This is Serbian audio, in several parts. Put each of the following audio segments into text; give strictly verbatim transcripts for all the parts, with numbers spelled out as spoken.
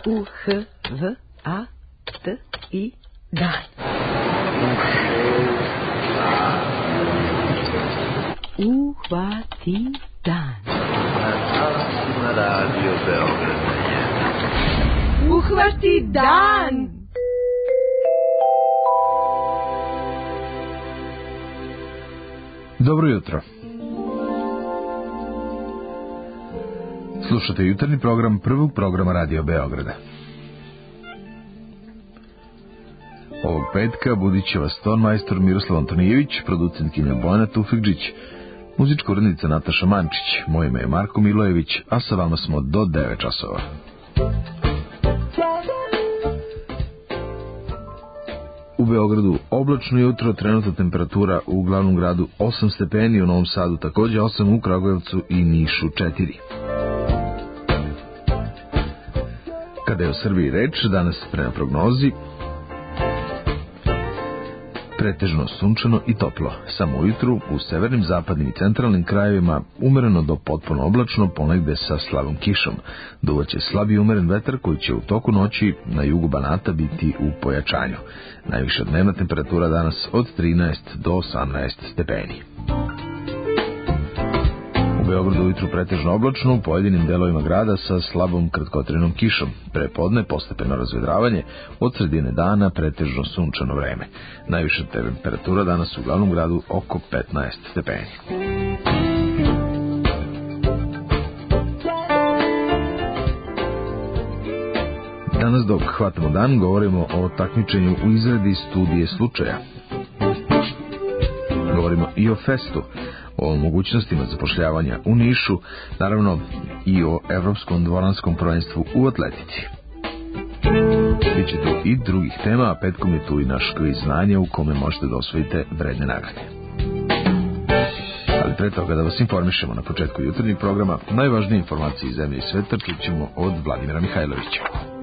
U, H, V, A, T, I, dan. Uhvati dan. Na Radio Beograd. Uhvati dan. Dobro jutro. Slušate jutarnji program prvog programa Radio Beograda. Ovog petka budit će vas ton majstor Miroslav Antonijević, producentkinja Bojana Tufikđić, muzička urednica Nataša Mančić, moje ime je Marko Milojević, a sa vama smo do devet časova. U Beogradu oblačno jutro, trenutna temperatura u glavnom gradu osam stepeni, u Novom Sadu također osam, u Kragujevcu i Nišu četiri. Kada je o Srbiji reč, danas prema prognozi pretežno sunčano i toplo. Samo ujutru u severnim, zapadnim i centralnim krajevima umereno do potpuno oblačno, ponegde sa slabom kišom. Duvaće slabi umeren vetar koji će u toku noći na jugu Banata biti u pojačanju. Najviša dnevna temperatura danas od trinaest do osamnaest stepeni. U Beogradu ujutru pretežno oblačno, u pojedinim delovima grada sa slabom kratkotrenom kišom. Prepodne postepeno razvedravanje, od sredine dana pretežno sunčano vreme. Najviša temperatura danas u glavnom gradu oko petnaest stepeni. Danas dok hvatamo dan govorimo o takmičenju u izradi studije slučaja. Govorimo i o festu, o mogućnostima zapošljavanja u Nišu, naravno i o Evropskom dvoranskom prvenstvu u atletici. Biće tu i drugih tema, a petkom je tu i naš kviz znanja u kome možete da osvojite vredne nagrade. Ali pre toga da vas informišemo na početku jutarnjeg programa, najvažnije informacije iz zemlje i sveta čućemo od Vladimira Mihajlovića.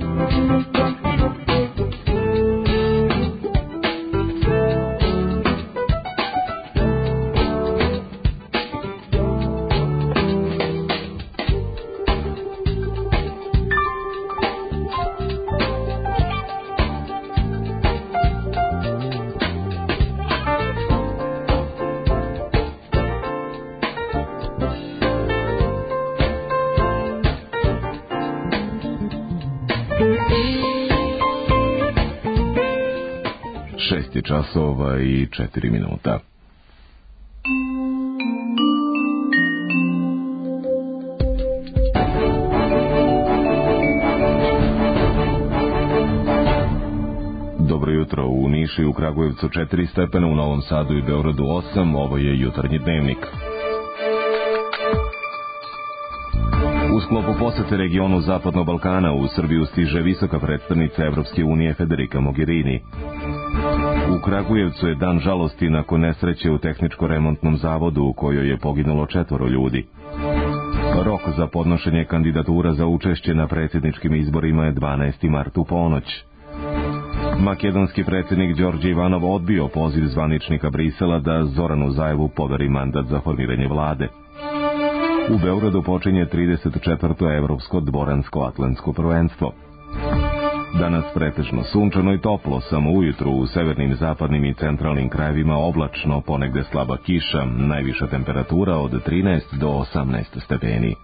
Šest je časova i četiri minuta. Dobro jutro, u Nišu i u Kragujevcu četiri stepena, u Novom Sadu i Beogradu osam, ovo je jutarnji dnevnik. U sklopu posete regionu Zapadnog Balkana u Srbiju stiže visoka predstavnica Evropske unije Federica Mogherini. U Kragujevcu je dan žalosti nakon nesreće u tehničko-remontnom zavodu u kojoj je poginulo četvoro ljudi. Rok za podnošenje kandidatura za učešće na predsjedničkim izborima je dvanaesti mart u ponoć. Makedonski predsjednik Đorđe Ivanov odbio poziv zvaničnika Brisela da Zoranu Zaevu poveri mandat za formiranje vlade. U Beogradu počinje trideset četvrto Evropsko dvoransko-atlantsko prvenstvo. Danas pretežno sunčano i toplo, samo ujutru u severnim, zapadnim i centralnim krajevima oblačno, ponegde slaba kiša, najviša temperatura od trinaest do osamnaest stepeni.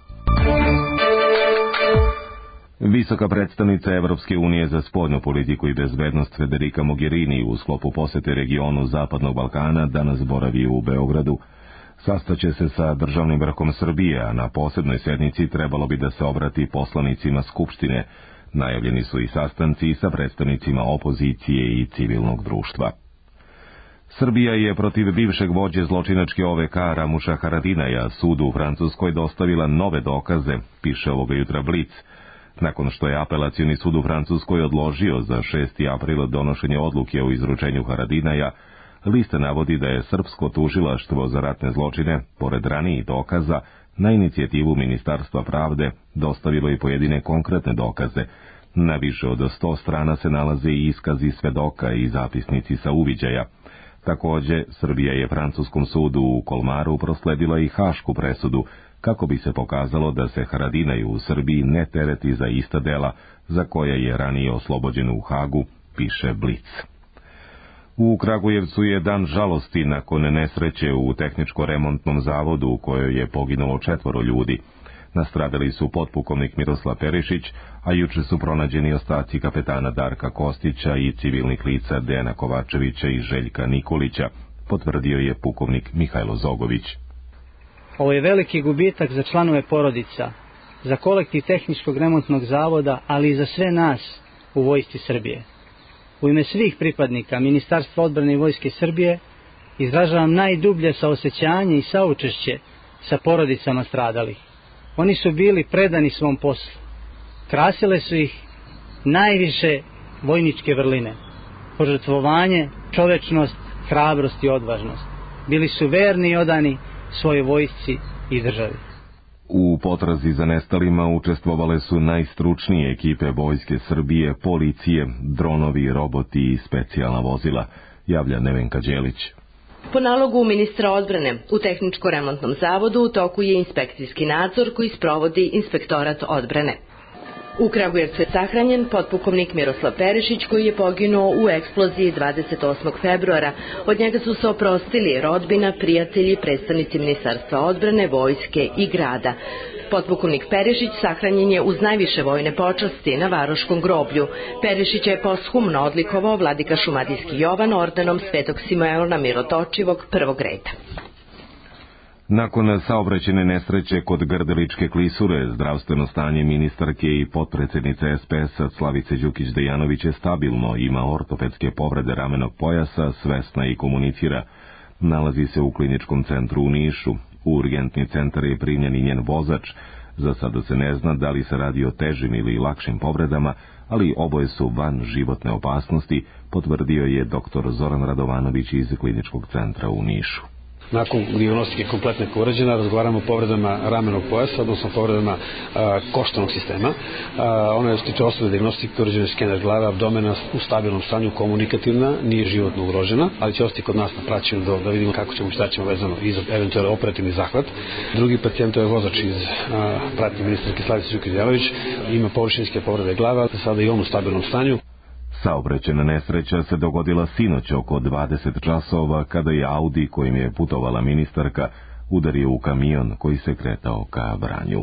Visoka predstavnica Evropske unije za spoljnu politiku i bezbednost Federica Mogherini u sklopu posete regionu Zapadnog Balkana danas boravi u Beogradu. Sastaće se sa državnim vrhom Srbije, a na posebnoj sednici trebalo bi da se obrati poslanicima Skupštine. Najavljeni su i sastanci sa predstavnicima opozicije i civilnog društva. Srbija je protiv bivšeg vođe zločinačke O V K Ramuša Haradinaja sudu u Francuskoj dostavila nove dokaze, piše ovoga jutra Blic. Nakon što je apelacioni sud u Francuskoj odložio za šesti april donošenje odluke o izručenju Haradinaja, lista navodi da je srpsko tužilaštvo za ratne zločine, pored ranijih dokaza, na inicijativu Ministarstva pravde dostavilo i pojedine konkretne dokaze. Na više od sto strana se nalaze i iskazi svedoka i zapisnici sa uviđaja. Takođe, Srbija je francuskom sudu u Kolmaru prosledila i hašku presudu, kako bi se pokazalo da se Haradinaj u Srbiji ne tereti za ista dela za koja je ranije oslobođen u Hagu, piše Blic. U Kragujevcu je dan žalosti nakon nesreće u tehničko-remontnom zavodu u kojoj je poginulo četvoro ljudi. Nastradali su potpukovnik Miroslav Perišić, a juče su pronađeni ostaci kapetana Darka Kostića i civilnih lica Dejana Kovačevića i Željka Nikolića, potvrdio je pukovnik Mihajlo Zogović. Ovo je veliki gubitak za članove porodica, za kolektiv tehničkog remontnog zavoda, ali i za sve nas u Vojsci Srbije. U ime svih pripadnika Ministarstva odbrane i Vojske Srbije izražavam najdublje saosećanje i saučešće sa porodicama stradalih. Oni su bili predani svom poslu. Krasile su ih najviše vojničke vrline. Požrtvovanje, čovečnost, hrabrost i odvažnost. Bili su verni i odani svojoj vojsci i državi. U potrazi za nestalima učestvovale su najstručnije ekipe Vojske Srbije, policije, dronovi, roboti i specijalna vozila, javlja Nevenka Đelić. Po nalogu ministra odbrane, u tehničko-remontnom zavodu u toku je inspekcijski nadzor koji sprovodi Inspektorat odbrane. U Kragujevcu je sahranjen potpukovnik Miroslav Perišić koji je poginuo u eksploziji dvadeset osmog februara. Od njega su se oprostili rodbina, prijatelji, predstavnici Ministarstva odbrane, vojske i grada. Potpukovnik Perišić sahranjen je uz najviše vojne počasti na Varoškom groblju. Perišića je posthumno odlikovao vladika Šumadijski Jovan ordenom Svetog Simeona Mirotočivog prvog reda. Nakon saobraćajne nesreće kod Grdeličke klisure, zdravstveno stanje ministarke i potpredsjednice S P S-a Slavice Đukić-Dejanović je stabilno, ima ortopedske povrede ramenog pojasa, svesna i komunicira. Nalazi se u kliničkom centru u Nišu. U urgentni centar je primljen i njen vozač. Za sada se ne zna da li se radi o težim ili lakšim povredama, ali oboje su van životne opasnosti, potvrdio je doktor Zoran Radovanović iz kliničkog centra u Nišu. Nakon dijagnostike kompletne urađena, razgovaramo o povredama ramenog pojasa, odnosno povredama a, koštanog sistema. A, ona je što tiče osnovne dijagnostike urađena skener glave, abdomena u stabilnom stanju, komunikativna, nije životno ugrožena, ali će ostati kod nas na praćenju da, da vidimo kako ćemo šta ćemo vezano i za eventualno operativni zahvat. Drugi pacijent je vozač iz pratnje ministarke Slavice Đukić-Dejanović, ima površinske povrede glava, sada i on u stabilnom stanju. Saobraćajna nesreća se dogodila sinoć oko dvadeset časova kada je Audi kojim je putovala ministarka udario u kamion koji se kretao ka Vranju.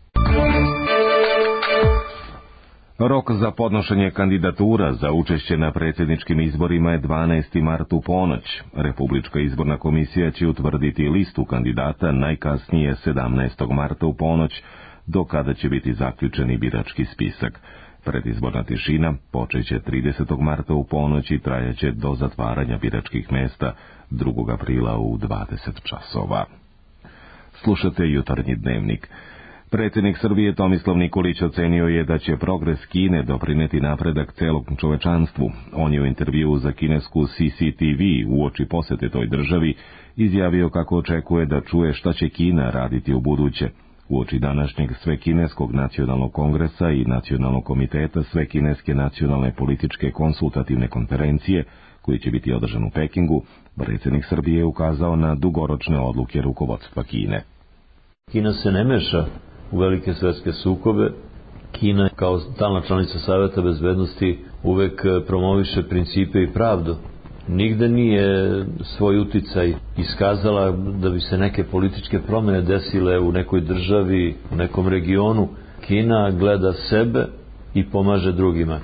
Rok za podnošenje kandidatura za učešće na predsjedničkim izborima je dvanaesti mart u ponoć. Republička izborna komisija će utvrditi listu kandidata najkasnije sedamnaestog marta u ponoć, do kada će biti zaključeni birački spisak. Predizborna tišina počeće tridesetog marta u ponoć i trajaće do zatvaranja biračkih mesta drugog aprila u dvadeset časova. Slušate Jutarnji dnevnik. Predsjednik Srbije Tomislav Nikolić ocenio je da će progres Kine doprineti napredak celog čovečanstvu. On je u intervjuu za kinesku C C T V uoči posete toj državi izjavio kako očekuje da čuje šta će Kina raditi u buduće. Uoči današnjeg Svekineskog nacionalnog kongresa i Nacionalnog komiteta Svekineske nacionalne političke konsultativne konferencije, koji će biti održan u Pekingu, predsjednik Srbije je ukazao na dugoročne odluke rukovodstva Kine. Kina se ne meša u velike svjetske sukobe. Kina kao stalna članica Saveta bezbednosti uvek promoviše principe i pravdu. Nigde nije svoj uticaj iskazala da bi se neke političke promjene desile u nekoj državi, u nekom regionu. Kina gleda sebe i pomaže drugima.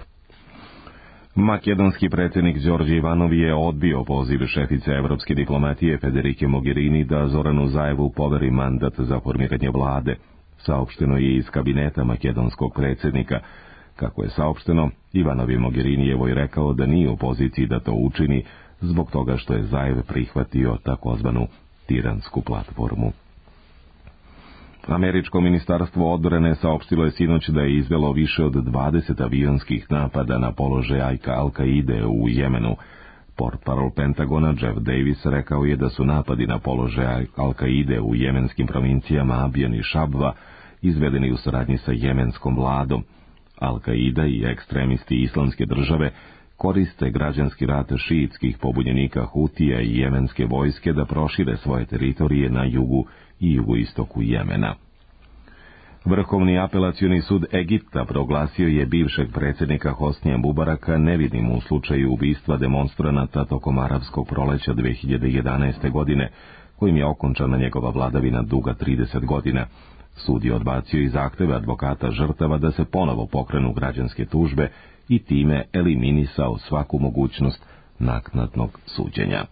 Makedonski predsjednik Đorđe Ivanov je odbio poziv šefice evropske diplomatije Federike Mogherini da Zoranu Zaevu poveri mandat za formiranje vlade. Saopšteno je iz kabineta makedonskog predsjednika. Kako je saopšteno, Ivanov je Mogherinijevoj rekao da nije u poziciji da to učini zbog toga što je Zaev prihvatio takozvanu tiransku platformu. Američko ministarstvo odbrane saopštilo je sinoć da je izvelo više od dvadeset avionskih napada na položaje Al-Kaide u Jemenu. Portparol Pentagona Jeff Davis rekao je da su napadi na položaje Al-Kaide u jemenskim provincijama Abjan i Šabva izvedeni u saradnji sa jemenskom vladom. Al-Kaida i ekstremisti islamske države koriste građanski rat šiitskih pobunjenika Hutija i jemenske vojske da prošire svoje teritorije na jugu i jugoistoku Jemena. Vrhovni apelacioni sud Egipta proglasio je bivšeg predsjednika Hosnija Mubaraka nevinim u slučaju ubistva demonstranata tokom arapskog proleća dve hiljade jedanaeste. godine, kojim je okončana njegova vladavina duga trideset godina. Sud je odbacio i zahteve advokata žrtava da se ponovo pokrenu građanske tužbe i time eliminisao svaku mogućnost naknadnog suđenja.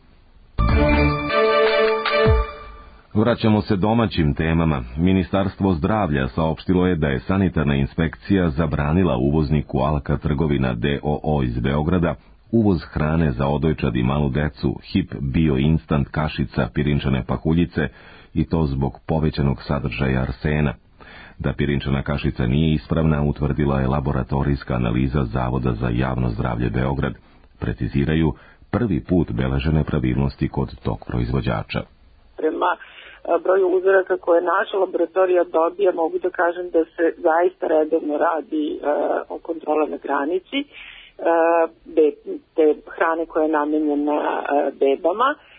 Vraćamo se domaćim temama. Ministarstvo zdravlja saopštilo je da je sanitarna inspekcija zabranila uvozniku Alka trgovina d o o iz Beograda uvoz hrane za odojčad i malu decu, Hip Bio Instant kašica pirinčane pahuljice, i to zbog povećanog sadržaja arsena. Da pirinčana kašica nije ispravna, utvrdila je laboratorijska analiza Zavoda za javno zdravlje Beograd. Preciziraju, prvi put beleže nepravilnosti kod tog proizvođača. Prema broju uzoraka koje naša laboratorija dobija, mogu da kažem da se zaista redovno radi e, o kontrole na granici e, be, te hrane koja je namenjena e, bebama. E,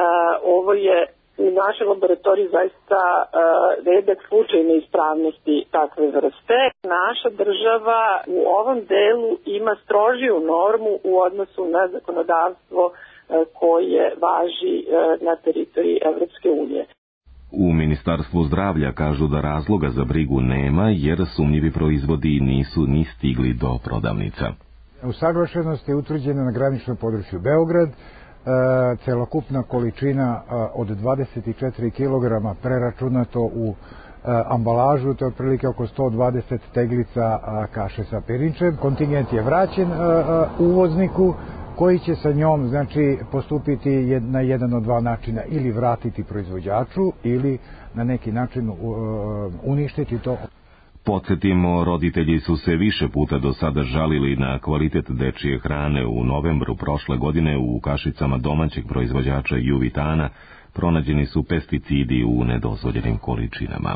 ovo je u našoj laboratoriji zaista e, redak slučaj neispravnosti takve vrste. Naša država u ovom delu ima strožiju normu u odnosu na zakonodavstvo e, koje važi e, na teritoriji Evropske unije. U Ministarstvu zdravlja kažu da razloga za brigu nema, jer sumnjivi proizvodi nisu ni stigli do prodavnica. Usaglašenost je utvrđena na graničnom području Beograd. E, celokupna količina e, od dvadeset četiri kilograma preračunato u e, ambalažu, to je otprilike oko sto dvadeset teglica a, kaše sa pirinčem. Kontingent je vraćen a, a, uvozniku, koji će sa njom, znači, postupiti na jedan od dva načina, ili vratiti proizvođaču ili na neki način uh, uništiti to. Podsjetimo, roditelji su se više puta do sada žalili na kvalitet dečije hrane. U novembru prošle godine u kašicama domaćeg proizvođača Juvitana pronađeni su pesticidi u nedozvoljenim količinama.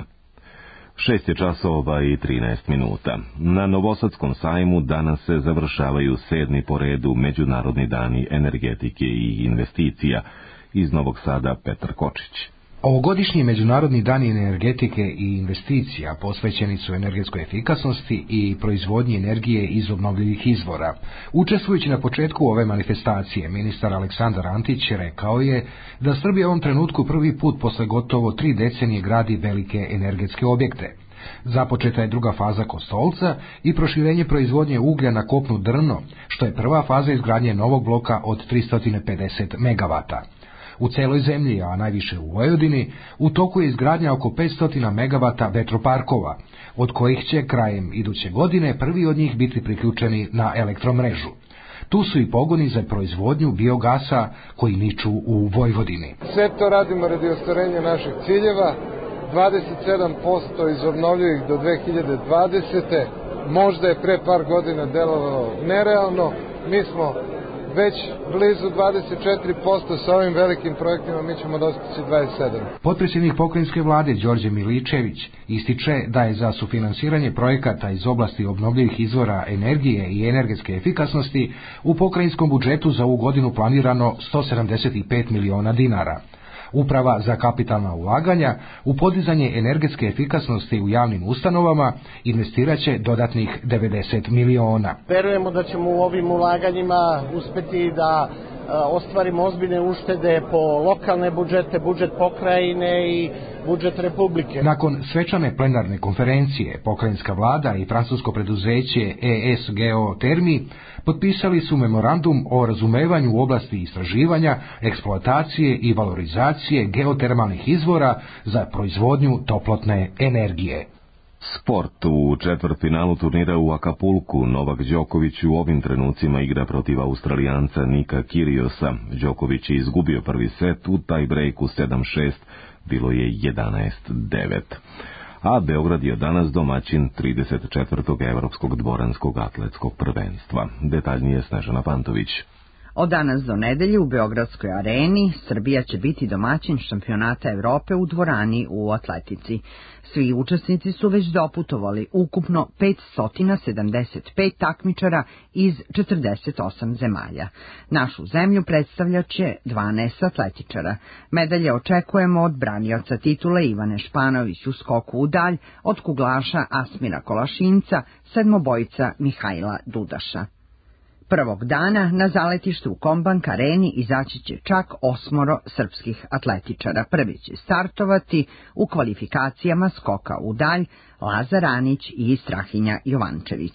Šest je časova i trinaest minuta. Na Novosadskom sajmu danas se završavaju sedmi po redu Međunarodni dani energetike i investicija. Iz Novog Sada Petar Kočić. Ovogodišnji Međunarodni dani energetike i investicija posvećeni su energetskoj efikasnosti i proizvodnji energije iz obnovljivih izvora. Učestvujući na početku ove manifestacije, ministar Aleksandar Antić rekao je da Srbija u ovom trenutku prvi put posle gotovo tri decenije gradi velike energetske objekte. Započeta je druga faza Kostolca i proširenje proizvodnje uglja na kopnu Drno, što je prva faza izgradnje novog bloka od tristo pedeset megavata. U celoj zemlji, a najviše u Vojvodini, u toku je izgradnja oko petsto megavata vetroparkova, od kojih će krajem iduće godine prvi od njih biti priključeni na elektromrežu. Tu su i pogoni za proizvodnju biogasa koji niču u Vojvodini. Sve to radimo radi ostvarenja naših ciljeva, dvadeset sedam posto iz obnovljivih do dve hiljade dvadesete. Možda je pre par godina delovalo nerealno, mi smo već blizu dvadeset četiri posto sa ovim velikim projektima, mi ćemo dostići dvadeset sedam. Potpredsjednik pokrajinske vlade Đorđe Miličević ističe da je za sufinansiranje projekata iz oblasti obnovljivih izvora energije i energetske efikasnosti u pokrajinskom budžetu za ovu godinu planirano sto sedamdeset pet miliona dinara. Uprava za kapitalna ulaganja u podizanje energetske efikasnosti u javnim ustanovama investiraće dodatnih devedeset miliona. Verujemo da ćemo u ovim ulaganjima uspeti da ostvarimo ozbiljne uštede po lokalne budžete, budžet pokrajine i budžet Republike. Nakon svečane plenarne konferencije, pokrajinska vlada i francusko preduzeće E S Geotermi potpisali su memorandum o razumevanju u oblasti istraživanja, eksploatacije i valorizacije geotermalnih izvora za proizvodnju toplotne energije. Sport. U četvrtfinalu turnira u Akapulku Novak Đoković u ovim trenucima igra protiv Australijanca Nika Kyrgiosa. Đoković je izgubio prvi set u tajbrejku sedam šest, bilo je jedanaest devet. A Beograd je danas domaćin trideset četvrtog Evropskog dvoranskog atletskog prvenstva. Detaljnije Snežana Pantović. Od danas do nedelje u Beogradskoj areni Srbija će biti domaćin šampionata Evrope u dvorani u atletici. Svi učesnici su već doputovali, ukupno petsto sedamdeset pet takmičara iz četrdeset osam zemalja. Našu zemlju predstavljaće dvanaest atletičara. Medalje očekujemo od branioca titule Ivane Španović u skoku u dalj, od kuglaša Asmira Kolašinca, sedmobojca Mihajla Dudaša. Prvog dana na zaletištu u Kombank areni izaći će čak osmoro srpskih atletičara. Prvi će startovati u kvalifikacijama skoka u dalj Lazar Anić i Strahinja Jovančević.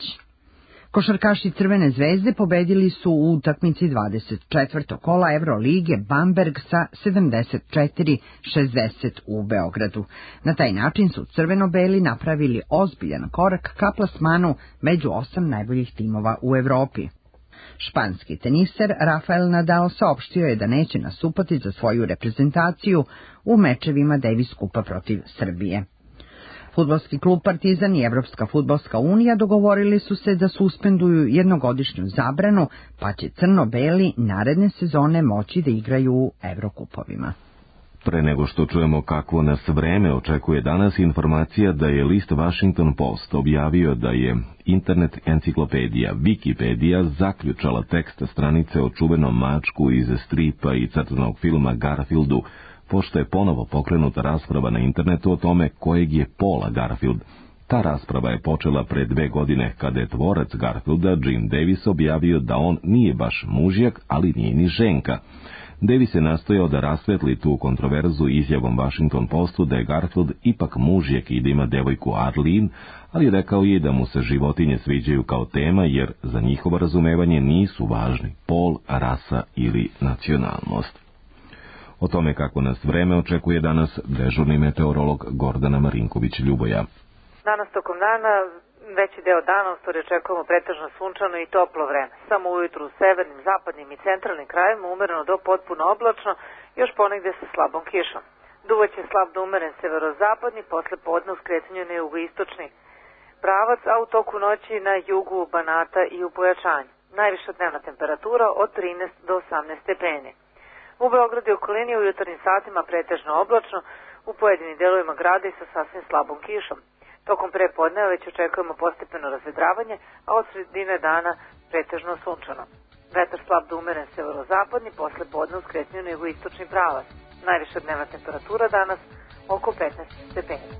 Košarkaši Crvene zvezde pobedili su u utakmici dvadeset četvrtog kola Evrolige Bamberg sa sedamdeset četiri šezdeset u Beogradu. Na taj način su crveno-beli napravili ozbiljan korak ka plasmanu među osam najboljih timova u Evropi. Španski teniser Rafael Nadal saopštio je da neće nastupati za svoju reprezentaciju u mečevima Davis Kupa protiv Srbije. Fudbalski klub Partizan i Evropska fudbalska unija dogovorili su se da suspenduju jednogodišnju zabranu, pa će crno-beli naredne sezone moći da igraju u Evrokupovima. Pre nego što čujemo kakvo nas vreme očekuje danas, informacija da je list Washington Post objavio da je internet enciklopedija Wikipedia zaključala tekst stranice o čuvenom mačku iz stripa i crtanog filma Garfieldu, pošto je ponovo pokrenuta rasprava na internetu o tome kojeg je pola Garfield. Ta rasprava je počela pre dve godine kada je tvorac Garfielda, Jim Davis, objavio da on nije baš mužjak, ali nije ni ženka. Davis je nastojao da rasvetli tu kontroverzu izjavom Washington Postu da je Garfield ipak mužjak i da ima devojku Arlene, ali rekao je da mu se životinje sviđaju kao tema jer za njihovo razumevanje nisu važni pol, rasa ili nacionalnost. O tome kako nas vreme očekuje danas dežurni meteorolog Gordana Marinković-Ljuboja. Danas tokom dana, veći deo dana u stvari očekujemo pretežno sunčano i toplo vreme. Samo ujutru u severnim, zapadnim i centralnim krajevima umereno do potpuno oblačno, još ponegde sa slabom kišom. Duvaće slab do umeren severozapadni, posle podne u skretanju na jugoistočni pravac, a u toku noći na jugu Banata i u pojačanju. Najviša dnevna temperatura od trinaest do osamnaest stepeni. U Beogradu i okolini u jutarnjim satima pretežno oblačno, u pojedinim delovima grada i sa sasvim slabom kišom. Tokom prepodneva već očekujemo postepeno razvedravanje, a od sredine dana pretežno sunčano. Vetar slab do umeren severozapadni, posle podne u skretanju na jugoistočni pravac. Najviša dnevna temperatura danas oko petnaest stepeni.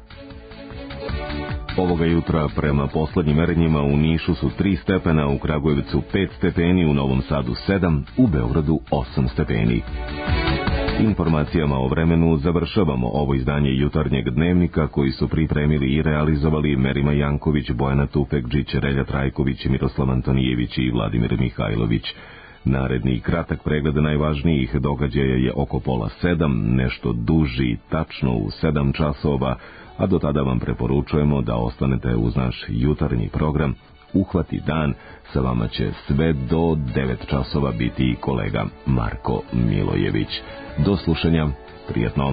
Ovoga jutra prema poslednjim merenjima u Nišu su tri stepena, u Kragujevcu pet stepeni, u Novom Sadu sedam, u Beogradu osam stepeni. Informacijama o vremenu završavamo ovo izdanje jutarnjeg dnevnika koji su pripremili i realizovali Merima Janković, Bojana Tufekđić, Relja Trajković, Miroslav Antonijević i Vladimir Mihajlović. Naredni i kratak pregled najvažnijih događaja je oko pola sedam, nešto duži, tačno u sedam časova, a do tada vam preporučujemo da ostanete uz naš jutarnji program Uhvati dan. Sa vama će sve do devet časova biti kolega Marko Milojević. Do slušanja, prijatno.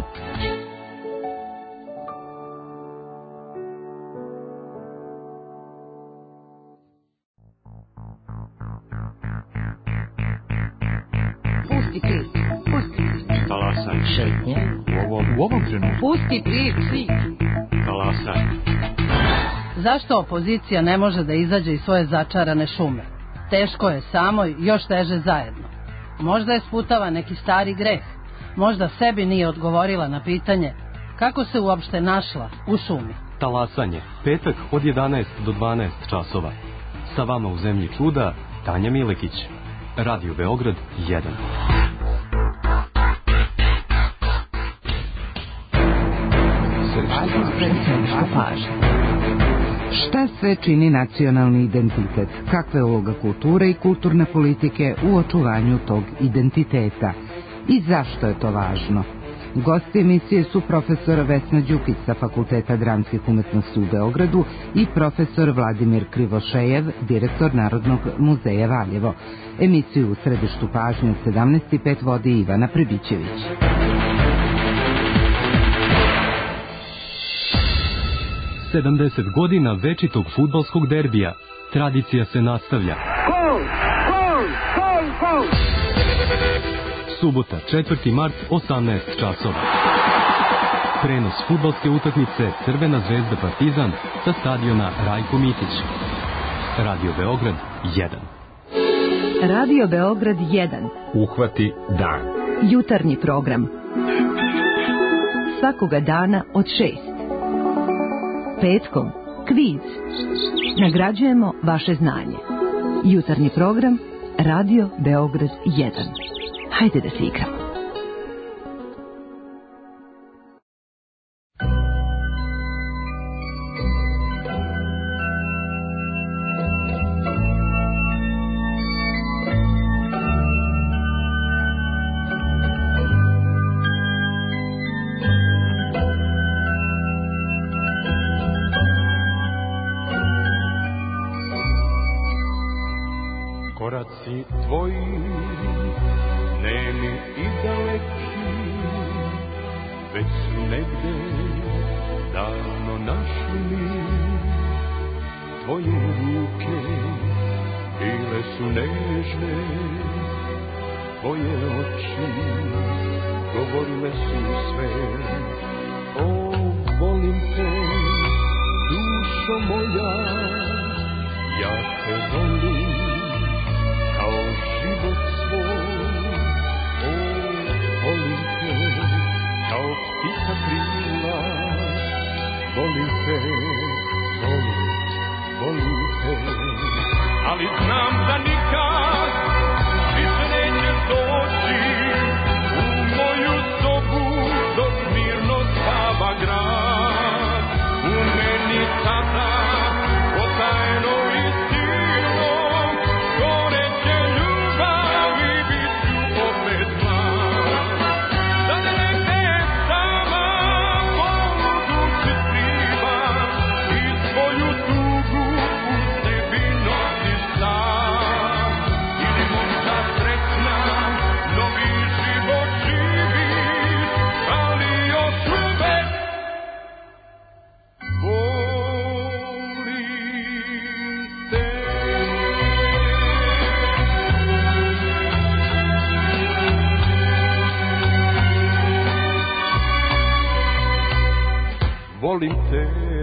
Pusti klik, pusti. Talasaj. Šetnje. U ovom, u ovom trenutku. Pusti klik, klik. Talasaj. Zašto opozicija ne može da izađe iz svoje začarane šume? Teško je samo i još teže zajedno. Možda je sputava neki stari greh. Možda sebi nije odgovorila na pitanje kako se uopšte našla u šumi. Talasanje. Petak od jedanaest do dvanaest časova. Sa vama u zemlji čuda Tanja Milekić. Radio Beograd jedan. Šta sve čini nacionalni identitet? Kakva je uloga kulture i kulturne politike u očuvanju tog identiteta? I zašto je to važno? Gosti emisije su profesor Vesna Đukić sa Fakulteta dramskih umetnosti u Beogradu i profesor Vladimir Krivošejev, direktor Narodnog muzeja Valjevo. Emisiju u središtu pažnje od sedamnaest i pet vodi Ivana Pribićević. sedamdeset godina večitog fudbalskog derbija. Tradicija se nastavlja. Gol! Gol! Gol! Gol! Subota, četvrti mart, osamnaest časova. Prenos fudbalske utakmice Crvena zvezda Partizan sa stadiona Rajko Mitić. Radio Beograd jedan. Radio Beograd jedan. Uhvati dan. Jutarnji program. Svakoga dana od šest. Petkom kviz. Nagrađujemo vaše znanje. Jutarnji program Radio Beograd jedan. Hajde da se igramo. Koraci tvoji, nemi i daleki, već su negde davno našli mi. Tvoje ruke bile su nežne, tvoje oči govorile su sve. O, volim te, dušo moja, ja te volim kao život svoj. O, volim te kao ptica krila, volim te, volim, volim te. Ali znam da nikad više nećeš doći u moju sobu dok mirno spava grad. U meni sada potajno i silno goreće ljubavi bit ću opet mlad. Sada negde sama poludu se skrivaš i svoju tugu u sebi nosiš sam. Ili možda srećna novi život živiš, ali još uvek volim te. Volim te,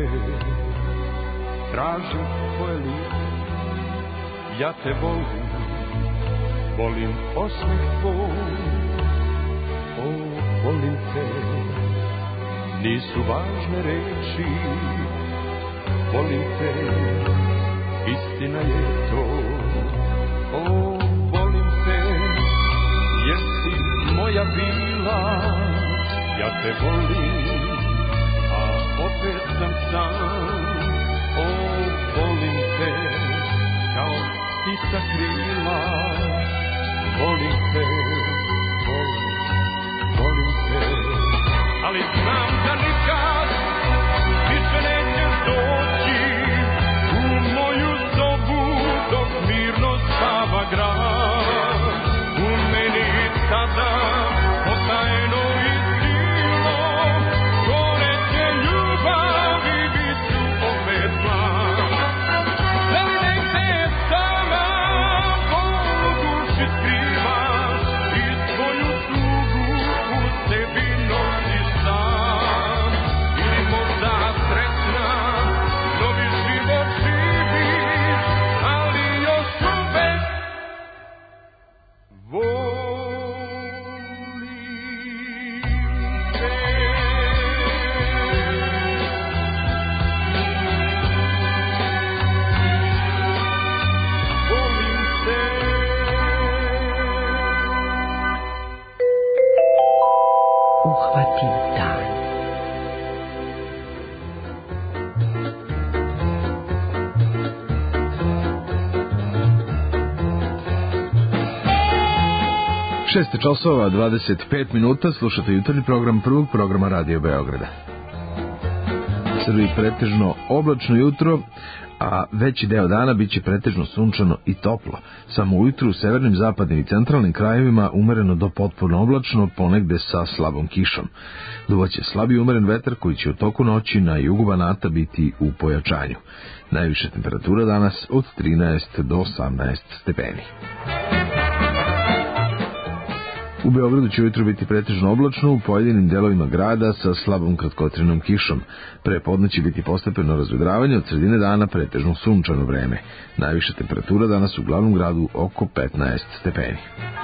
tražim tvoje lice, ja te volim, volim osmeh tvoj. O, volim te, nisu važne reči, volim te, istina je to. O, volim te, jer si moja bila, ja te volim, opet sam sam. O, volim te kao ptica krila, volim te, volim, volim te. Ali znam da nikad više nećeš doći u moju sobu dok mirno spava grad. U meni sada potajno i silno goreće ljubavi bit ću opet mlad. Zeli negde sama polu duši skrivaš i svoju tugu u sebi nosiš sam. Ili možda srećna novi život živiš, ali još uvek volim te. Uhvati dan. šest časova dvadeset pet minuta, slušate jutarnji program prvog programa Radio Beograda. U Srbiji pretežno oblačno jutro, a veći deo dana biće pretežno sunčano i toplo. Samo ujutru u severnim, zapadnim i centralnim krajevima umereno do potpuno oblačno, ponegde sa slabom kišom. Duvaće slabi umeren vetar koji će u toku noći na jugu Banata biti u pojačanju. Najviša temperatura danas od trinaest do osamnaest stepeni. U Beogradu će ujutro biti pretežno oblačno, u pojedinim delovima grada sa slabom kratkotrajnom kišom. Pre podne će biti postepeno razvedravanje, od sredine dana pretežno sunčano vreme. Najviša temperatura danas u glavnom gradu oko petnaest stepeni.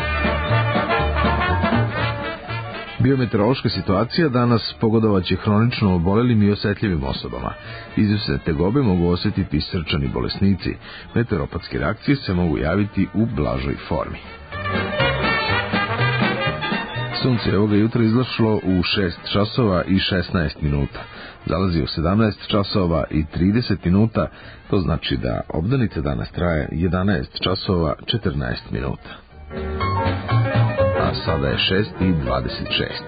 Biometeorološka situacija danas pogodovaće hronično obolelim i osetljivim osobama. Izvesne tegobe mogu osjetiti i srčani bolesnici. Meteoropatske reakcije se mogu javiti u blažoj formi. Sunce je ovoga jutra izašlo u šest časova i šesnaest minuta. Zalazi u sedamnaest časova i trideset minuta, to znači da obdanica danas traje jedanaest časova četrnaest minuta. A sada je šest i dvadeset šest.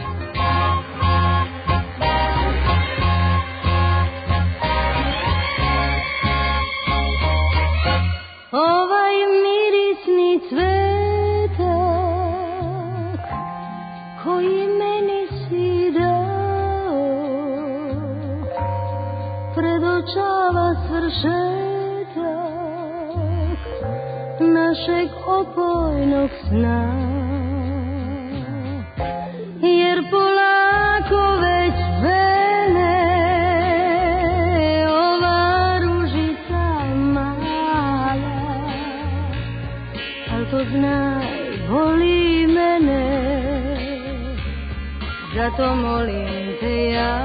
Ovaj mirisni cvetak koji meni si dao predočava svršetak našeg opojnog sna. Jer polako već vene ova ružica mala, al to znaj, voli mene, zato molim te ja.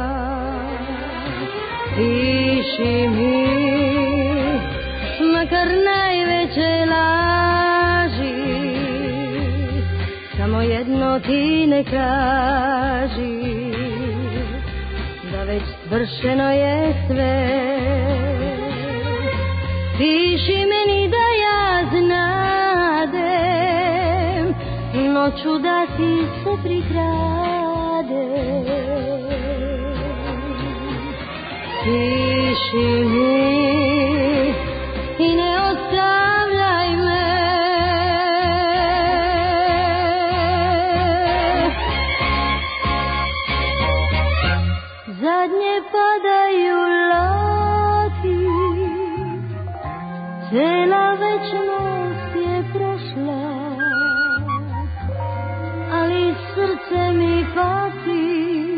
Piši mi, makar najveće laži, samo jedno ti ne kaži, da već svršeno je sve. Piši meni da ja znadem noću da ti se prikrade. Piši mi i ne ostavljaj me. Zadnje padaju lati, cela večnost je prošla, ali srce mi pati,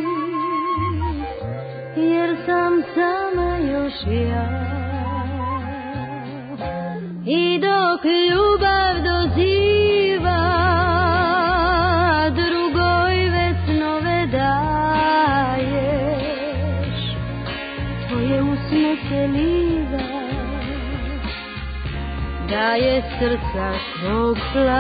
jer sam sama još ja. I dok ljubav doziva, drugoj vesnove daješ, tvoje usne se liva, daje srca svog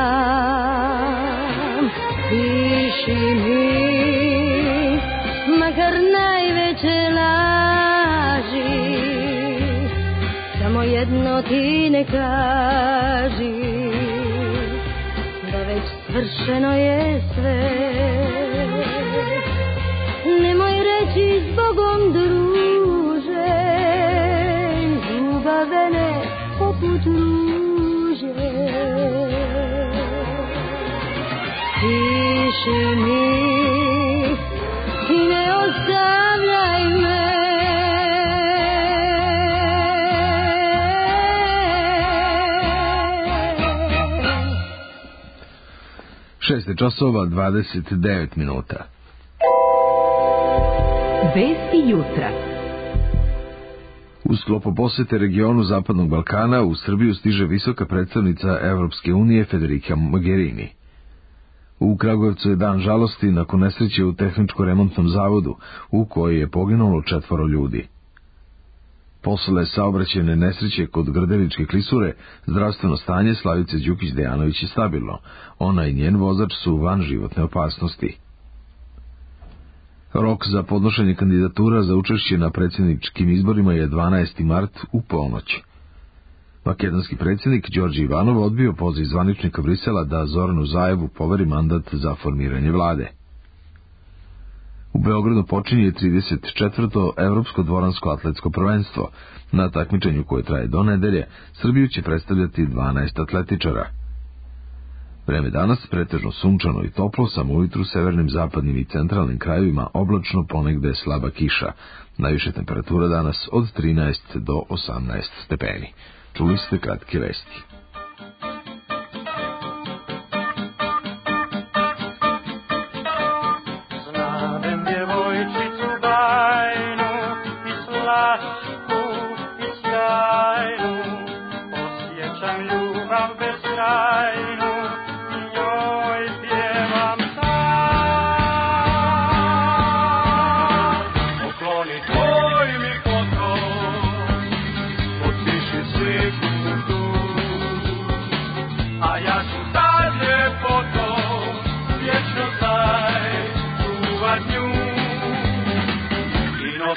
plam. Piši mi, makar najveće laži, samo jedno ti ne kaži, da već svršeno je sve. Nemoj reći zbogom druže, ljubavene poput ruže. Piši mi i ne ostavljaj me. šest časova dvadeset devet minuta. Vesti jutra. U sklopu posete regionu Zapadnog Balkana u Srbiju stiže visoka predstavnica Evropske unije Federica Mogherini. U Kragujevcu je dan žalosti nakon nesreće u tehničko-remontnom zavodu, u kojoj je poginulo četvoro ljudi. Posle saobraćajne nesreće kod Grdevičke klisure, zdravstveno stanje Slavice Đukić-Dejanović je stabilno. Ona i njen vozač su van životne opasnosti. Rok za podnošenje kandidatura za učešće na predsjedničkim izborima je dvanaesti mart u ponoć. Makedonski predsjednik Đorđe Ivanov odbio poziv zvaničnika Brisela da Zoranu Zajevu poveri mandat za formiranje vlade. U Beogradu počinje trideset četvrto Evropsko dvoransko atletsko prvenstvo. Na takmičenju koje traje do nedelje, Srbiju će predstavljati dvanaest atletičara. Vreme danas pretežno sunčano i toplo, samo ujutru severnim, zapadnim i centralnim krajevima oblačno, ponegde slaba kiša. Najviša temperatura danas od trinaest do osamnaest stepeni. Čuli ste kratke vesti.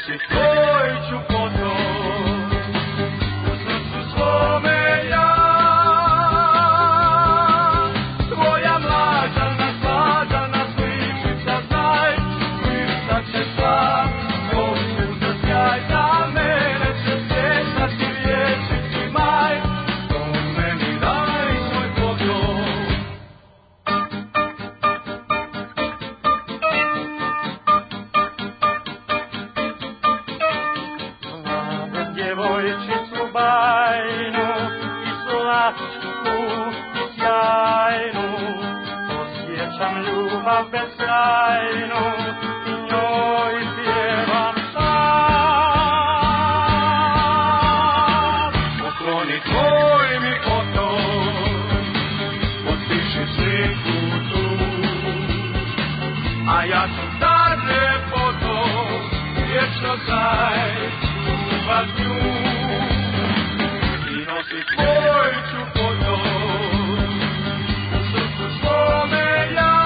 nosit tvoj ću foto u srcu svome ja. Tvoja mlađana, slađana sličica, znaj, sličica će sva, svoj suza sjaj, za mene će sjetati vječiti maj, to meni daj svoj foto. Djevojčicu bajnu i slatku i sjajnu, osjećam ljubav beskrajnu i njoj pjevam sam. Pokloni tvoj mi foto, potpiši sliku tu, a ja ću zadnje foto vječno zaj čuvat nju i nosit tvoj ću foto u srcu svome ja.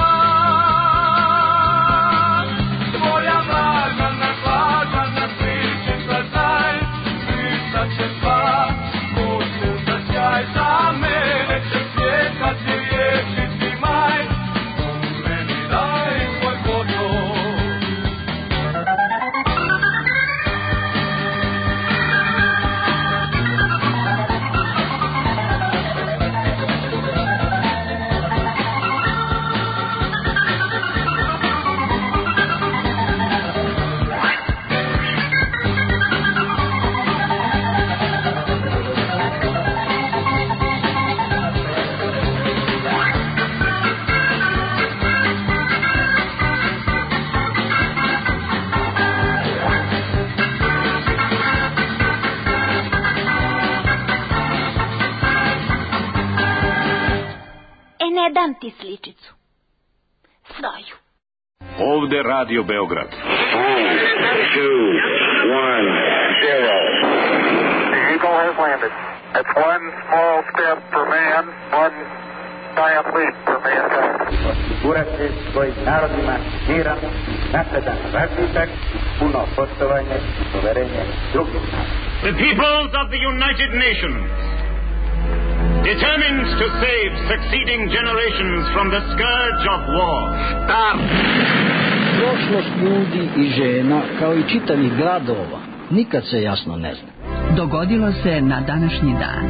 Tvoja mlađana, slađana sličica, znaj, sličica će sva, tvoj suza sjaj, za mene će svijetati vječiti maj, to meni daj svoj foto. Ne dam ti sličicu. Svoju. Ovde Radio Beograd. Three, two, one, zero. The Eagle has landed. It's one small step for man, one giant leap for mankind. Osigurati svojim narodima miran, napredan razvitak, puno poštovanje i poverenje drugim narodima. The peoples of the United Nations, determined to save succeeding generations from the scourge of war. Start! Prošlost ljudi i žena, kao i čitavih gradova, nikad se jasno ne zna. Dogodilo se na današnji dan.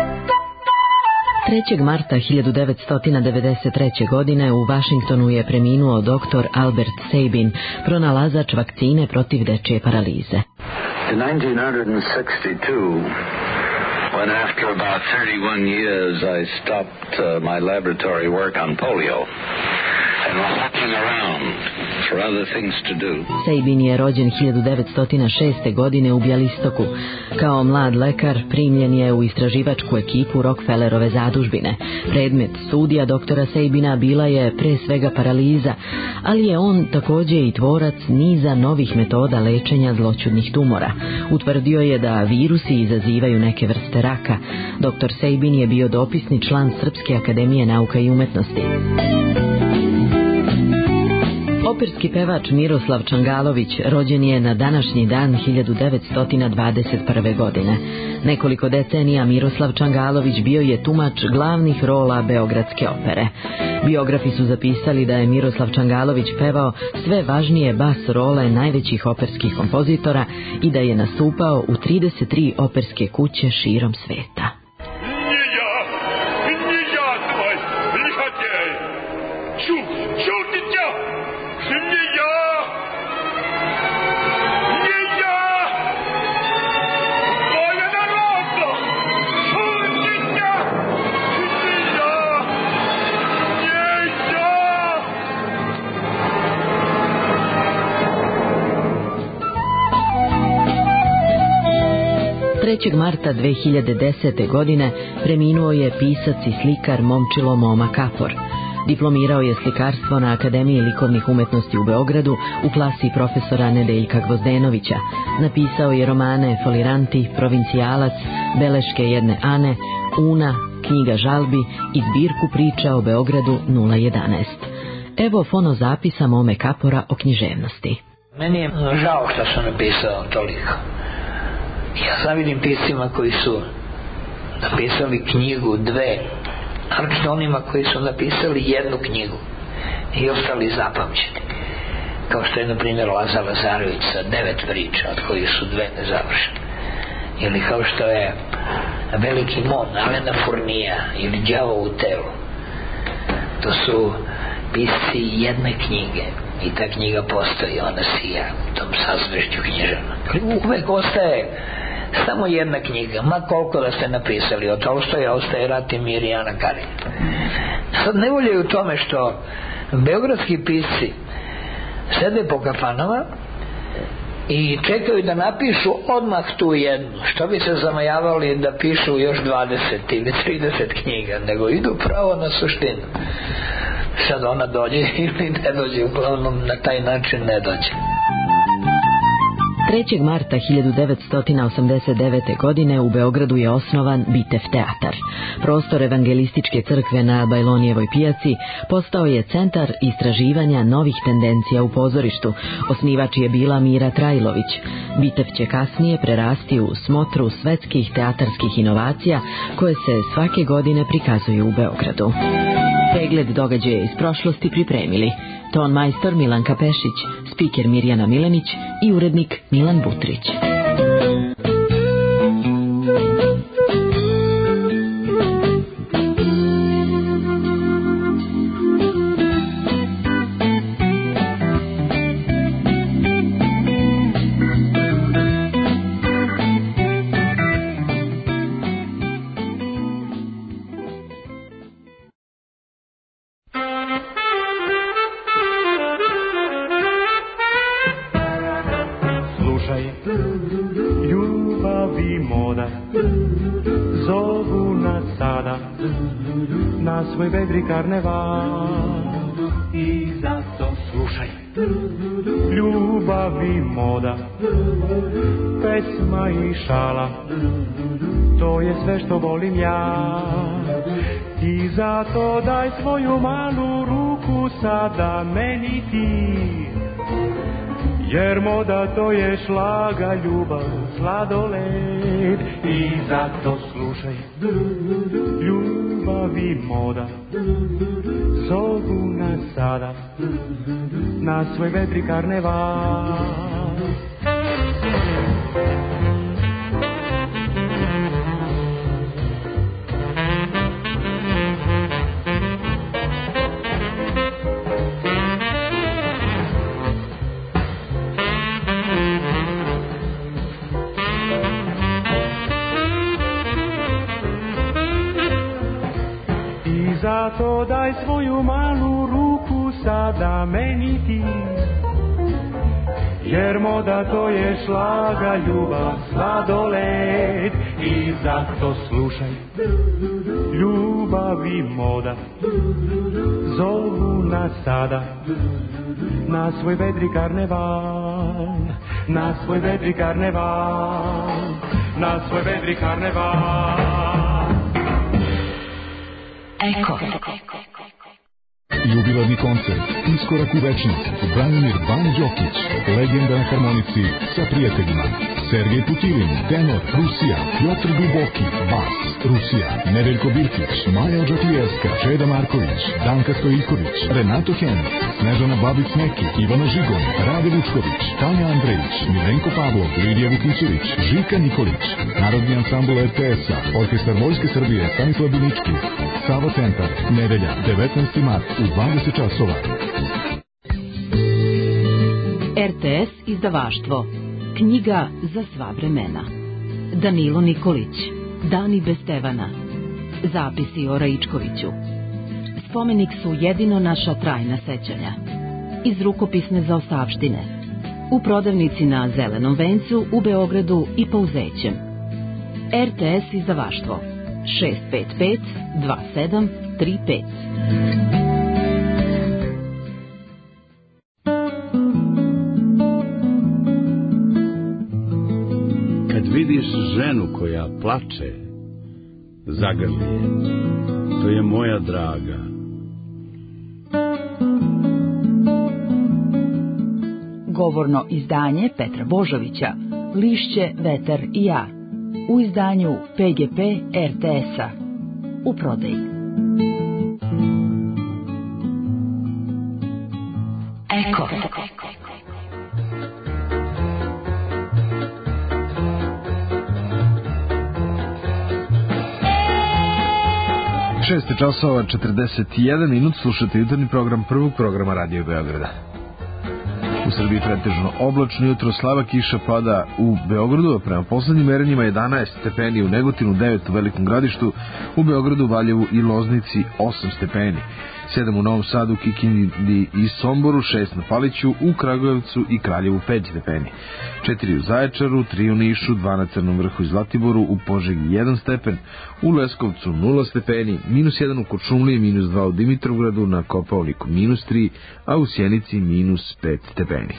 trećeg marta hiljadu devetsto devedeset treće. godine u Vašingtonu je preminuo doktor Albert Sabin, pronalazač vakcine protiv dečje paralize. In nineteen sixty-two, when after about thirty-one years I stopped uh, my laboratory work on polio and was looking around for other things to do. Sabin je rođen hiljadu devetsto šeste. godine u Bjelistoku. Kao mlad lekar primljen je u istraživačku ekipu Rockefellerove zadužbine. Predmet studija doktora Sabina bila je pre svega paraliza, ali je on također i tvorac niza novih metoda lečenja zloćudnih tumora. Utvrdio je da virusi izazivaju neke vrste raka. doktor Sabin je bio dopisni član Srpske akademije nauka i umetnosti. Operski pevač Miroslav Čangalović rođen je na današnji dan hiljadu devetsto dvadeset prve. godine. Nekoliko decenija Miroslav Čangalović bio je tumač glavnih rola Beogradske opere. Biografi su zapisali da je Miroslav Čangalović pevao sve važnije bas role najvećih operskih kompozitora i da je nastupao u trideset tri operske kuće širom sveta. trećeg marta dve hiljade desete. godine preminuo je pisac i slikar Momčilo Moma Kapor. Diplomirao je slikarstvo na Akademiji likovnih umetnosti u Beogradu u klasi profesora Nedeljka Gvozdenovića. Napisao je romane Foliranti, Provincijalac, Beleške jedne Ane, Una, Knjiga žalbi i zbirku priča o Beogradu nula jedanaest. Evo fonozapisa Mome Kapora o književnosti. Meni je žao što sam napisao toliko. Ja zavidim piscima koji su napisali knjigu, dve, naročito onima koji su napisali jednu knjigu i ostali zapamćeni, kao što je na primjer Lazar Lazarević sa devet priča od kojih su dve nezavršene, ili kao što je Veliki Mon Alena Fournija ili Đavo u telu. To su pisci jedne knjige i ta knjiga postoji, ona sija u tom sazvežđu književnog. Uvek ostaje samo jedna knjiga, ma koliko da ste napisali. Od Tolstoja ostaje Rat i mir i Ana Karenina. Sad nevolja je u tome što beogradski pisci sede po kafanama i čekaju da napišu odmah tu jednu, što bi se zamajavali da pišu još dvadeset ili trideset knjiga, nego idu pravo na suštinu. Sad ona dođe ili ne dođe, uglavnom na taj način ne dođe. trećeg marta hiljadu devetsto osamdeset devete. godine u Beogradu je osnovan Bitev teatar. Prostor Evangelističke crkve na Bajlonijevoj pijaci postao je centar istraživanja novih tendencija u pozorištu. Osnivač je bila Mira Trajlović. Bitev će kasnije prerasti u smotru svetskih teatarskih inovacija koje se svake godine prikazuju u Beogradu. Pregled događaja iz prošlosti pripremili ton majstor Milanka Pešić, spiker Mirjana Milenić i urednik Milan Butrić. Svoj vedri karneval i zato slušaj ljubav i moda, pesma i šala, to je sve što volim ja. I zato daj svoju malu ruku sada meni ti, jer moda to je šlaga, ljubav, sladoled. I zato slušaj ljubav i moda, zovu nas sada na svoj vedri karneval. Zato daj svoju malu ruku sada meni ti, jer moda to je šlaga, ljubav, sladoled. I zato slušaj ljubav i moda, zovu nas sada na svoj vedri karneval, na svoj vedri karneval, na svoj vedri karneval. Eko. Jubilarni koncert Iskorak u večnost, Branimir Ban Đokić, legenda na harmonici sa prijateljima. Sergej Putilin, tenor, Rusija. Piotr Duboki, bas, Rusija. Nedeljko Birkić, Maja Odžatijevska, Čeda Marković, Danka Stojiković, Renato Henk, Snežana Babić-Neki, Ivana Žigon, Rade Vučković, Tanja Andrejić, Milenko Pavlov, Lidija Vukićević, Žika Nikolić, Narodni ansambl er te es-a, Orkestar Vojske Srbije, Stanislav Binički, Sava centar, nedelja, devetnaesti mart u dvadeset časova. er te es izdavaštvo. Knjiga za sva vremena. Danilo Nikolić. Dani bez Stevana. Zapisi o Raičkoviću. Spomenik su jedino naša trajna sećanja. Iz rukopisne zaostavštine. U prodavnici na Zelenom vencu u Beogradu i po Uzećem. er te es izdavaštvo. šest pet pet dva sedam tri pet. Kad vidiš ženu koja plače, zagrli je, to je moja draga. govorno izdanje Petra Božovića, Lišće, vetar i ja, u izdanju P G P R T S-a, u prodaji. Eko. šest časova četrdeset jedan minut, slušate jutarnji program prvog programa Radio Beograda. U Srbiji pretežno oblačno, jutro slaba kiša pada u Beogradu, a prema poslednjim merenjima jedanaest stepeni u Negotinu, devet u Velikom Gradištu, u Beogradu, Valjevu i Loznici osam stepeni. sedam u Novom Sadu, Kikindi i Somboru, šest na Paliću, u Kragujevcu i Kraljevu pet stepeni. četiri u Zaječaru, tri u Nišu, dva na Crnom Vrhu i Zlatiboru, u Požegi jedan stepen, u Leskovcu nula stepeni, minus jedan u Kočumliji, minus dva u Dimitrovgradu, na Kopaoniku minus tri, a u Sjenici minus pet stepeni.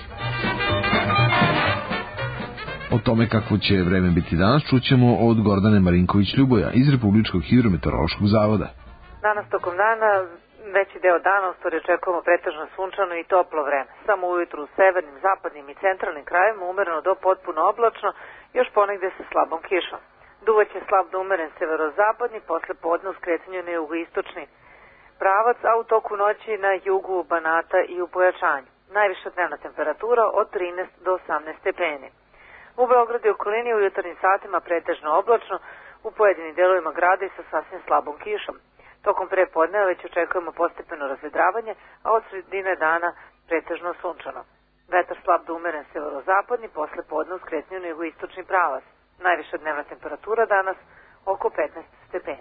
O tome kako će vreme biti danas čućemo od Gordane Marinković-Ljuboja iz Republičkog hidrometeorološkog zavoda. Danas tokom dana veći deo dana u stvari očekujemo pretežno sunčano i toplo vreme. Samo ujutru u severnim, zapadnim i centralnim krajevima umereno do potpuno oblačno, još ponegde sa slabom kišom. Duvaće slab do umeren severozapadni, posle podne u skretanju na jugoistočni pravac, a u toku noći na jugu Banata i u pojačanju. Najviša dnevna temperatura od trinaest do osamnaest stepeni. U Beogradu i okolini u jutarnjim satima pretežno oblačno, u pojedinim delovima grada i sa sasvim slabom kišom. Tokom prepodneva već očekujemo postepeno razvedravanje, a od sredine dana pretežno sunčano. Vetar slab do umeren severozapadni, posle podne u skretanju na jugoistočni pravac. Najviša dnevna temperatura danas oko petnaest stepeni.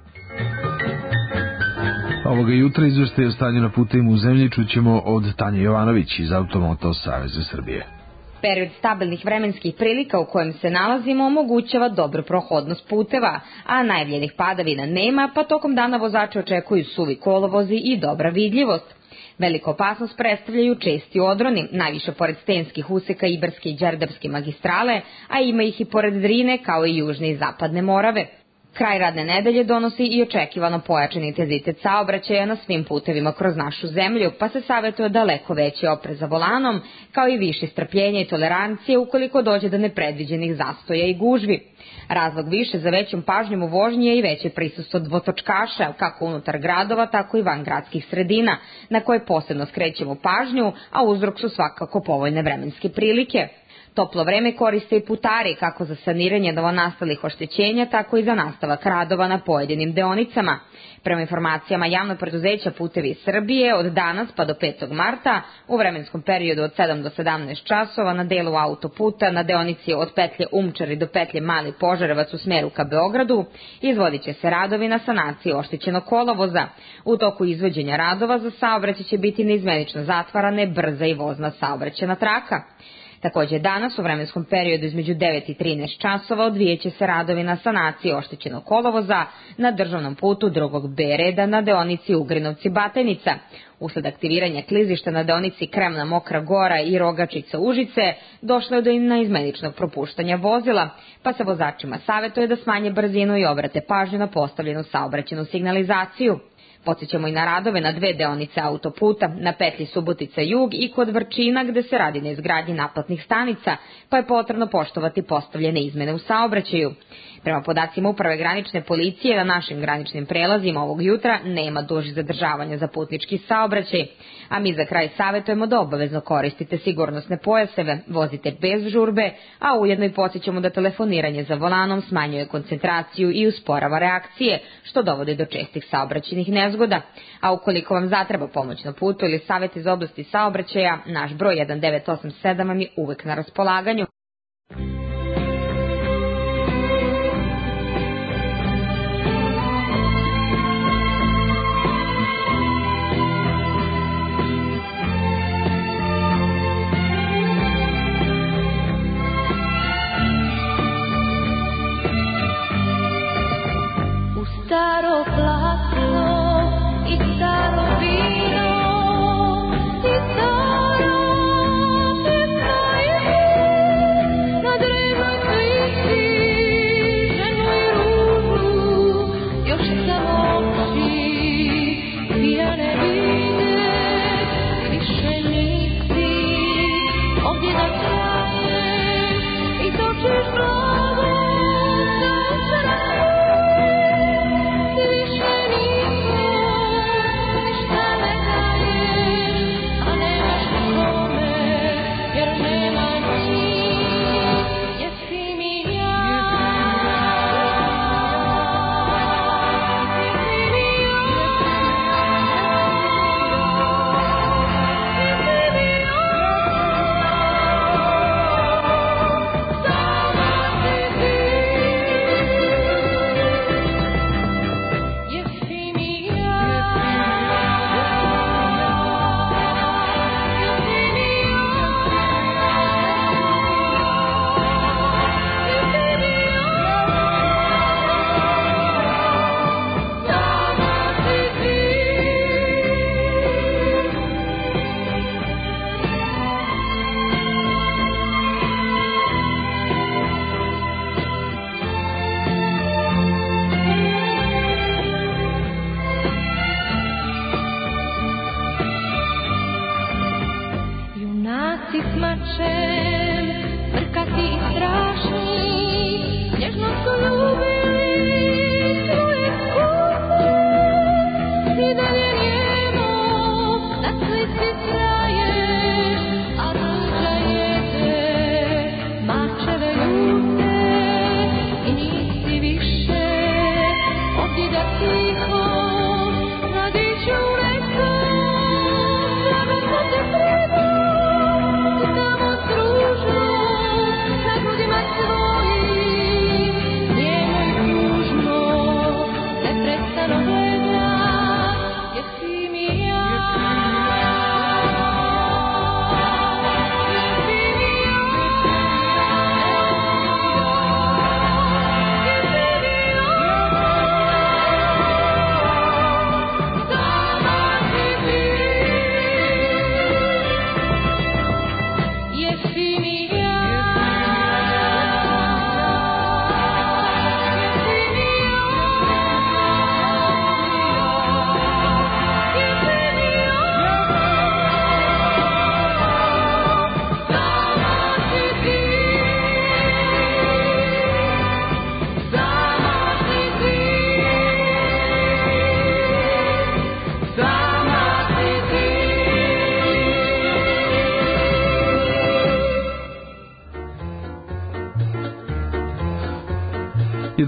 Ovoga jutra izveštaj o stanju na putevima u zemlji čućemo od Tanje Jovanović iz Automoto Saveza Srbije. Period stabilnih vremenskih prilika u kojem se nalazimo omogućava dobru prohodnost puteva, a najavljenih padavina nema, pa tokom dana vozači očekuju suvi kolovozi i dobra vidljivost. Veliku opasnost predstavljaju česti odroni, najviše pored stenskih useka Ibarske i Đerdapske magistrale, a ima ih i pored Drine kao i južne i zapadne Morave. Kraj radne nedelje donosi i očekivano pojačan intenzitet saobraćaja na svim putevima kroz našu zemlju, pa se savjetuje daleko veći oprez za volanom, kao i više strpljenja i tolerancije ukoliko dođe do nepredviđenih zastoja i gužvi. Razlog više za većom pažnjom u vožnji je i veće prisustvo dvotočkaša, kako unutar gradova, tako i van gradskih sredina, na koje posebno skrećemo pažnju, a uzrok su svakako povoljne vremenske prilike. Toplo vreme koriste i putari, kako za saniranje novonastalih oštećenja, tako i za nastavak radova na pojedinim deonicama. Prema informacijama javnog preduzeća Putevi Srbije, od danas pa do petog marta, u vremenskom periodu od sedam do sedamnaest časova na delu autoputa na deonici od petlje Umčari do petlje Mali Požarevac u smeru ka Beogradu, izvodit će se radovi na sanaciji oštećenog kolovoza. U toku izvođenja radova za saobraćaj će biti neizmenično zatvarane brza i vozna saobraćajna traka. Također danas u vremenskom periodu između devet i trinaest časova odvijeće se radovi na sanaciji oštećenog kolovoza na državnom putu drugog B reda na deonici Ugrinovci-Batajnica. Usled aktiviranja klizišta na deonici Kremna Mokra Gora i Rogačica Užice došlo je do neizmeničnog propuštanja vozila, pa se vozačima savjetuje da smanje brzinu i obrate pažnju na postavljenu saobraćajnu signalizaciju. Podsjećamo i na radove na dve deonice autoputa, na petlji Subotica Jug i kod Vrčina gde se radi na izgradnji naplatnih stanica, pa je potrebno poštovati postavljene izmene u saobraćaju. Prema podacima Uprave granične policije, na našim graničnim prelazima ovog jutra nema dužih zadržavanja za putnički saobraćaj, a mi za kraj savjetujemo da obavezno koristite sigurnosne pojaseve, vozite bez žurbe, a ujedno i podsjećamo da telefoniranje za volanom smanjuje koncentraciju i usporava reakcije, što dovodi do čestih saobraćajnih nezgoda. A ukoliko vam zatreba pomoć na putu ili savjet iz oblasti saobraćaja, naš broj jedan devet osam sedam vam je uvek na raspolaganju. Staro platno i staro vino i staro pjesma je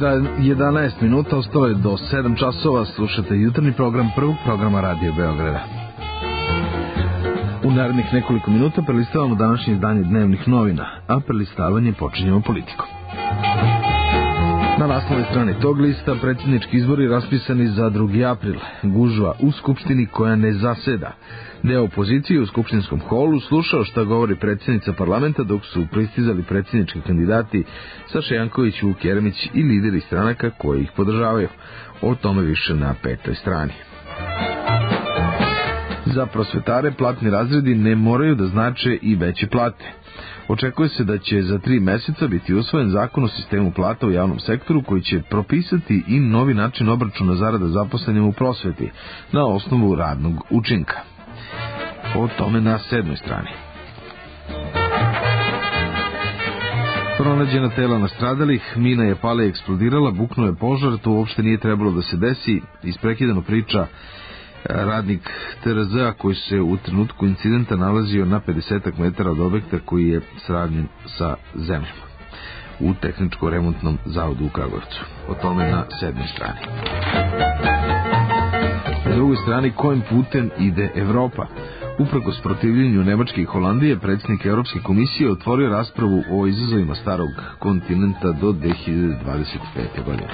jedanaest minuta, ostalo je do sedam časova, slušate jutarnji program prvog programa Radio Beograda. U narednih nekoliko minuta prelistavamo današnje izdanje dnevnih novina, a prelistavanje počinjemo politikom. Na naslovnoj strani tog lista predsjednički izbori raspisani za drugi april, gužva u Skupštini koja ne zaseda. Deo opozicije u skupštinskom holu slušao šta govori predsjednica parlamenta dok su pristizali predsjednički kandidati Saša Janković, Vuk Jeremić i lideri stranaka koji ih podržavaju. O tome više na petoj strani. Za prosvetare platni razredi ne moraju da znače i veće plate. Očekuje se da će za tri meseca biti usvojen zakon o sistemu plata u javnom sektoru koji će propisati i novi način obračuna zarada zaposlenima u prosveti na osnovu radnog učinka. O tome na sedmoj strani. Pronađena tela nastradalih, mina je pala i eksplodirala, buknuo je požar, to uopšte nije trebalo da se desi. Isprekidano priča radnik T R Z-a koji se u trenutku incidenta nalazio na pedeset metara od objekta koji je sravnjen sa zemljom u tehničko-remontnom zavodu u Kragujevcu. O tome na sedmoj strani. Na drugoj strani, kojim putem ide Evropa? Uprkos protivljenju Nemačke i Holandije, predsjednik Europske komisije otvorio raspravu o izazovima starog kontinenta do dve hiljade dvadeset pete. godine.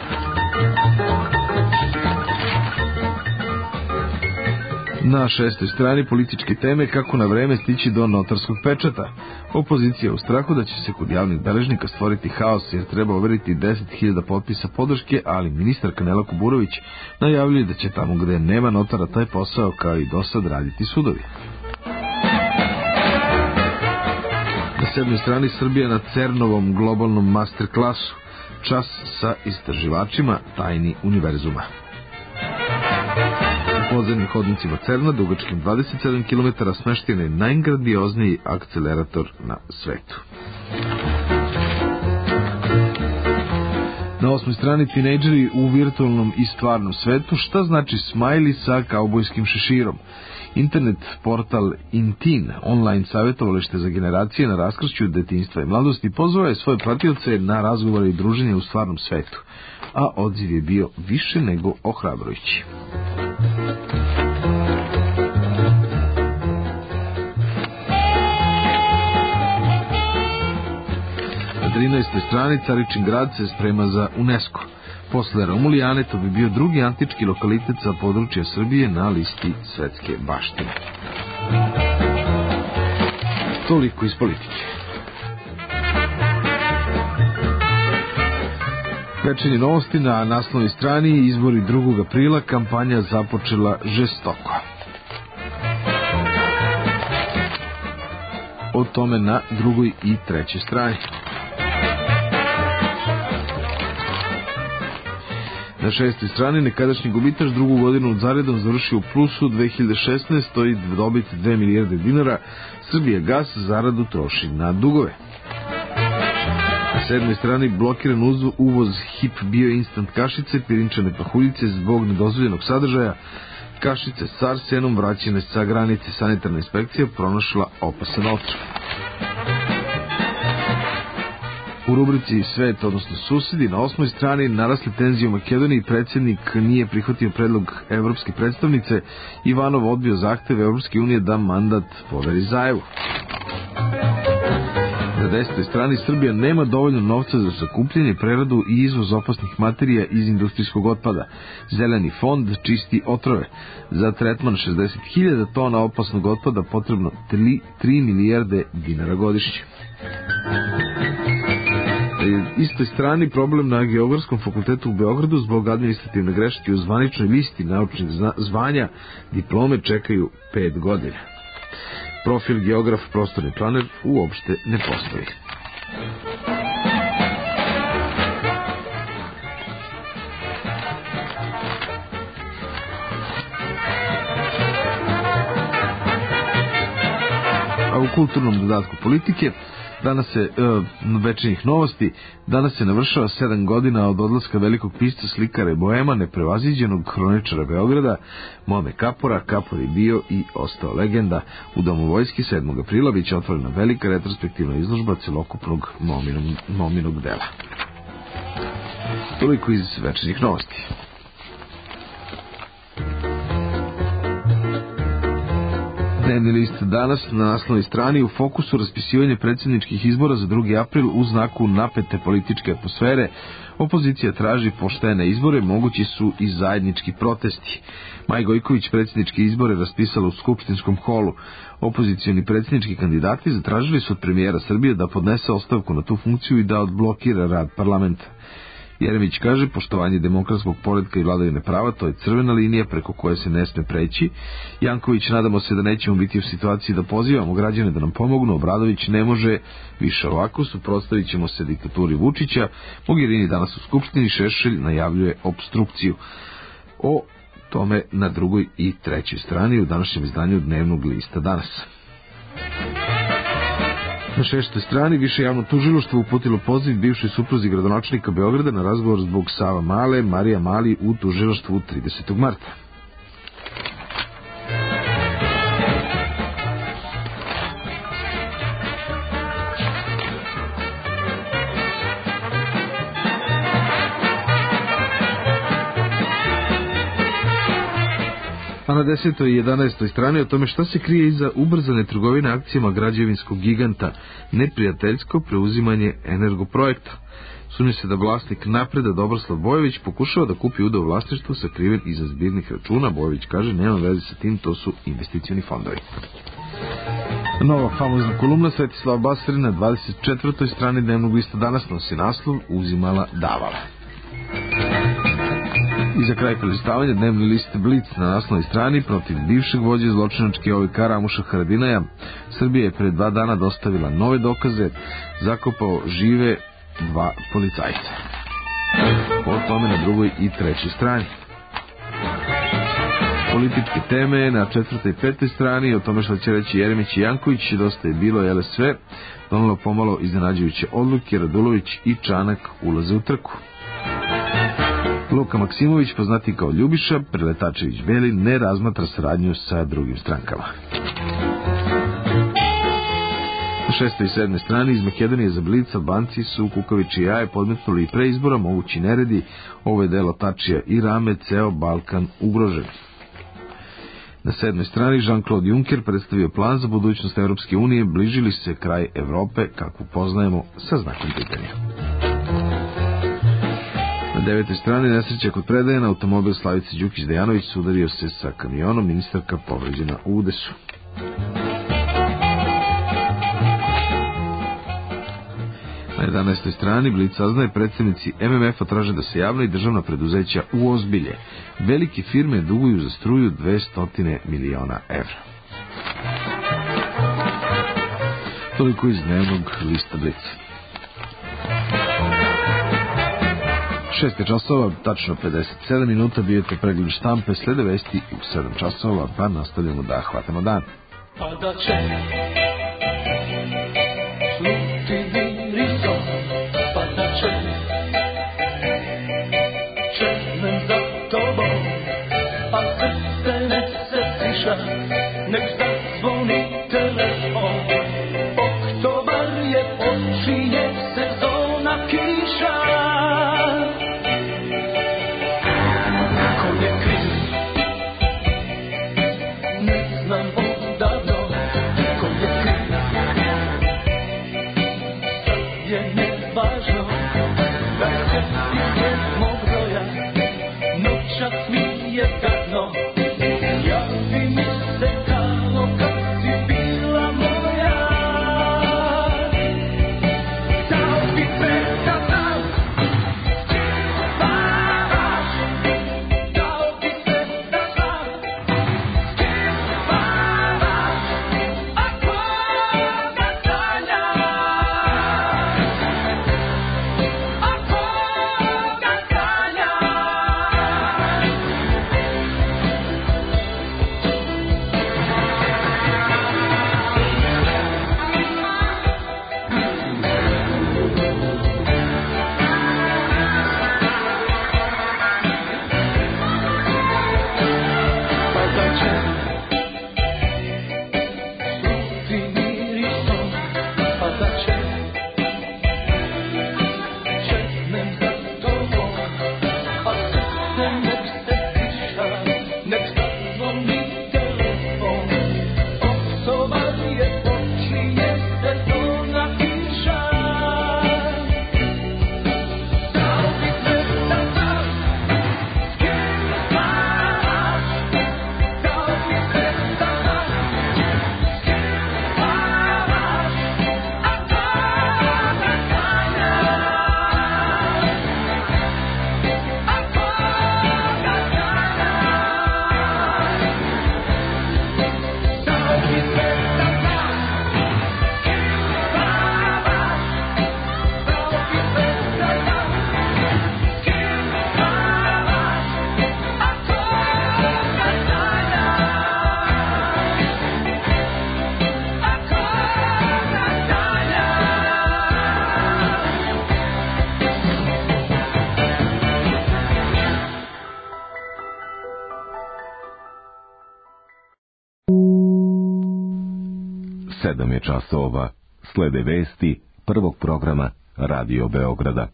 Na šestoj strani političke teme kako na vreme stići do notarskog pečata. Opozicija u strahu da će se kod javnih beležnika stvoriti haos jer treba overiti deset hiljada potpisa podrške, ali ministar Nela Kuburović najavljuje da će tamo gde nema notara taj posao kao i do sad raditi sudovi. Na sedmoj strani Srbija na CERN-ovom globalnom masterklasu. Čas sa istraživačima tajni univerzuma. U podzemnim hodnicima CERN-a, dugačkim dvadeset sedam kilometara, smešten je najgrandiozniji akcelerator na svetu. Na osmoj strani tinejdžeri u virtualnom i stvarnom svetu. Šta znači smajli sa kaubojskim šeširom? Internet portal Intin, online savjetovalište za generacije na raskršću detinjstva i mladosti, pozvao je svoje pratioce na razgovore i druženje u stvarnom svetu, a odziv je bio više nego ohrabrujući. Na trinaestoj strani Caričin grad se sprema za UNESCO. Posle Romulijane to bi bio drugi antički lokalitet sa područja Srbije na listi svetske baštine. Toliko iz politike. Večernje novosti na naslovnoj strani, izbori drugog aprila, kampanja započela žestoko. O tome na drugoj i trećoj strani. Na šestoj strani nekadašnji gubitaš drugu godinu od zaredom završio u plusu, dve hiljade šesnaeste. i dobit dve milijarde dinara. Srbija gas zaradu troši na dugove. Na sedmoj strani blokiran uvoz hip bio instant kašice, pirinčane pahuljice zbog nedozvoljenog sadržaja. Kašice s arsenom vraćene sa granice, sanitarna inspekcija pronašla opasan otrov. U rubrici Svet, odnosno susedi, na osmoj strani narasle tenzije u Makedoniji, predsjednik nije prihvatio predlog evropske predstavnice, Ivanov odbio zahteve Evropske unije da mandat poveri Zajevu. Na desetoj strani Srbija nema dovoljno novca za sakupljanje, preradu i izvoz opasnih materija iz industrijskog otpada. Zeleni fond čisti otrove. Za tretman šezdeset hiljada tona opasnog otpada potrebno tri milijarde dinara godišnje. Istoj strani problem na Geografskom fakultetu u Beogradu zbog administrativne greške u zvaničnoj listi naučnih zvanja, diplome čekaju pet godina. Profil geograf, prostorni planer uopšte ne postoji. A u kulturnom dodatku politike danas se, e, večernjih novosti, danas se navršava sedam godina od odlaska velikog pisca, slikara i boema, neprevaziđenog hroničara Beograda, Moame Kapora. Kapor je bio i ostao legenda. U Domu vojske sedmog aprila biće otvorena velika retrospektivna izložba celokupnog Mominog, Mominog dela. Toliko iz večernjih novosti. Dnevni list danas na naslovnoj strani: u fokusu raspisivanje predsjedničkih izbora za drugi april u znaku napete političke atmosfere. Opozicija traži poštene izbore, mogući su i zajednički protesti. Maj Gojković predsjedničke izbore raspisala u skupštinskom holu. Opozicioni predsjednički kandidati zatražili su od premijera Srbije da podnese ostavku na tu funkciju i da odblokira rad parlamenta. Jeremić kaže, poštovanje demokratskog poretka i vladavine prava, to je crvena linija preko koje se ne sme preći. Janković, nadamo se da nećemo biti u situaciji da pozivamo građane da nam pomognu. Obradović, ne može više ovako, suprotstavit ćemo se diktaturi Vučića. Mogherini danas u Skupštini, Šešelj najavljuje obstrukciju. O tome na drugoj i trećoj strani u današnjem izdanju Dnevnog lista danas. Na šestoj strani više javno tužilaštvo uputilo poziv bivšoj supruzi gradonačelnika Beograda na razgovor zbog Sava Male, Marija Mali u tužilaštvu tridesetog marta. A na desetoj i jedanaestoj strani o tome šta se krije iza ubrzane trgovine akcijama građevinskog giganta, neprijateljsko preuzimanje Energoprojekta. Sumnja se da vlasnik Napreda Dobroslav Bojović pokušava da kupi udeo vlasništva sakriven iza zbirnih računa. Bojović kaže, nema veze sa tim, to su investicioni fondovi. Nova famozna kolumna Svetislava Basri na dvadeset četvrtoj strani Dnevnog lista danas nosi naslov Uzimala, davala. I za kraj prelistavanja Dnevni list Blic na naslovnoj strani: protiv bivšeg vođe zločinačke O V K Ramuša Haradinaja, Srbija je pred dva dana dostavila nove dokaze, zakopao žive dva policajca. O tome na drugoj i trećoj strani. Političke teme na četvrtoj i petoj strani, o tome što će reći Jeremić i Janković, dosta je bilo, jele sve, donalo pomalo iznenađujuće odluke, Radulović i Čanak ulaze u trku. Luka Maksimović, poznati kao Ljubiša, Preletačević Beli, ne razmatra saradnju sa drugim strankama. Na šestoj i sedmoj strani iz Makedonije za Blic, Albanci su kukavičije jaje podmetnuli i pre izbora, mogući neredi, ovo je delo Tačija i Rame, ceo Balkan ugrožen. Na sedmoj strani Jean-Claude Juncker predstavio plan za budućnost Europske unije, bliži li se kraj Evrope kakvu poznajemo, sa znakom pitanja. Na devetoj strani nesreća kod Predajena, automobil Slavice Đukić-Dejanović sudario se sa kamionom, ministarka povređena u udesu. Na jedanaestoj strani Blic saznaje, predstavnici M M F-a traže da se javna i državna preduzeća uozbilje. Velike firme duguju za struju dvesta miliona evra. Toliko iz Dnevnog lista Blic. šest časova, tačno pedeset sedam minuta, bio je to pregled štampe, slede vesti u sedam časova, pa nastavljamo da hvatamo dan. Pa da će sluti risom, pa da će čeznem za tobom, a srce ne se stiša, nek da zvoni telefon. Oktobar je, počinje sezona kiša. Sedam je časova. Slede vesti prvog programa Radio Beograda.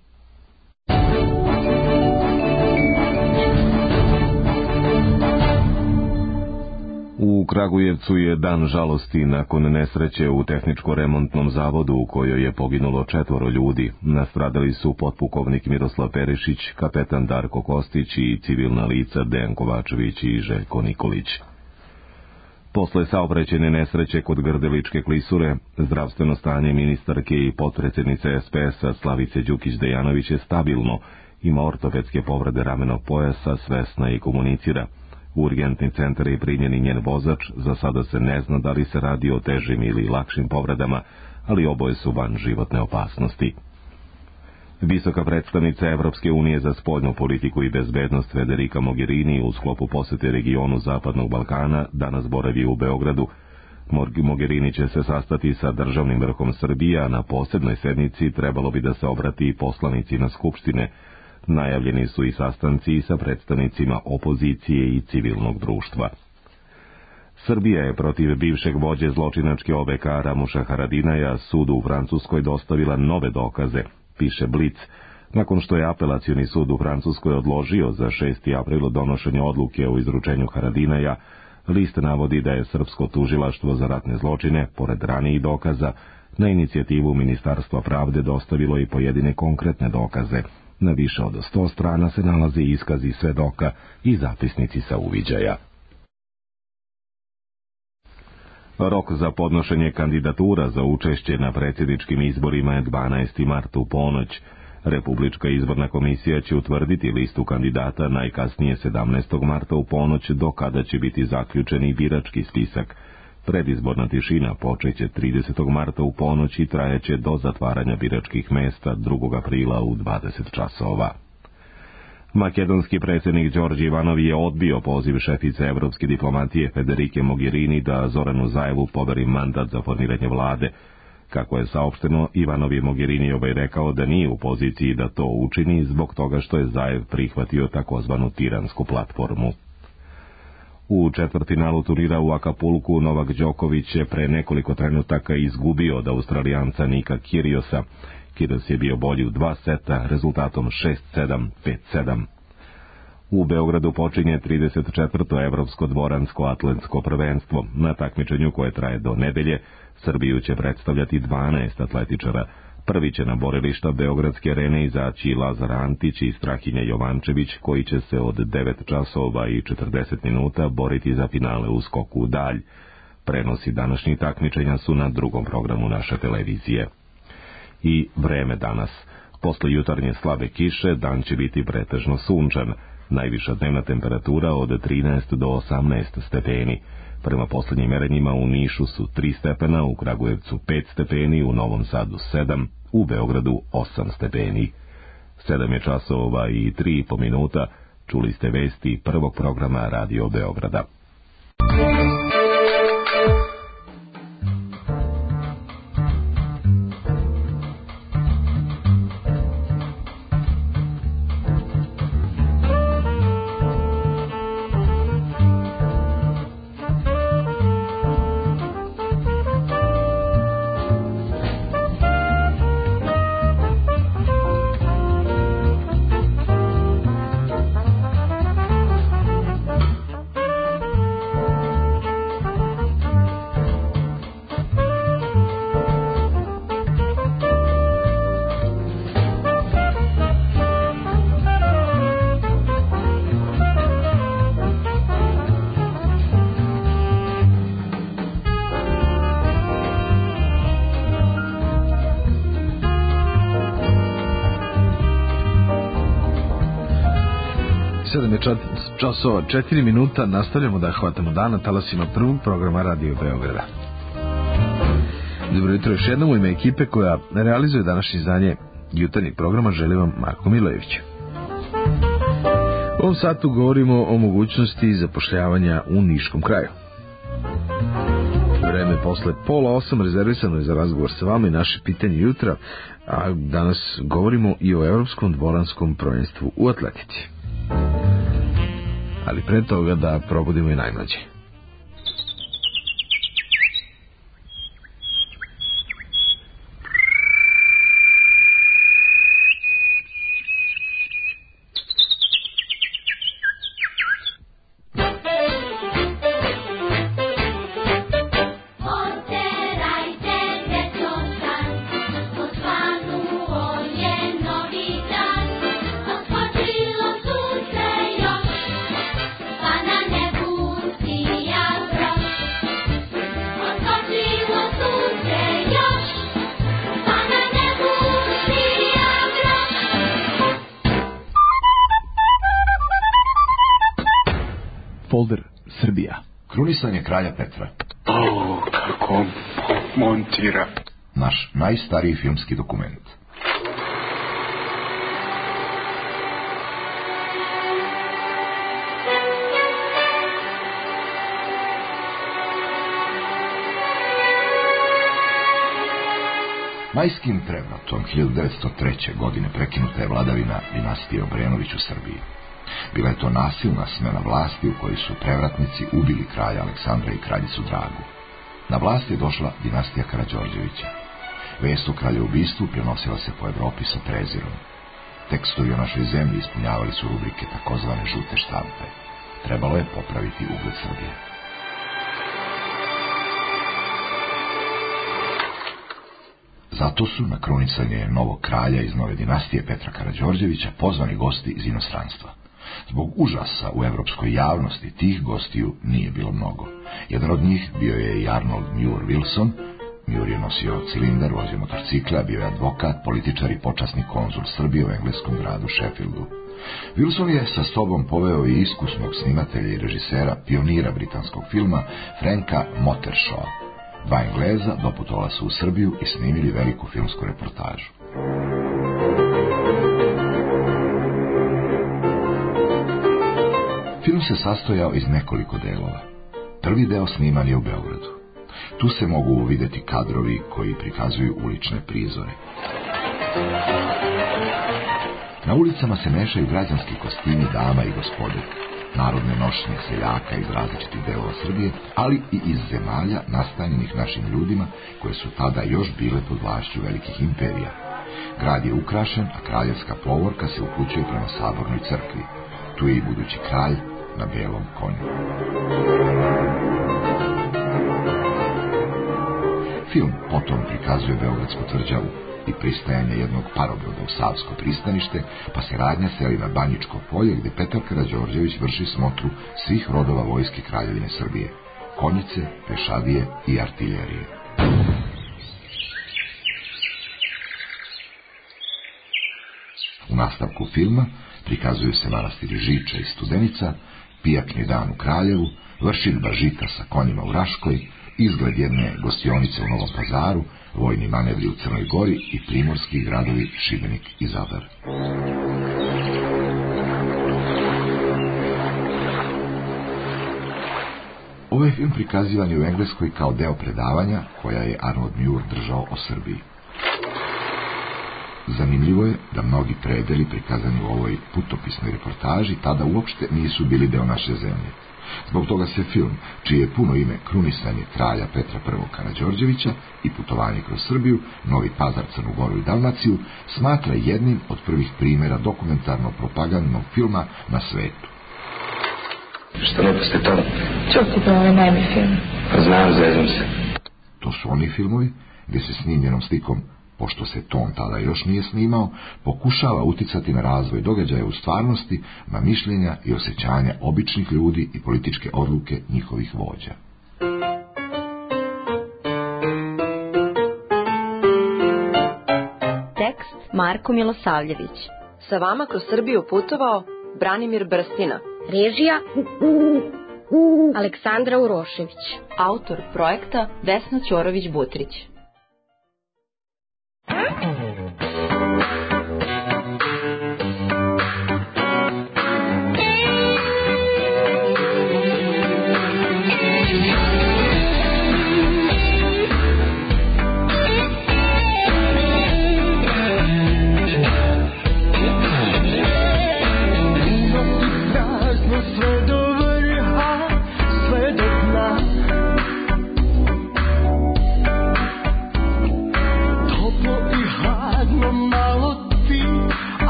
U Kragujevcu je dan žalosti nakon nesreće u tehničko-remontnom zavodu u kojoj je poginulo četvoro ljudi. Nastradali su potpukovnik Miroslav Perišić, kapetan Darko Kostić i civilna lica Dejan Kovačević i Željko Nikolić. Posle saobraćajne nesreće kod Grdeličke klisure, zdravstveno stanje ministarke i potpredsjednice es pe es-a Slavice Đukić-Dejanović je stabilno, ima ortopedske povrede ramenog pojasa, svesna i komunicira. U urgentni centar je primjen i njen vozač, za sada se ne zna da li se radi o težim ili lakšim povredama, ali oboje su van životne opasnosti. Visoka predstavnica Evropske unije za spoljnu politiku i bezbednost Federica Mogherini u sklopu posete regionu Zapadnog Balkana danas boravi u Beogradu. Mogherini će se sastati sa državnim vrhom Srbije, a na posebnoj sednici trebalo bi da se obrati i poslanicima Skupštine. Najavljeni su i sastanci sa predstavnicima opozicije i civilnog društva. Srbija je protiv bivšeg vođe zločinačke o ve ka Ramuša Haradinaja sudu u Francuskoj dostavila nove dokaze, piše Blic, nakon što je apelacioni sud u Francuskoj odložio za šesti april donošenje odluke o izručenju Haradinaja. List navodi da je srpsko tužilaštvo za ratne zločine, pored ranijih dokaza, na inicijativu Ministarstva pravde dostavilo i pojedine konkretne dokaze. Na više od sto strana se nalaze iskazi svedoka i zapisnici sa uviđaja. Rok za podnošenje kandidatura za učešće na predsjedničkim izborima je dvanaesti mart u ponoć. Republička izborna komisija će utvrditi listu kandidata najkasnije sedamnaestog marta u ponoć, do kada će biti zaključen i birački spisak. Predizborna tišina počeće tridesetog marta u ponoć i trajeće do zatvaranja biračkih mesta drugog aprila u dvadeset časova. Makedonski predsjednik Đorđe Ivanov je odbio poziv šefice evropske diplomatije Federike Mogherini da Zoranu Zaevu poveri mandat za formiranje vlade. Kako je saopšteno, Ivanov je Mogheriniovoj rekao da nije u poziciji da to učini zbog toga što je Zaev prihvatio takozvanu tiransku platformu. U četvrtfinalu turnira u Akapulku Novak Đoković je pre nekoliko trenutaka izgubio od Australijanca Nika Kyriosa. Kyrgios je bio bolji u dva seta rezultatom šest sedam, pet sedam. U Beogradu počinje trideset četvrto evropsko dvoransko atletsko prvenstvo. Na takmičenju koje traje do nedelje, Srbiju će predstavljati dvanaest atletičara. Prvi će na borilišta Beogradske arene izaći Lazar Antić i Strahinja Jovančević, koji će se od devet časova i četrdeset minuta boriti za finale u skoku u dalj. Prenosi današnjih takmičenja su na drugom programu naše televizije. I vreme danas. Posle jutarnje slabe kiše dan će biti pretežno sunčan. Najviša dnevna temperatura od trinaest do osamnaest stepeni. Prema posljednjim merenjima u Nišu su tri stepena, u Kragujevcu pet stepeni, u Novom Sadu sedam, u Beogradu osam stepeni. Sedam je časova i tri i po minuta. Čuli ste vesti prvog programa Radio Beograda. sedam je časova četiri minuta, nastavljamo da hvatamo dana talasima prvog programa Radio Beograda. Dobro jutro još jednom, u ime ekipe koja realizuje današnje izdanje jutarnjeg programa želim vam Marko Milojević. U ovom satu govorimo o mogućnosti zapošljavanja u Niškom kraju. Vreme posle pola osam rezervisano je za razgovor sa vama i naše pitanje jutra, a danas govorimo i o Evropskom dvoranskom prvenstvu u atletici. Ali pre toga da probudimo i najmlađe. folder Srbija. Krunisanje kralja Petra. O, kako montira. Naš najstariji filmski dokument. Majskim prevratom hiljadu devetsto treće. godine prekinuta je vladavina dinastije Obrenović u Srbiji. Bila je to nasilna smena vlasti u kojoj su prevratnici ubili kralja Aleksandra i kraljicu Dragu. Na vlast je došla dinastija Karađorđevića. Vest o kraljobistvu prenosila se po Evropi sa prezirom. Tekstovi o našoj zemlji ispunjavali su rubrike takozvane žute štampe. Trebalo je popraviti ugled Srbije. Zato su na krunisanje novog kralja iz nove dinastije Petra Karađorđevića pozvani gosti iz inostranstva. Zbog užasa u evropskoj javnosti tih gostiju nije bilo mnogo. Jedan od njih bio je i Arnold Muir Wilson. Muir je nosio cilindar, vozio motorcikla, bio je advokat, političar i počasni konzul Srbije u engleskom gradu Sheffieldu. Wilson je sa sobom poveo i iskusnog snimatelja i režisera, pionira britanskog filma Franka Mottershaw. Dva Engleza doputovala su u Srbiju i snimili veliku filmsku reportažu. Film se sastojao iz nekoliko delova. Prvi deo sniman je u Beogradu. Tu se mogu vidjeti kadrovi koji prikazuju ulične prizore. Na ulicama se mešaju građanski kostimi dama i gospode, narodne nošnje seljaka iz različitih delova Srbije, ali i iz zemalja nastanjenih našim ljudima koje su tada još bile pod vlašću velikih imperija. Grad je ukrašen, a kraljevska povorka se upućuje prema sabornoj crkvi. Tu je i budući kralj na belom konju. Film potom prikazuje beogradsku tvrđavu i pristajanje jednog parobroda u Savsko pristanište, pa se radnja seli na Banjičko polje gdje Petar Karađorđević vrši smotru svih rodova vojske Kraljevine Srbije, konjice, pešadije i artiljerije. U nastavku filma prikazuju se manastiri Žiča i Studenica, pijakni dan u Kraljevu, vršidba žita sa konjima u Raškoj, izgled jedne gostionice u Novom Pazaru, vojni manevri u Crnoj Gori i primorski gradovi Šibenik i Zadar. Ovaj film prikazivan je u Engleskoj kao deo predavanja koja je Arnold Muir držao o Srbiji. Zanimljivo je da mnogi predeli prikazani u ovoj putopisnoj reportaži tada uopšte nisu bili deo naše zemlje. Zbog toga se film, čije je puno ime Krunisanje kralja Petra prvog. Karađorđevića i putovanje kroz Srbiju, Novi Pazar, Crnu Goru i Dalmaciju, smatra jednim od prvih primjera dokumentarno-propagandnog filma na svetu. Što ne puste to? Čuo ti to ovaj najmi film? Pa znam, zezam se. To su oni filmovi gdje se snimljenom slikom, pošto se ton tada još nije snimao, pokušava uticati na razvoj događaja u stvarnosti, na mišljenja i osjećanja običnih ljudi i političke odluke njihovih vođa. Tekst Marko Milosavljević. Sa vama kroz Srbiju putovao Branimir Brstina. Režija Aleksandra Urošević. Autor projekta Vesna Ćorović-Butrić.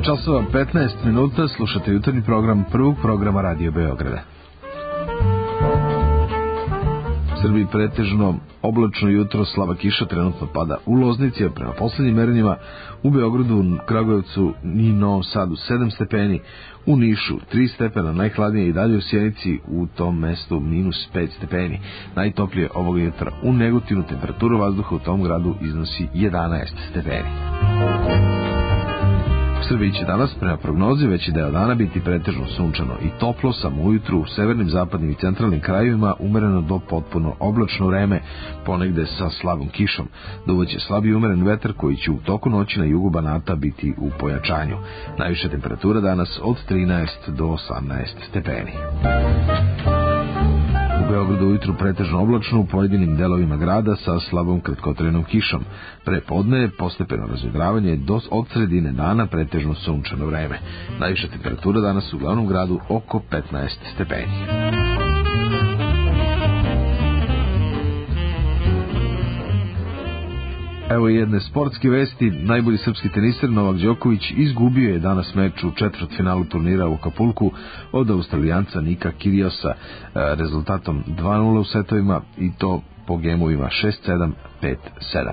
časova petnaest minuta, slušate jutarnji program prvog programa Radio Beograda. U Srbiji pretežno oblačno jutro, slaba kiša trenutno pada u Loznici, a prema poslednjim merenjima u Beogradu, Kragujevcu i Novom Sadu sedam stepeni, u Nišu tri stepena, najhladnije i dalje u Sjenici, u tom mestu minus pet stepeni. Najtoplije ovog jutra u Negotinu, temperatura vazduha u tom gradu iznosi jedanaest stepeni. U Srbiji će danas, prema prognozi, veći deo dana biti pretežno sunčano i toplo, samo ujutru u severnim, zapadnim i centralnim krajevima umereno do potpuno oblačno vreme, ponegde sa slabom kišom. Duvaće slabi umeren vetar koji će u toku noći na jugu Banata biti u pojačanju. Najviša temperatura danas od trinaest do osamnaest stepeni. U Beogradu ujutru pretežno oblačno u pojedinim delovima grada sa slabom kratkotrenom kišom. Pre podne postepeno razvedravanje do od sredine dana pretežno sunčano vreme. Najviša temperatura danas u glavnom gradu oko petnaest stepeni. Evo i jedne sportske vesti. Najbolji srpski teniser Novak Đoković izgubio je danas meč u četvrtfinalu turnira u Akapulku od Australijanca Nika Kyrgiosa rezultatom dva nula u setovima i to po gemovima šest sedam, pet sedam.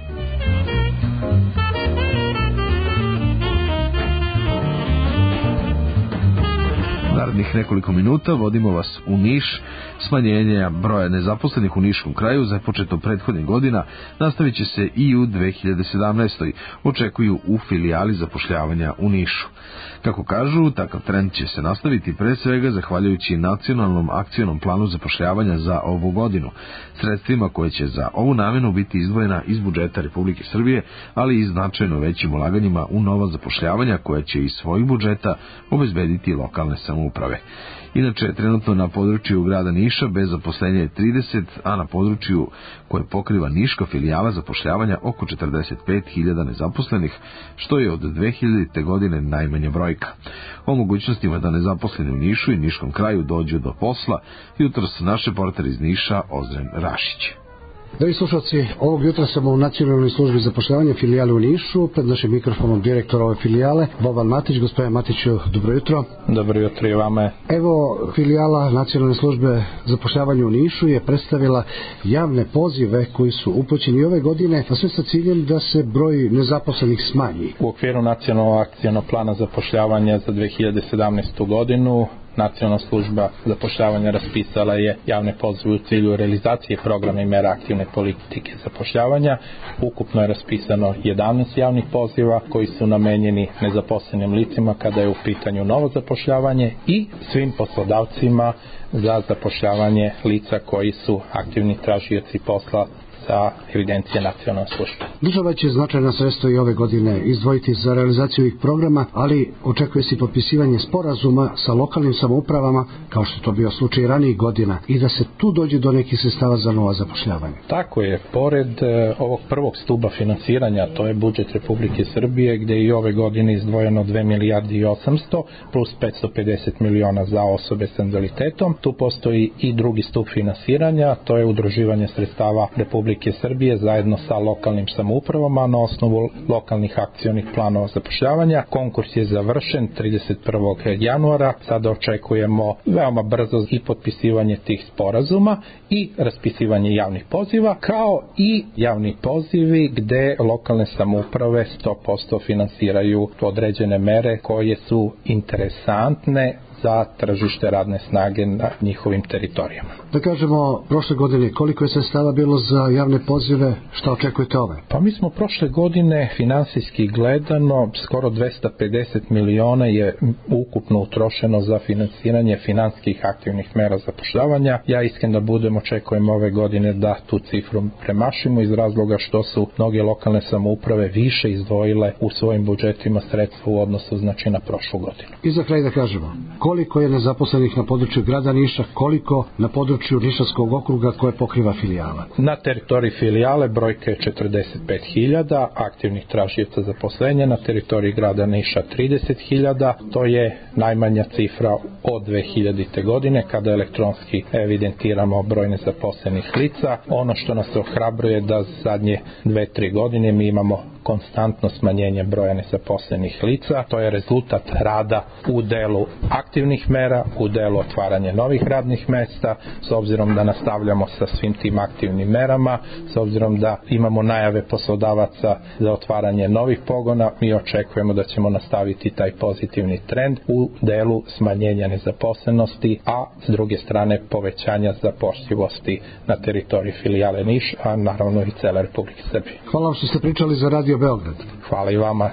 Narednih nekoliko minuta vodimo vas u Niš. Smanjenje broja nezaposlenih u Niškom kraju započeto prethodnih godina nastavit će se i u dve hiljade sedamnaestoj. Očekuju u filijali zapošljavanja u Nišu. Kako kažu, takav trend će se nastaviti pre svega zahvaljujući nacionalnom akcionom planu zapošljavanja za ovu godinu, sredstvima koje će za ovu namenu biti izdvojena iz budžeta Republike Srbije, ali i značajno većim ulaganjima u nova zapošljavanja koja će iz svojih budžeta obezbediti lokalne samouprave. Inače, trenutno na području grada Niša bez zaposlenja je trideset, a na području koje pokriva Niška filijala zapošljavanja oko četrdeset pet hiljada nezaposlenih, što je od dve hiljadite godine najmanja brojka. O mogućnostima da nezaposleni u Nišu i Niškom kraju dođu do posla, jutros naš reporter iz Niša Ozren Rašić. Dragi slušalci, ovog jutra sam u Nacionalnoj službi zapošljavanja filijale u Nišu, pred našim mikrofonom direktor ove filijale, Boban Matić. Gospodine Matiću, dobro jutro. Dobro jutro i vama. Evo, filijala Nacionalne službe zapošljavanja u Nišu je predstavila javne pozive koji su upućeni ove godine, a sve sa ciljem da se broj nezaposlenih smanji. U okviru Nacionalnog akcionog plana zapošljavanja za dve hiljade sedamnaestu godinu Nacionalna služba zapošljavanja raspisala je javne pozive u cilju realizacije programa i mera aktivne politike zapošljavanja. Ukupno je raspisano jedanaest javnih poziva koji su namenjeni nezaposlenim licima kada je u pitanju novo zapošljavanje i svim poslodavcima za zapošljavanje lica koji su aktivni tražioci posla za evidencije nacionalne službe. Država će značajna sredstva i ove godine izdvojiti za realizaciju ovih programa, ali očekuje se potpisivanje sporazuma sa lokalnim samoupravama, kao što je to bio slučaj ranijih godina, i da se tu dođe do nekih sredstava za nova zapošljavanja. Tako je, pored e, ovog prvog stuba finansiranja, to je budžet Republike Srbije, gde je i ove godine izdvojeno dve milijarde i osamsto plus petsto pedeset miliona za osobe s invaliditetom. Tu postoji i drugi stup finansiranja, to je udruživanje sredstava Republike Srbije zajedno sa lokalnim samoupravama na osnovu lokalnih akcionih planova zapošljavanja. Konkurs je završen trideset prvog januara. Sada očekujemo veoma brzo i potpisivanje tih sporazuma i raspisivanje javnih poziva, kao i javni pozivi gde lokalne samouprave sto posto finansiraju određene mere koje su interesantne za tržište radne snage na njihovim teritorijama. Da kažemo, prošle godine koliko je sredstava bilo za javne pozive, šta očekujete ove? Pa mi smo prošle godine finansijski gledano skoro dvesta pedeset miliona je ukupno utrošeno za finansiranje finansijskih aktivnih mera zapošljavanja. Ja iskren da budem očekujem ove godine da tu cifru premašimo iz razloga što su mnoge lokalne samouprave više izdvojile u svojim budžetima sredstva u odnosu znači na prošlu godinu. I za kraj da kažemo, koliko je nezaposlenih na području grada Niša, koliko na području Nišavskog okruga koje pokriva filijala? Na teritoriji filijale brojka je četrdeset pet hiljada aktivnih tražioca zaposlenja, na teritoriji grada Niša trideset hiljada, to je najmanja cifra od dve hiljadite godine kada elektronski evidentiramo broj nezaposlenih lica. Ono što nas ohrabruje da zadnje dve tri godine mi imamo konstantno smanjenje broja nezaposlenih lica. To je rezultat rada u delu aktivnih mera, u delu otvaranja novih radnih mesta, s obzirom da nastavljamo sa svim tim aktivnim merama, s obzirom da imamo najave poslodavaca za otvaranje novih pogona, mi očekujemo da ćemo nastaviti taj pozitivni trend u delu smanjenja nezaposlenosti, a s druge strane povećanja zapošljivosti na teritoriji filijale Niš, a naravno i cele Republike Srbije. Hvala vam što ste pričali za Radio Beograd. Hvala i vama.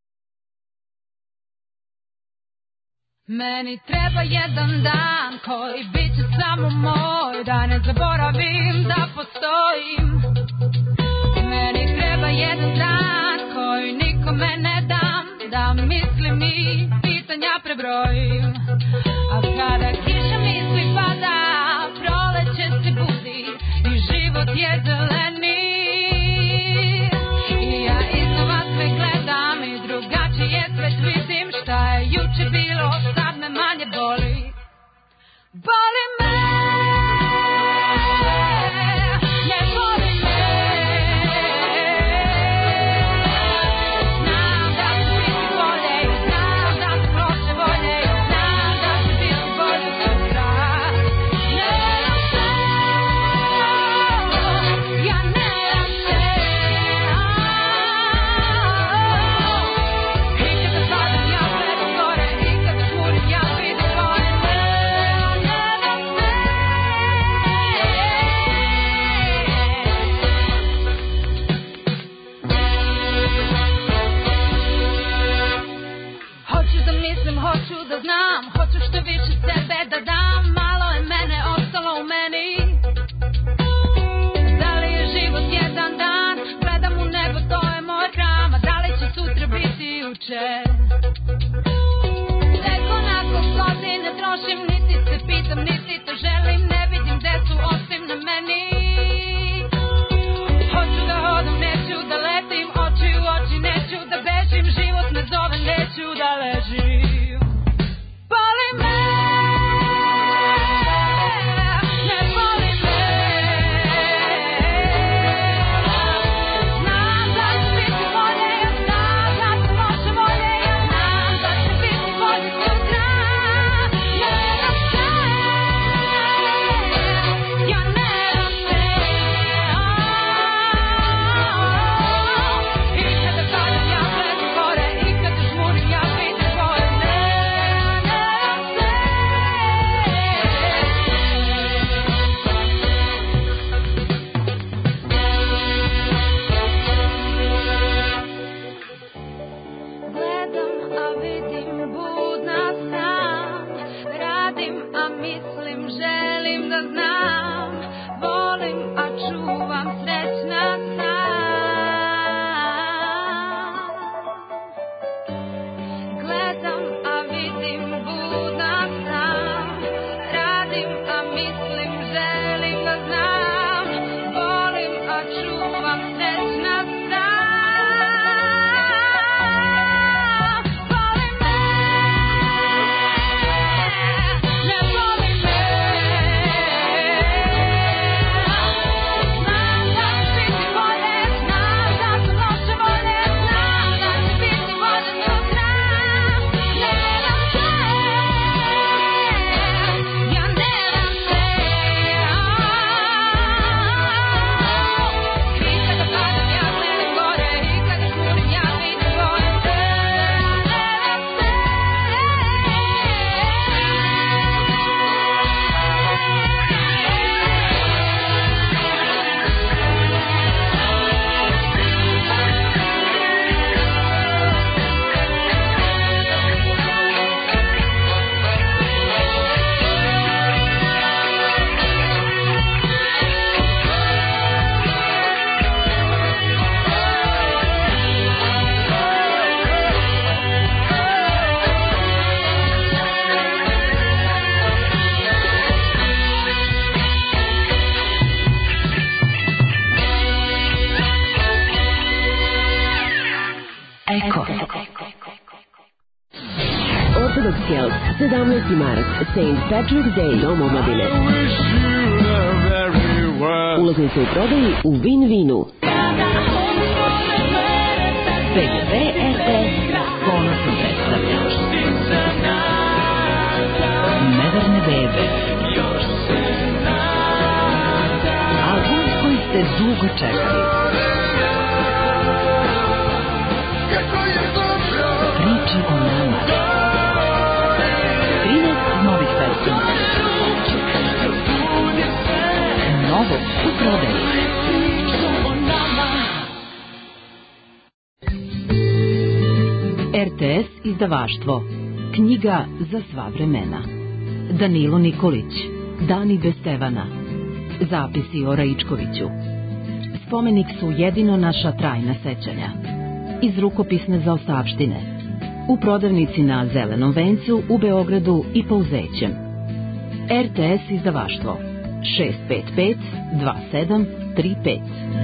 Meni treba jedan dan koji bit će samo moj, da ne zaboravim da postojim. Meni treba jedan dan koji nikome ne dam, da mislim i pitanja prebrojim. A kada kiša misli pada, proleće se budi i život je zeleni. I ja iznova sve gledam i drugačije svet vidim. Šta je juče bilo, sad me manje boli. Boli me, ne boli me. Znam da će biti bolje, znam da su loše volje, znam da će biti bolje sutra. Ne dam se, ja ne dam se. I kada padam ja gledam gore, i kada žmurim ja vidim boje. Ne, ne dam se. Hoću da mislim, hoću da znam, hoću što više sebe da dam. Malo je mene ostalo u meni. Da li je život jedan dan, gledam u nebo, to je moj hram. A da li će sutra biti juče? Tek onako godine trošim, niti se pitam, niti to želim. Ne vidim gde su osim na meni. Hoću da hodam, neću da letim, oči u oči, neću da bežim. Život me zove, neću da ležim. Boli me, ne boli me. Znam da će biti bolje, ja znam da su loše volje, ja znam da će biti bolje sutra. Ne dam se, ja ne dam se. I kada padam ja gledam gore, i kada žmurim ja vidim boje. Ne, ne dam se. Gledam, a vidim, budna sam. Radim, a mislim, želim da znam. Volim, a čuvam, srećna sam. Gledam, a vidim, budna sam. Radim, a mislim, želim da znam. Volim, a čuvam, srećna sam. Boli me, ne boli me. Znam da će biti bolje, znam da su loše volje, znam da će biti bolje sutra. Ne dam se, ja ne dam se. I kada padam ja gledam gore, i kada žmurim ja vidim boje. Ne dam se. Eko. Ortodoksijal, sedamnaesti mart, Saint Patrick's Day, Dom omladine. Ulaznice u prodaji u Win Winu. P G P R T S ponosno predstavlja Neverne bebe. Album koji ste dugo čekali. Priče o nama. trinaest novih pesama. Novo u prodaju. R T S izdavaštvo. Knjiga za sva vremena. Danilo Nikolić. Dani bez Stevana. Zapisi o Raičkoviću. Spomenik su jedino naša trajna sećanja. Iz rukopisne zaostavštine. U prodavnici na Zelenom vencu u Beogradu i Pouzećem. R T S izdavaštvo. šest pet pet dva sedam tri pet.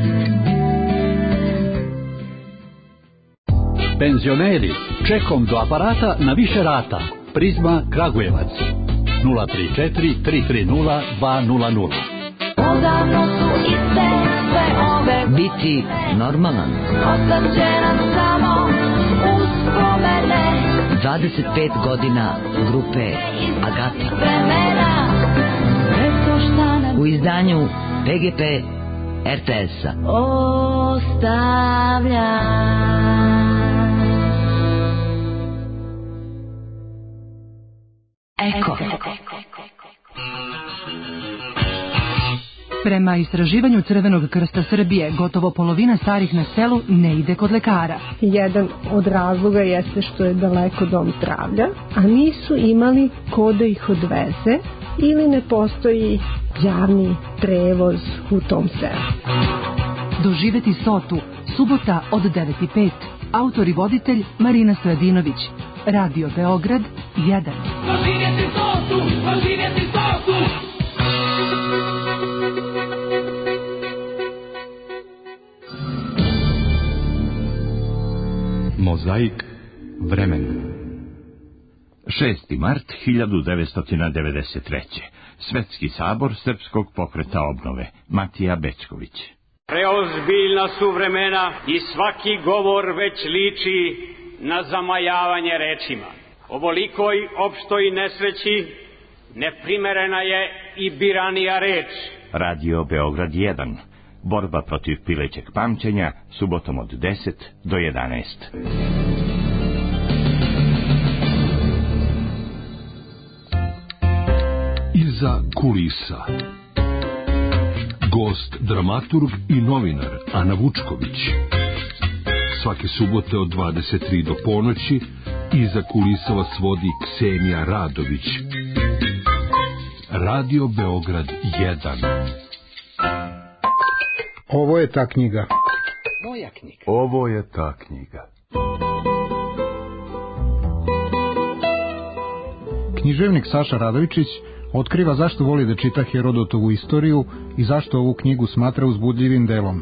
Penzioneri, čekom do aparata na više rata. Prizma Kragujevac. nula tri četiri tri tri nula dva nula nula. Odavno su iste sve ove Biti normalan. ostaće nam samo uspomene dvadeset pet godina grupe Agata. vremena. Eto šta nam U izdanju P G P R T S-a. ostavlja. Eko. Prema istraživanju Crvenog krsta Srbije, gotovo polovina starih na selu ne ide kod lekara. Jedan od razloga jeste što je daleko dom zdravlja, a nisu imali ko da ih odveze ili ne postoji javni prevoz u tom selu. Doživeti Sotu, subota od devet i pet. Autor i voditelj Marina Stradinović. Radio Beograd jedan. Doživjeti Sotu, doživjeti Sotu. Mozaik vremena. šesti mart hiljadu devetsto devedeset treće. Svetski sabor Srpskog pokreta obnove. Matija Bečković. Preozbiljna su vremena i svaki govor već liči na zamajavanje rečima. Ovolikoj opštoj nesreći neprimerena je i biranija reč. Radio Beograd jedan. Borba protiv pilećeg pamćenja, subotom od deset do jedanaest. Iza kulisa. Gost, dramaturg i novinar Ana Vučković. Svake subote od dvadeset tri do ponoći iza kulisa vas vodi Ksenija Radović. Radio Beograd jedan. Ovo je ta knjiga. Moja knjiga. Ovo je ta knjiga. Književnik Saša Radovičić otkriva zašto voli da čita Herodotovu istoriju i zašto ovu knjigu smatra uzbudljivim delom.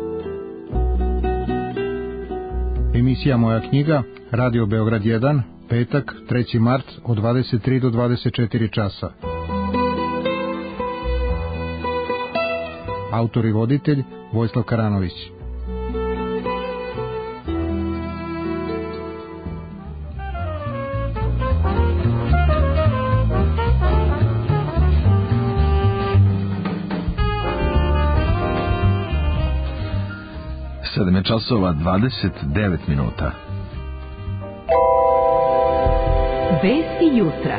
Emisija Moja knjiga, Radio Beograd jedan, petak, treći mart od dvadeset tri do dvadeset četiri časa. Autor i voditelj Vojislav Karanović. sedam je časova dvadeset devet minuta. Vesti jutra.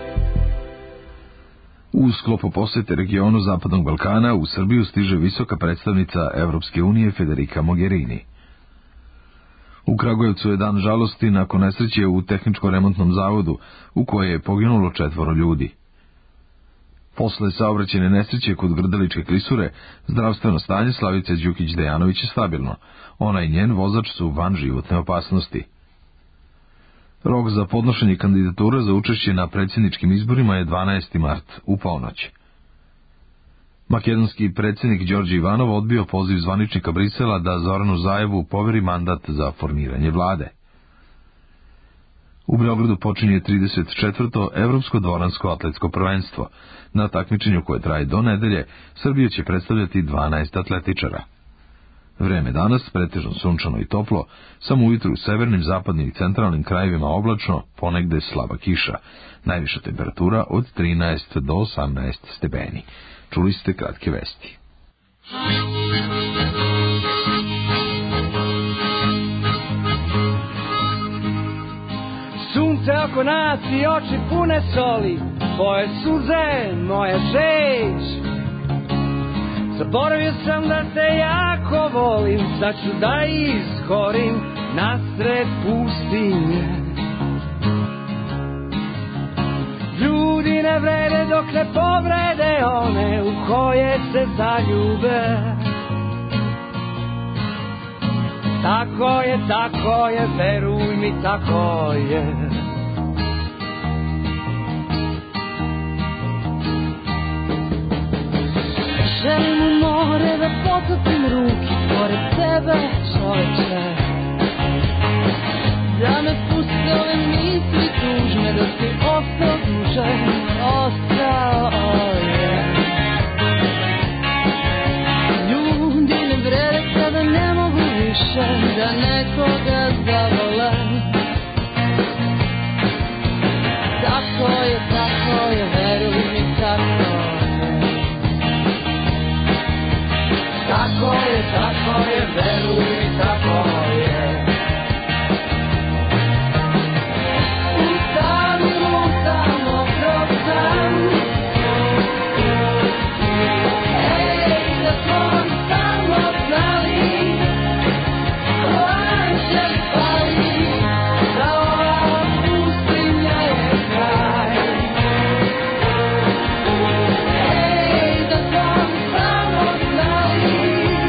U sklopu posete regionu Zapadnog Balkana u Srbiju stiže visoka predstavnica Evropske unije Federica Mogherini. U Kragujevcu je dan žalosti nakon nesreće u tehničko-remontnom zavodu u kojoj je poginulo četvoro ljudi. Posle saobraćajne nesreće kod Grdeličke klisure, zdravstveno stanje Slavice Đukić-Dejanović je stabilno. Ona i njen vozač su van životne opasnosti. Rok za podnošenje kandidatura za učešće na predsjedničkim izborima je dvanaesti mart u ponoć. Makedonski predsjednik Đorđe Ivanov odbio poziv zvaničnika Brisela da Zoranu Zajevu poveri mandat za formiranje vlade. U Beogradu počinje trideset četvrto Evropsko dvoransko atletsko prvenstvo. Na takmičenju koje traje do nedelje, Srbija će predstavljati dvanaest atletičara. Vreme danas pretežno sunčano i toplo, samo ujutru u severnim, zapadnim i centralnim krajevima oblačno, ponegde slaba kiša. Najviša temperatura od trinaest do osamnaest stepeni. Čuli ste kratke vesti. Sunce oko nas i oči pune soli, tvoje suze, moja žeć. Zaboravio sam da te jako volim, sad ću da iskorim nasred pustinje. Ljudi ne vrede dok ne povrede one u koje se zaljube. Tako je, tako je, veruj mi, tako je. Želim u more da potopim ruke pored tebe, čoveče. Da me puste ove misli tužne, da si ostao duže, ostao je. Ljudi ne vrede kada ne mogu više da nekoga zavole. Tako je, tako je, veruj mi, tako je. Tako je, tako je, veruj mi, tako je. U tami lutamo kroz san. Ej, da smo samo znali, ko anđel pali, da ova pustinja je kraj. Ej, da smo samo znali,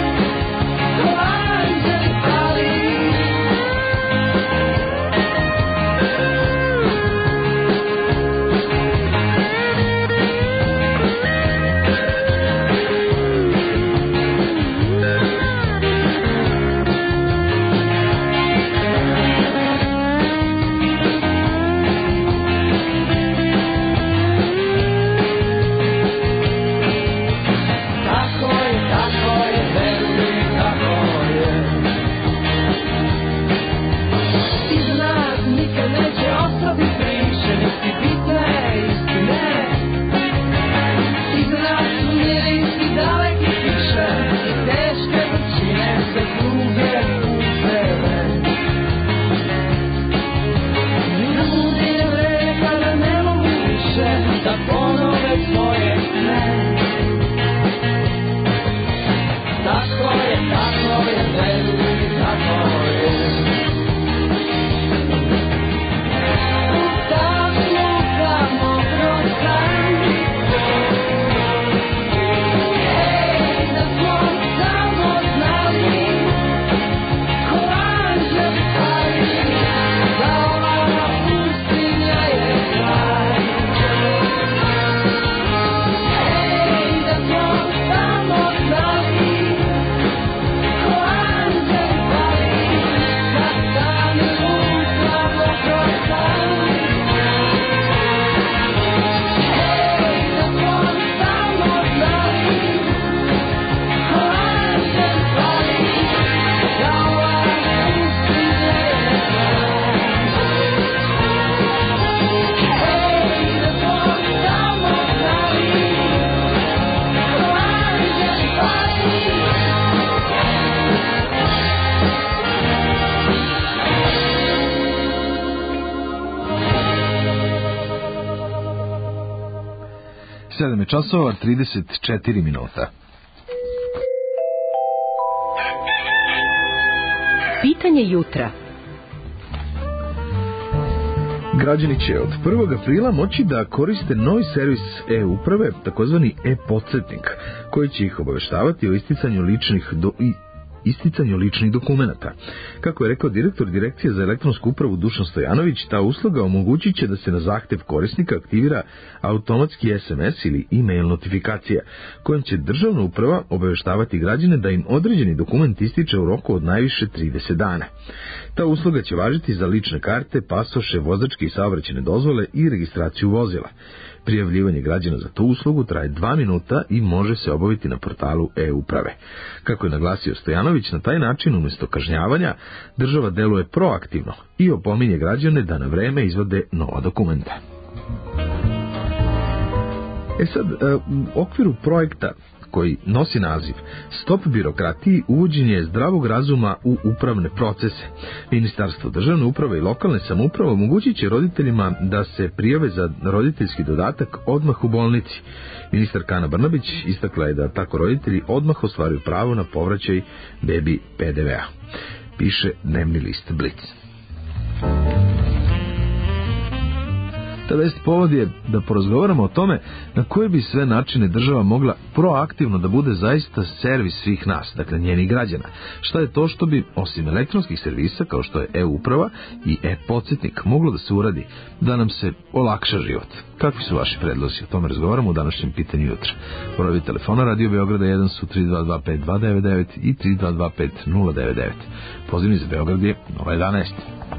sedam časova trideset četiri minuta. Pitanje jutra. Građani će od prvog aprila moći da koriste novi servis e-uprave, takozvani e-podsjetnik, koji će ih obaveštavati o isticanju ličnih do i isticanju ličnih dokumenata. Kako je rekao direktor Direkcije za elektronsku upravu Dušan Stojanović, ta usluga omogućit će da se na zahtev korisnika aktivira automatski es em es ili e-mail notifikacija, kojom će državna uprava obaveštavati građane da im određeni dokument ističe u roku od najviše trideset dana. Ta usluga će važiti za lične karte, pasoše, vozačke i saobraćajne dozvole i registraciju vozila. Prijavljivanje građana za tu uslugu traje dva minuta i može se obaviti na portalu e-uprave. Kako je naglasio Stojanović, na taj način umjesto kažnjavanja država deluje proaktivno i opominje građane da na vreme izvade nova dokumenta. E sad, u okviru projekta koji nosi naziv Stop birokratiji, uvođenje zdravog razuma u upravne procese. Ministarstvo državne uprave i lokalne samouprave omogućit će roditeljima da se prijave za roditeljski dodatak odmah u bolnici. Ministarka Ana Brnabić istakla je da tako roditelji odmah ostvaruju pravo na povraćaj bebi pe de ve-a. Piše dnevni list Blic. Ta vest povod je da porazgovaramo o tome na koje bi sve načine država mogla proaktivno da bude zaista servis svih nas, dakle njenih građana. Šta je to što bi, osim elektronskih servisa kao što je e-uprava i e-podsjetnik, moglo da se uradi da nam se olakša život? Kakvi su vaši predlozi? O tome razgovaramo u današnjem pitanju jutra. Brojevi telefona Radio Beograda jedan su tri dva dva pet dva devet devet i tri dva dva pet nula devet devet. Pozivni za Beograd je nula jedanaest.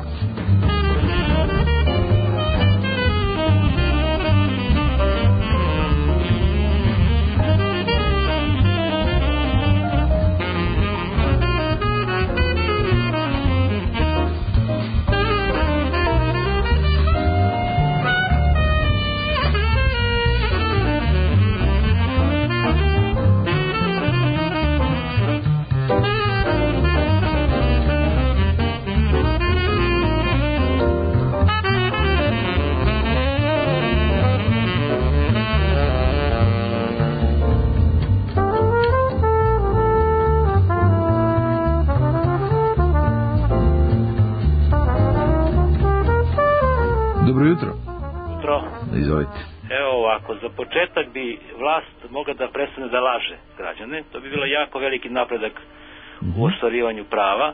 Za početak bi vlast mogla da prestane da laže građane, to bi bilo jako veliki napredak u ostvarivanju prava.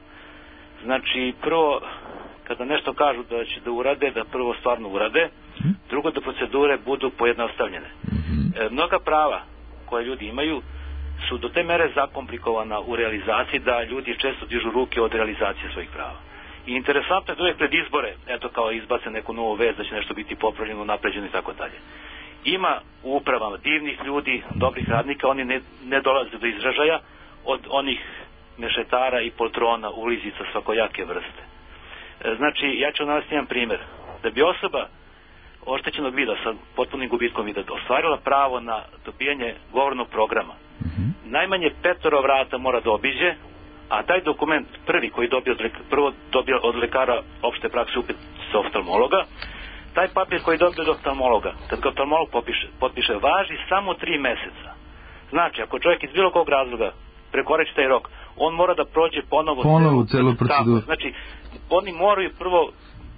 Znači, prvo, kada nešto kažu da će da urade, da prvo stvarno urade, drugo da procedure budu pojednostavljene. E, mnoga prava koje ljudi imaju su do te mere zakomplikovana u realizaciji da ljudi često dižu ruke od realizacije svojih prava. I interesantno je da uvijek pred izbore, eto kao izbace neku novu vest da će nešto biti popravljeno, napređeno i tako dalje. Ima u upravama divnih ljudi, dobrih radnika, oni ne, ne dolaze do izražaja od onih mešetara i poltrona, ulizica svakojake vrste. E, znači, ja ću navesti jedan primjer. Da bi osoba oštećenog vida sa potpunim gubitkom vida ostvarila pravo na dobijanje govornog programa, mm-hmm. najmanje petoro vrata mora da obiđe, a taj dokument prvi koji dobije od, prvo dobije od lekara opšte prakse, upit sa oftalmologa, taj papir koji dobije od oftalmologa, kad ga oftalmolog popiše, potpiše, važi samo tri meseca. Znači, ako čovjek iz bilo kog razloga prekorači taj rok, on mora da prođe ponovo, ponovo celu proceduru. Znači, oni moraju prvo,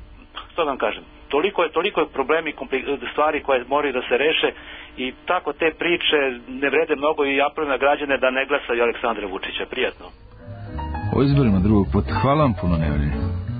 što vam kažem, toliko je, toliko je problemi, stvari koje moraju da se reše i tako te priče ne vrede mnogo i apelujem na građane da ne glasaju Aleksandra Vučića. Prijatno. O izborima drugog puta. Hvala vam puno, Nevolje.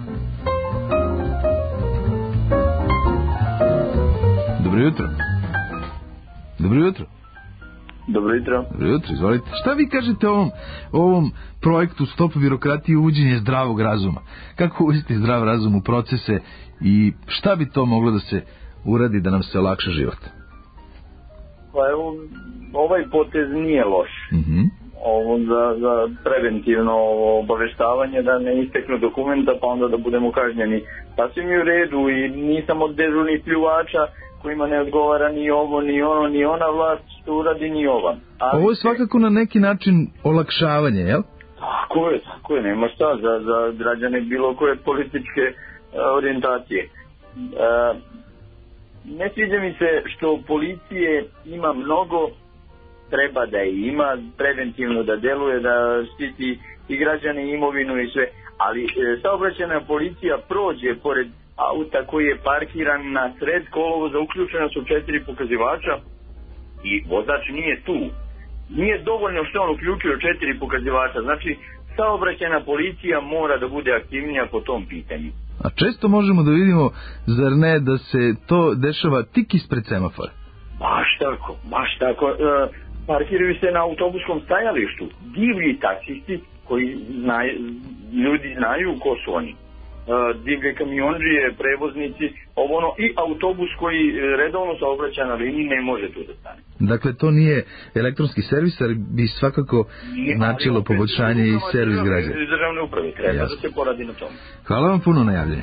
Dobro jutro. Dobro jutro. Dobro jutro. Dobro jutro, izvolite. Šta vi kažete o ovom, ovom projektu Stop birokratiji i uvođenje zdravog razuma? Kako uvesti zdrav razum u procese i šta bi to moglo da se uradi da nam se olakša život? Pa evo, ovaj potez nije loš. Mm-hmm. Ovo za, za preventivno obaveštavanje da ne isteknu dokumenta pa onda da budemo kažnjeni. Sasvim je u redu i nisam od dežurnih pljuvača kojima ne odgovara ni ovo, ni ono, ni ona vlast što uradi, ni ova. Ali ovo je svakako na neki način olakšavanje, jel? Tako je, tako je, nema šta za, za građane bilo koje političke uh, orijentacije. Uh, ne sviđa mi se što policije ima mnogo, treba da je ima, preventivno da deluje, da štiti i građane, i imovinu i sve, ali e, saobraćajna policija prođe pored auta koji je parkiran na sred kolovoza, uključena su četiri pokazivača i vozač nije tu. Nije dovoljno što on uključio četiri pokazivača, znači saobraćajna policija mora da bude aktivnija po tom pitanju. A često možemo da vidimo, zar ne, da se to dešava tik ispred semafora? Baš tako, baš tako. E, parkiraju se na autobuskom stajalištu. Divlji taksisti koji znaju, ljudi znaju ko su oni. divlje kamionđije, prevoznici, ovo ono, i autobus koji redovno saobraća na liniji ne može tu da stane. Dakle, to nije elektronski servis, ali bi svakako značilo poboljšanje i servis građana. Državne uprave, treba Jasne. Da se poradi na tom. Hvala vam puno na javljanju.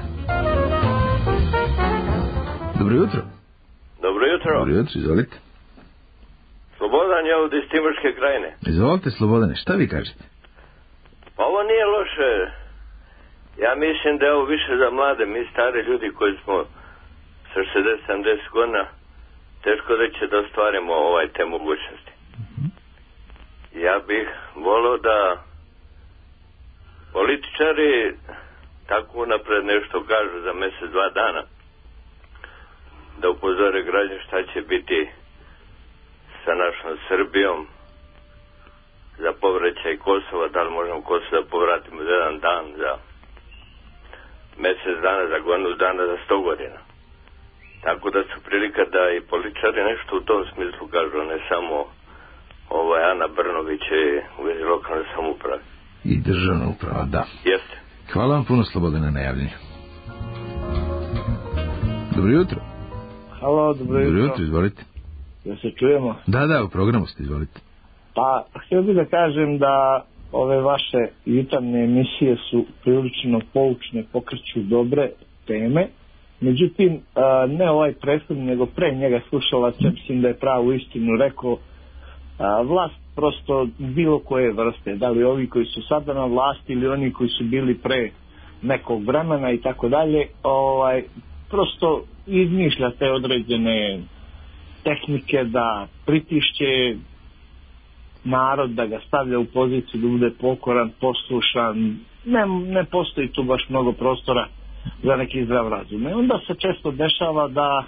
Dobro jutro. Dobro jutro. Dobro jutro, izvolite. Slobodan je od iz Timorske krajine. Izvolite, Slobodane, šta vi kažete? Pa ovo nije loše. Ja mislim da je ovo više za mlade, mi stari ljudi koji smo sa šezdeset sedamdeset godina, teško da će da ostvarimo ovaj te mogućnosti. Mm-hmm. Ja bih volio da političari tako napred nešto kažu za mjesec, dva dana, da upozore građane šta će biti sa našom Srbijom za povraćaj Kosova, da li možemo Kosovo da povratimo za jedan dan, za mjesec dana, za godinu dana, za sto godina. Tako da su prilika da i političari nešto u tom smislu kažu, ne samo ovaj Ana Brnović u vezi lokalne samouprave. I državna uprava, da. Jeste. Hvala vam puno, Slobodane, na javljanju. Dobro jutro. Halo, dobro jutro. Dobro jutro, izvolite. Da se čujemo? Da, da, u programu ste, izvolite. Pa, htio bih da kažem da ove vaše jutarnje emisije su prilično poučne, pokreću dobre teme. Međutim, ne ovaj prethodni, nego pre njega slušalac, ja mislim da je pravu istinu rekao, vlast prosto bilo koje vrste, da li ovi koji su sada na vlasti ili oni koji su bili pre nekog vremena i tako dalje, ovaj, prosto izmišlja te određene tehnike da pritišće narod, da ga stavlja u poziciju da bude pokoran, poslušan. Ne, ne postoji tu baš mnogo prostora za neki zdrav razum. I onda se često dešava da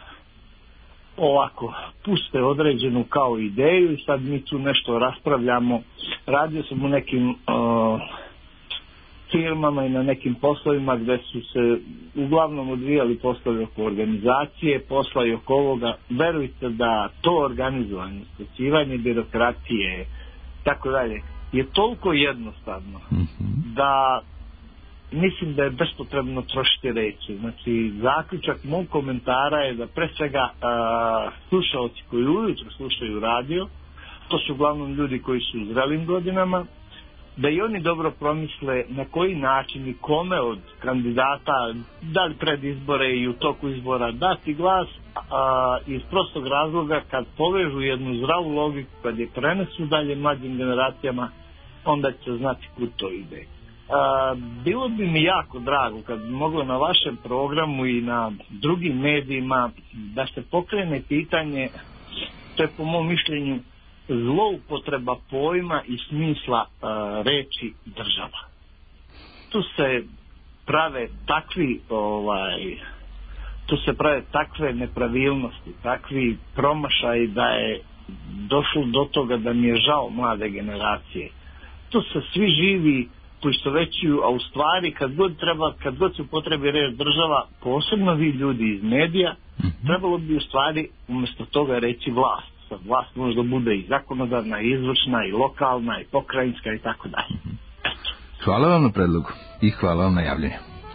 ovako puste određenu kao ideju i sad mi tu nešto raspravljamo. Radio sam u nekim uh, firmama i na nekim poslovima gdje su se uglavnom odvijali poslovi oko organizacije, posla i oko ovoga. Verujte da to organizovanje, skraćivanje birokratije, tako dalje, je toliko jednostavno mm-hmm. da mislim da je bespotrebno trošiti reći. Znači, zaključak mog komentara je da pre svega a, slušalci koji ujutro slušaju radio, to su uglavnom ljudi koji su u zrelim godinama, da i oni dobro promisle na koji način i kome od kandidata, da li pred izbore i u toku izbora dati glas, a, iz prostog razloga kad povežu jednu zdravu logiku, kad je prenesu dalje mlađim generacijama, onda će znati kud to ide. A, bilo bi mi jako drago kad bi moglo na vašem programu i na drugim medijima da se pokrene pitanje, to je po mom mišljenju zloupotreba pojma i smisla a, reči država. Tu se prave takvi ovaj, tu se prave takve nepravilnosti, takvi promašaji da je došlo do toga da mi je žao mlade generacije. Tu se svi živi poistovećuju, a u stvari kad god treba, kad god se upotrebi reč država, posebno vi ljudi iz medija, mm-hmm. trebalo bi u stvari umjesto toga reći vlast. Sad vlast možda bude i zakonodavna, i izvršna, i lokalna, i pokrajinska i tako dalje. Eto. Hvala vam na predlogu i hvala vam na javljanju.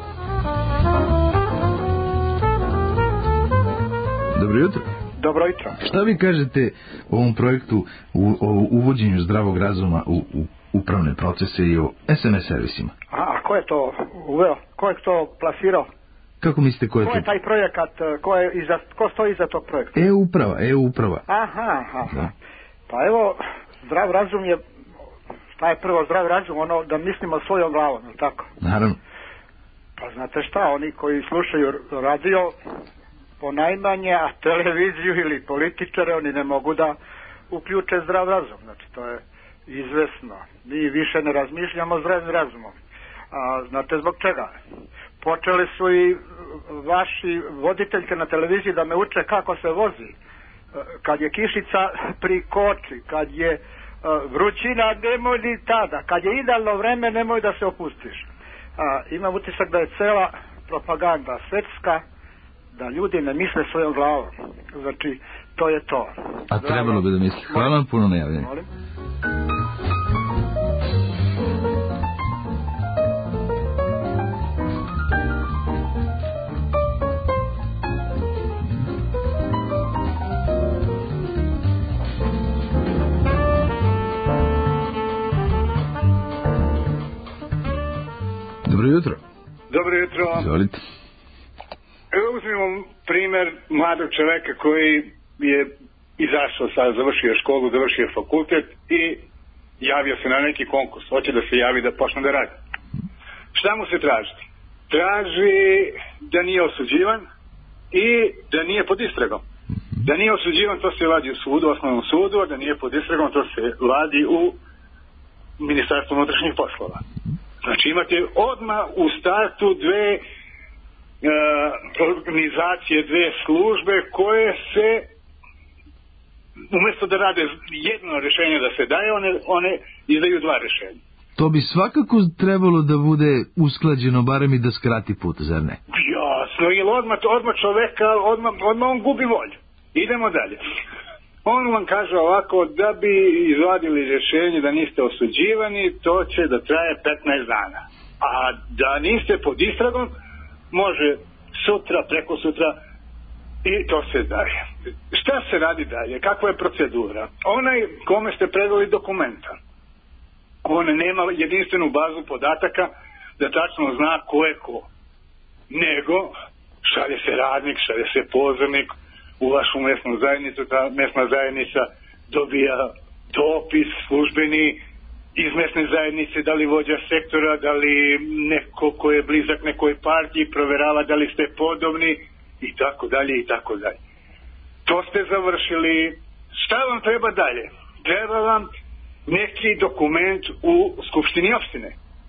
Dobro jutro. Dobro jutro. Šta vi kažete o ovom projektu, u, o uvođenju zdravog razuma u, u upravne procese i o es em es servisima? A, a ko je to uveo? Ko je to plasirao? Kako mislite ko je ko to? je taj projekat, ko, je iza, ko stoji iza tog projekta? E-uprava, e-uprava. Aha, aha. Pa evo, zdrav razum je, šta je prvo zdrav razum? Ono da mislimo svojom glavom, je li tako? Naravno. Pa znate šta, oni koji slušaju radio, ponajmanje, a televiziju ili političare, oni ne mogu da uključe zdrav razum. Znači, to je izvesno. Mi više ne razmišljamo zdravim razumom. A znate zbog čega? Počeli su i vaši voditeljke na televiziji da me uče kako se vozi. Kad je kišica prikoči, kad je vrućina, nemoj ni tada. Kad je idealno vreme, nemoj da se opustiš. A, imam utisak da je cela propaganda svetska, da ljudi ne misle svojom glavom. Znači, to je to. A trebalo bi da misli. Hvala vam puno na javljanju. Molim. Dobro jutro. Dobro jutro. Izvolite. Evo uzmimo primer mladog čoveka koji je izašao sad, završio školu, završio fakultet i javio se na neki konkurs. Hoće da se javi da počne da radi. Šta mu se traži? Traži da nije osuđivan i da nije pod istragom. Da nije osuđivan, to se vadi u sudu, osnovnom sudu, a da nije pod istragom, to se vadi u Ministarstvu unutrašnjih poslova. Znači imate odmah u startu dve uh, organizacije, dve službe koje se umjesto da rade jedno rješenje da se daje, one, one izdaju dva rješenja. To bi svakako trebalo da bude usklađeno, barem i da skrati put, zar ne? Jasno, jer odmah, odmah čoveka, odmah, odmah on gubi volju. Idemo dalje. On vam kaže ovako, da bi izvadili rješenje da niste osuđivani, to će da traje petnaest dana. A da niste pod istragom, može sutra, preko sutra, i to se daje. Šta se radi dalje? Kakva je procedura? Onaj kome ste predali dokumenta, on nema jedinstvenu bazu podataka da tačno zna ko je ko. Nego, šalje se radnik, šalje se pozornik u vašu mesnu zajednicu, ta mesna zajednica dobija dopis službeni iz mesne zajednice, da li vođa sektora, da li neko ko je blizak nekoj partiji, proverava da li ste podobni i tako dalje i tako dalje. To ste završili. Šta vam treba dalje? Treba vam neki dokument u Skupštini opštine.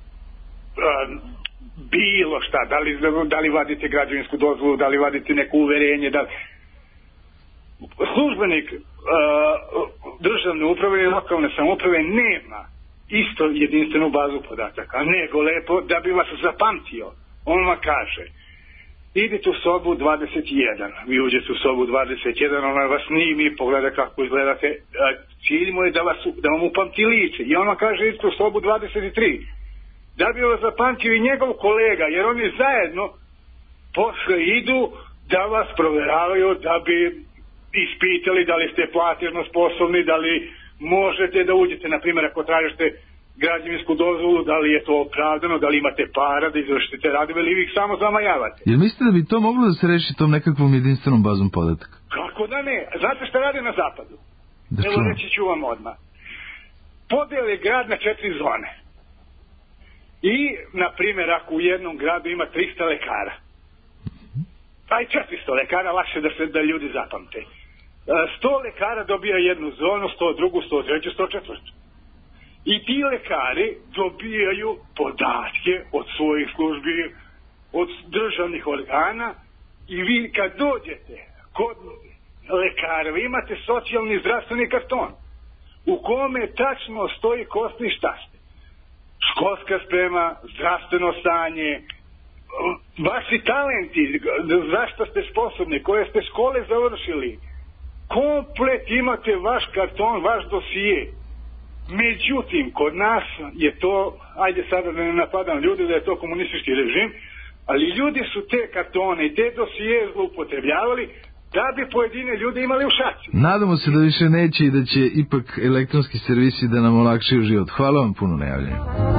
Bilo šta, da li, da li vadite građevinsku dozvolu, da li vadite neko uverenje, da li... Službenik uh, državne uprave i lokalne samouprave nema isto jedinstvenu bazu podataka, nego lepo da bi vas zapamtio. On vam kaže, idite u sobu dvadeset jedan, vi uđete u sobu dvadeset jedan, ona vas snimi, pogleda kako izgledate, cilj mu je da, vas, da vam upamti lice, i on vam kaže, idite u sobu dvadeset tri, da bi vas zapamtio i njegov kolega, jer oni zajedno posle idu da vas proveravaju, da bi ispitali da li ste platežno sposobni, da li možete da uđete, na primjer, ako tražite građevinsku dozvolu, da li je to opravdano, da li imate para da izvršite radove ili vi ih samo zamajavate. Jel mislite da bi to moglo da se reši tom nekakvom jedinstvenom bazom podataka? Kako da ne? Znate šta rade na zapadu? Da Evo reći ću vam odmah. Podele grad na četiri zone. I, na primjer, ako u jednom gradu ima trista lekara, a i četiristo lekara, lakše da se da ljudi zapamte. sto lekara dobija jednu zonu, sto drugu, sto treću, sto četvrtu. I ti lekari dobijaju podatke od svojih službi, od državnih organa, i vi kad dođete kod lekara, vi imate socijalni zdravstveni karton u kome tačno stoji ko ste i šta ste. Školska sprema, zdravstveno stanje, vaši talenti, zašto ste sposobni, koje ste škole završili, komplet imate vaš karton, vaš dosije. Međutim, kod nas je to, ajde sada da ne napadam ljudi da je to komunistički režim, ali ljudi su te kartone i te dosije zloupotrebljavali da bi pojedine ljudi imali u šaci. Nadamo se da više neće i da će ipak elektronski servisi da nam olakšaju život. Hvala vam puno na javljanju.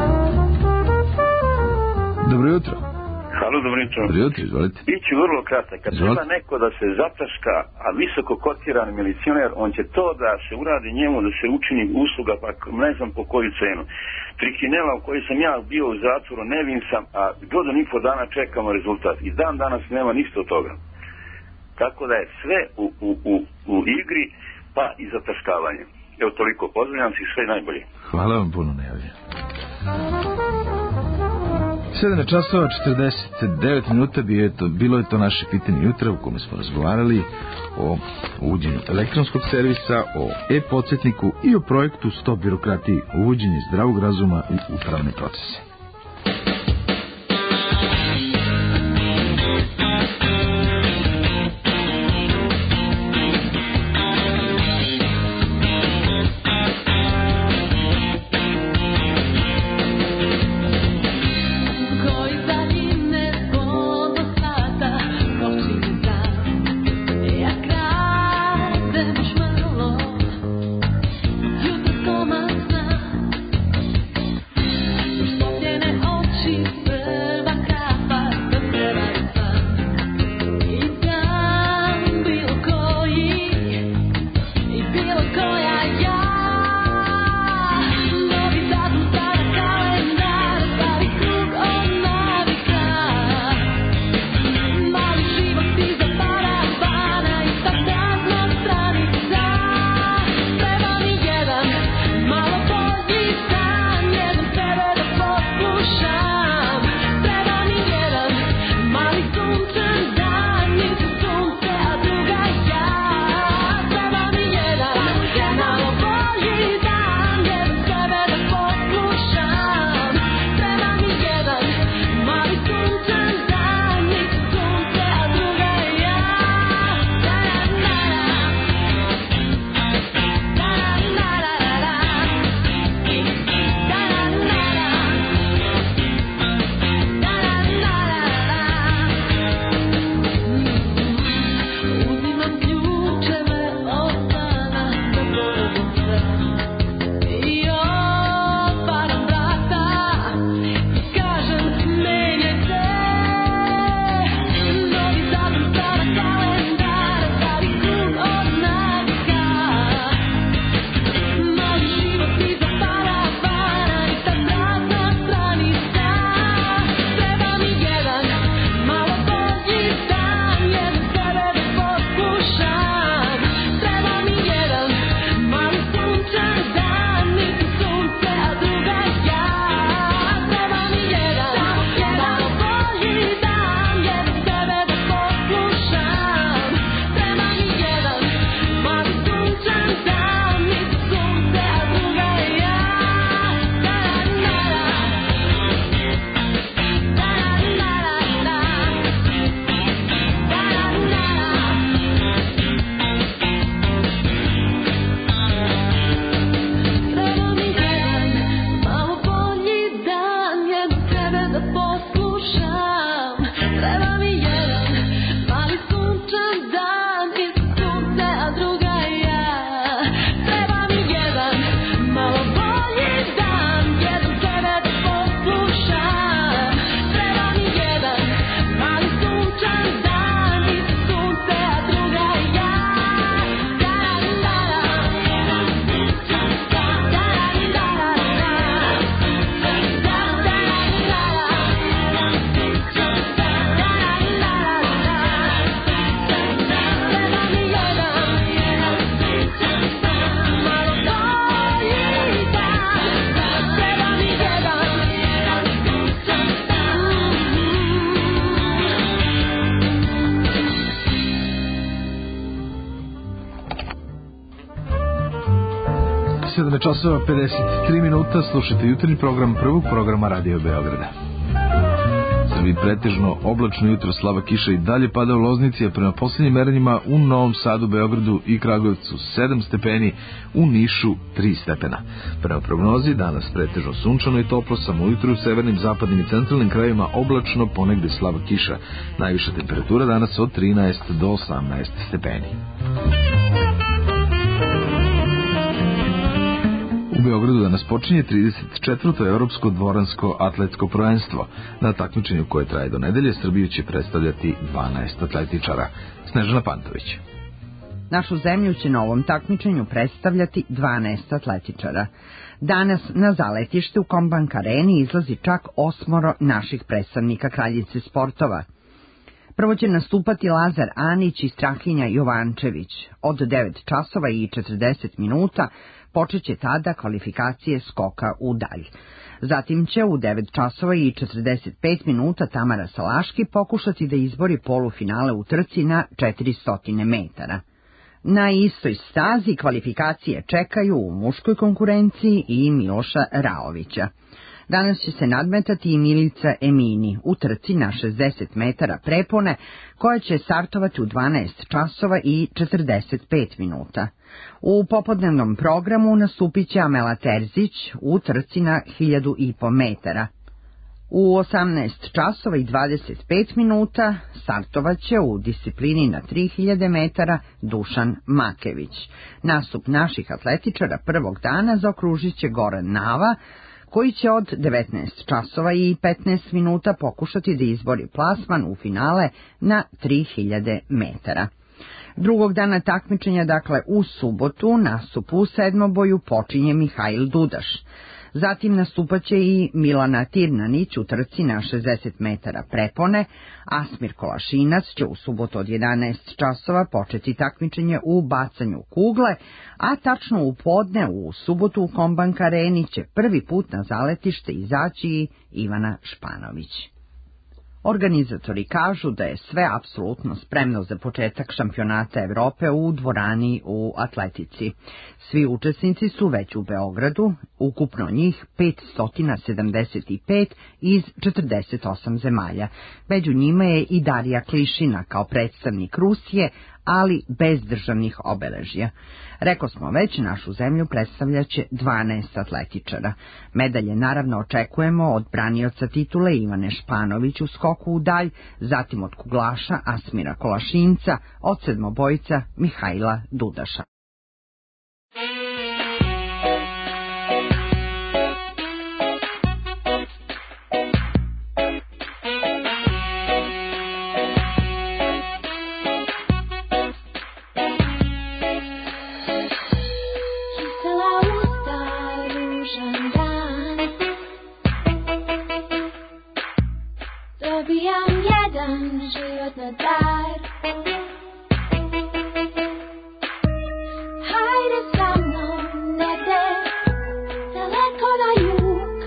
Dobro jutro. Halo, dobro jutro. Dobro jutro, izvolite. Biću vrlo kratak. Kad treba neko da se zataška, a visoko kotiran milicioner, on će to da se uradi njemu, da se učini usluga, pa ne znam po koju cenu. Trikinela u kojoj sam ja bio u zatvoru, nevin sam, a godinu i po dana čekamo rezultat. I dan danas nema ništa od toga. Tako da je sve u, u, u, u igri, pa i zataškavanje. Evo toliko, pozdravljam se i sve najbolje. Hvala vam puno na javljanju. sedam časova četrdeset devet minuta bio je to, bilo je to naše pitanje jutra u kome smo razgovarali o uvođenju elektronskog servisa, o e-podsjetniku i o projektu Stop birokratiji, uvođenje zdravog razuma u upravne procese. Stop devet časova pedeset tri minuta, slušajte jutarnji program prvog programa Radio Beograda. Srbiji pretežno oblačno jutro, slaba kiša i dalje pada u Loznici, a prema posljednjim merenjima u Novom Sadu, Beogradu i Kragujevcu sedam stepeni, u Nišu tri stepena. Prema prognozi danas pretežno sunčano i toplo, samo ujutru u severnim, zapadnim i centralnim krajevima oblačno, ponegde slaba kiša. Najviša temperatura danas od trinaest do osamnaest stepeni. U Beogradu danas počinje trideset četvrto evropsko dvoransko atletsko prvenstvo. Na takmičenju koje traje do nedelje Srbiju će predstavljati dvanaest atletičara. Snežana Pantović. Našu zemlju će na ovom takmičenju predstavljati dvanaest atletičara. Danas na zaletište u Kombank areni izlazi čak osmoro naših predstavnika kraljice sportova. Prvo će nastupati Lazar Anić i Strahinja Jovančević. Od devet časova i četrdeset minuta počet će tada kvalifikacije skoka u dalj. Zatim će u devet časova i četrdeset pet minuta Tamara Salaški pokušati da izbori polufinale u trci na četiristo metara. Na istoj stazi kvalifikacije čekaju u muškoj konkurenciji i Miloša Raovića. Danas će se nadmetati i Milica Emini u trci na šezdeset metara prepone, koja će startovati u dvanaest časova i četrdeset pet minuta. U popodnevnom programu nastupit će Amela Terzić u trci na hiljadu i po metara. U osamnaest časova i dvadeset pet minuta startovat će u disciplini na tri hiljade metara Dušan Makević. Nastup naših atletičara prvog dana zaokružit će Goran Nava, koji će od devetnaest časova i petnaest minuta pokušati da izbori plasman u finale na tri hiljade metara. Drugog dana takmičenja, dakle u subotu, nastup u sedmoboju počinje Mihajl Dudaš. Zatim nastupaće i Milana Tirnanić u trci na šezdeset metara prepone, Asmir Kolašinac će u subotu od jedanaest časova početi takmičenje u bacanju kugle, a tačno u podne u subotu u Kombank areni će prvi put na zaletište izaći i Ivana Španović. Organizatori kažu da je sve apsolutno spremno za početak šampionata Evrope u dvorani u atletici. Svi učesnici su već u Beogradu, ukupno njih petsto sedamdeset pet iz četrdeset osam zemalja. Među njima je i Darija Klišina kao predstavnik Rusije, ali bez državnih obeležja. Reko smo već, našu zemlju predstavljaće dvanaest atletičara. Medalje naravno očekujemo od branioca titule Ivane Španović u skoku u dalj, zatim od kuglaša Asmira Kolašinca, od sedmobojca Mihajla Dudaša. Dobijam jedan život na dar. Hajde sa mnom negde, daleko na jug.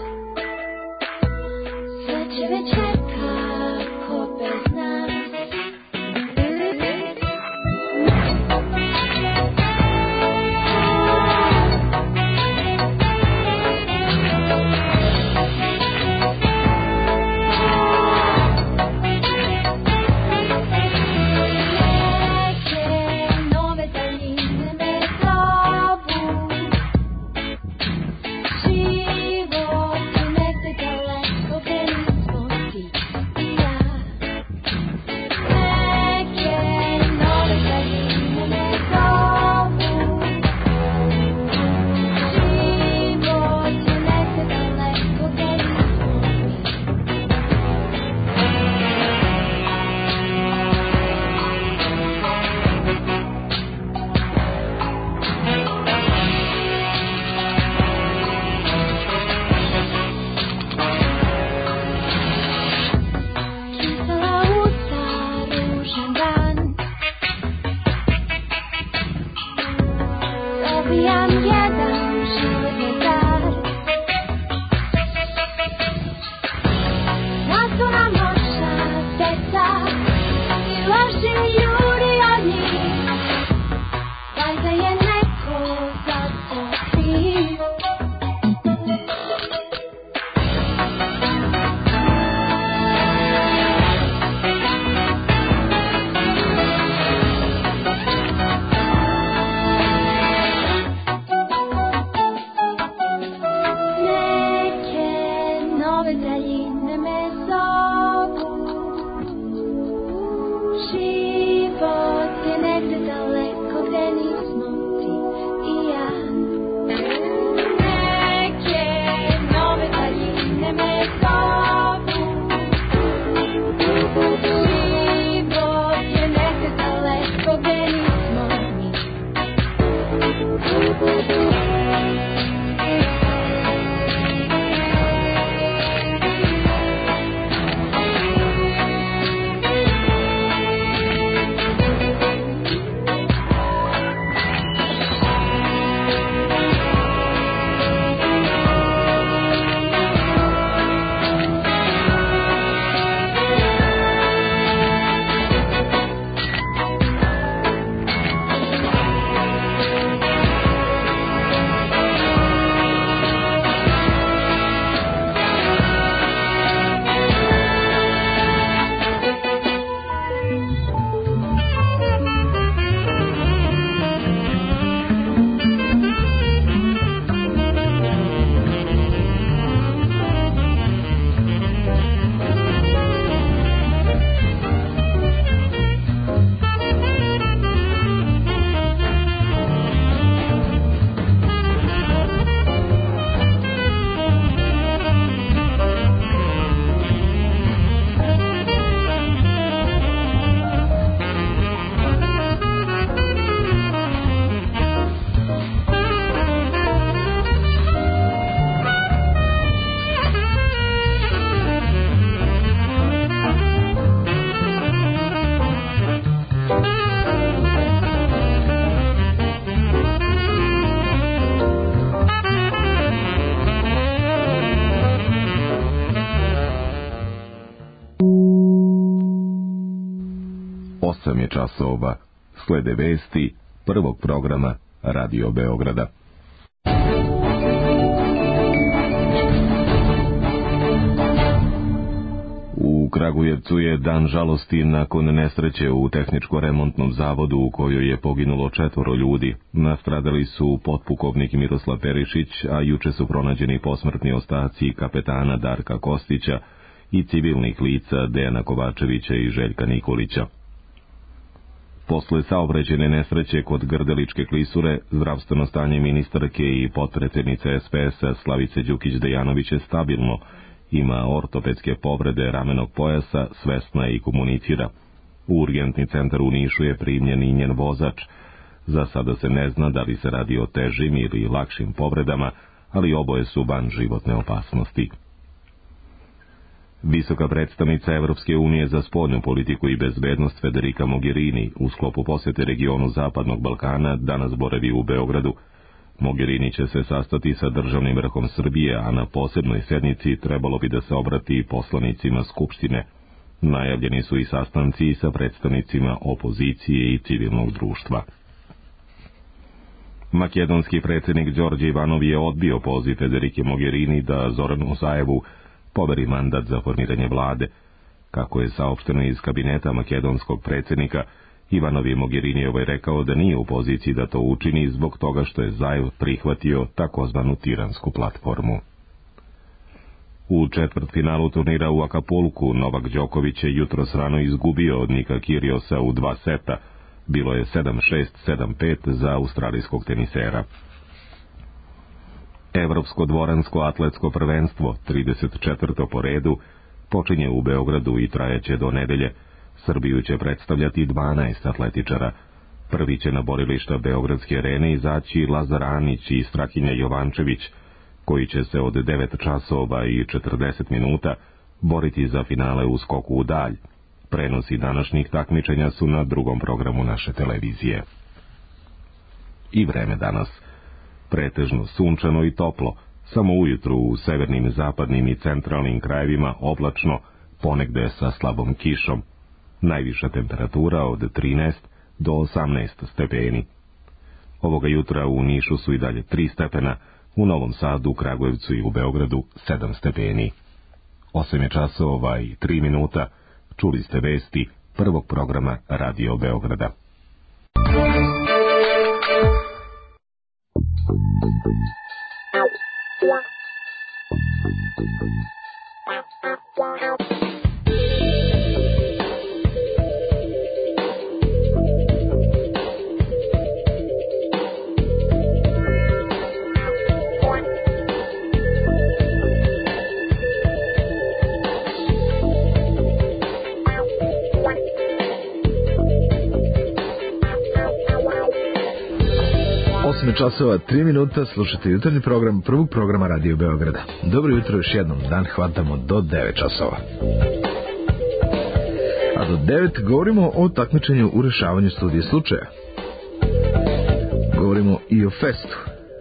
Sve će već nekako bez nas. nove daljine me zovu. Život je negde daleko gde nismo ti i ja. Neke nove daljine me zovu. Život je negde daleko gde nismo mi. osam je časova, slede vesti prvog programa Radio Beograda. U Kragujevcu je dan žalosti nakon nesreće u tehničko-remontnom zavodu u kojoj je poginulo četvoro ljudi. Nastradali su potpukovnik Miroslav Perišić, a juče su pronađeni posmrtni ostaci kapetana Darka Kostića i civilnih lica Dejana Kovačevića i Željka Nikolića. Posle saobraćajne nesreće kod Grdeličke klisure, zdravstveno stanje ministarke i potpredsjednice S P S-a Slavice Đukić-Dejanović je stabilno, ima ortopedske povrede ramenog pojasa, svesna je i komunicira. U urgentni centar u Nišu je primljen i njen vozač. Za sada se ne zna da li se radi o težim ili lakšim povredama, ali oboje su van životne opasnosti. Visoka predstavnica Evropske unije za spoljnu politiku i bezbednost Federica Mogherini u sklopu posete regionu Zapadnog Balkana danas boravi u Beogradu. Mogherini će se sastati sa državnim vrhom Srbije, a na posebnoj sednici trebalo bi da se obrati poslanicima Skupštine. Najavljeni su i sastanci sa predstavnicima opozicije i civilnog društva. Makedonski predsjednik Đorđe Ivanov je odbio poziv Federike Mogherini da Zoranu Zaevu poveri mandat za formiranje vlade. Kako je saopšteno iz kabineta makedonskog predsjednika, Ivanov je Mogherini rekao da nije u poziciji da to učini zbog toga što je Zaev prihvatio takozvanu tiransku platformu. U četvrtfinalu turnira u Akapulku Novak Đoković je jutros rano izgubio od Nika Kyriosa u dva seta. Bilo je sedam šest sedam pet za australijskog tenisera. Evropsko dvoransko atletsko prvenstvo, trideset četvrto po redu, počinje u Beogradu i trajeće do nedelje. Srbiju će predstavljati dvanaest atletičara. Prvi će na borilišta Beogradske arene izaći Lazar Anić i Strahinja Jovančević, koji će se od devet časova i četrdeset minuta boriti za finale u skoku u dalj. Prenosi današnjih takmičenja su na drugom programu naše televizije. I vreme danas. Pretežno sunčano i toplo, samo ujutru u severnim, zapadnim i centralnim krajevima oblačno, ponegde sa slabom kišom. Najviša temperatura od trinaest do osamnaest stepeni. Ovoga jutra u Nišu su i dalje tri stepena, u Novom Sadu, Kragujevcu i u Beogradu sedam stepeni. osam je časova i tri minuta, čuli ste vesti prvog programa Radio Beograda. osam časova tri minuta, slušate jutarnji program prvog programa Radio Beograda. Dobro jutro još jednom, dan hvatamo do devet časova. A do devet govorimo o takmičenju u rešavanju studije slučaja. Govorimo i o festu.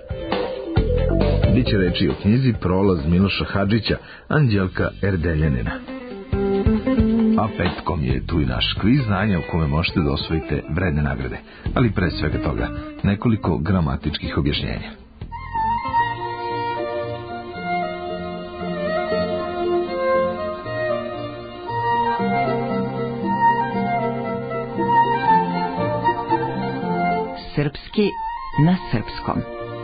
Biće reči o knjizi Prolaz Miloša Hadžića, Anđelka Erdeljanina. A petkom je tu i naš kviz znanja u kome možete da osvojite vredne nagrade. Ali pre svega toga, nekoliko gramatičkih objašnjenja. Srpski na srpskom.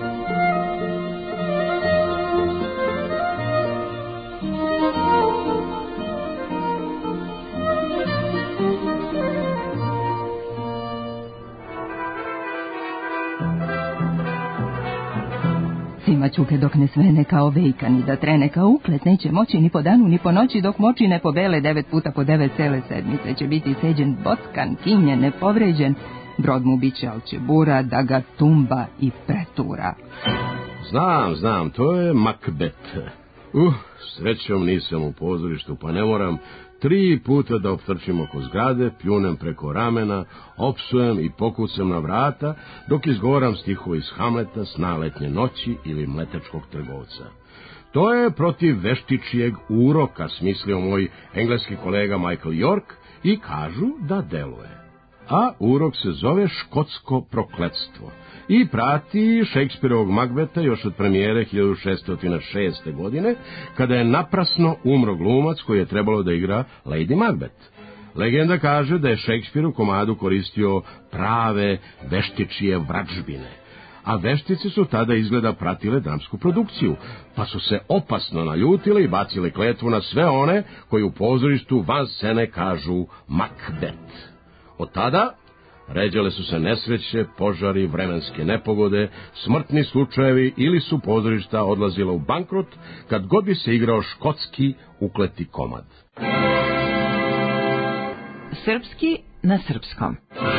Sima Ćuke dok ne svene kao vejkan i da trene kao uklet, neće moći ni po danu ni po noći, dok moći ne pobele devet puta po devet cele sedmice. Će biti seđen bockan, kinjen, nepovređen, brod mu biće alčebura, da ga tumba i pretura. Znam, znam, to je Makbet. Uh, srećom nisam u pozorištu, pa ne moram tri puta da optrčim oko zgrade, pljunem preko ramena, opsujem i pokucam na vrata, dok izgovaram stihove iz Hamleta, Sna letnje noći ili Mletečkog trgovca. To je protiv veštičijeg uroka, smislio moj engleski kolega Michael York, i kažu da deluje. A urok se zove Škotsko prokletstvo i prati Šekspirovog Makbeta još od premijere hiljadu šeststo šeste. godine, kada je naprasno umro glumac koji je trebalo da igra Lady Macbeth. Legenda kaže da je Šekspir u komadu koristio prave veštičije vračbine, a veštice su tada izgleda pratile dramsku produkciju, pa su se opasno naljutile i bacile kletvu na sve one koji u pozorištu van scene kažu Macbeth. Od tada ređale su se nesreće, požari, vremenske nepogode, smrtni slučajevi ili su pozorišta odlazila u bankrot kad god bi se igrao škotski ukleti komad. Srpski na srpskom.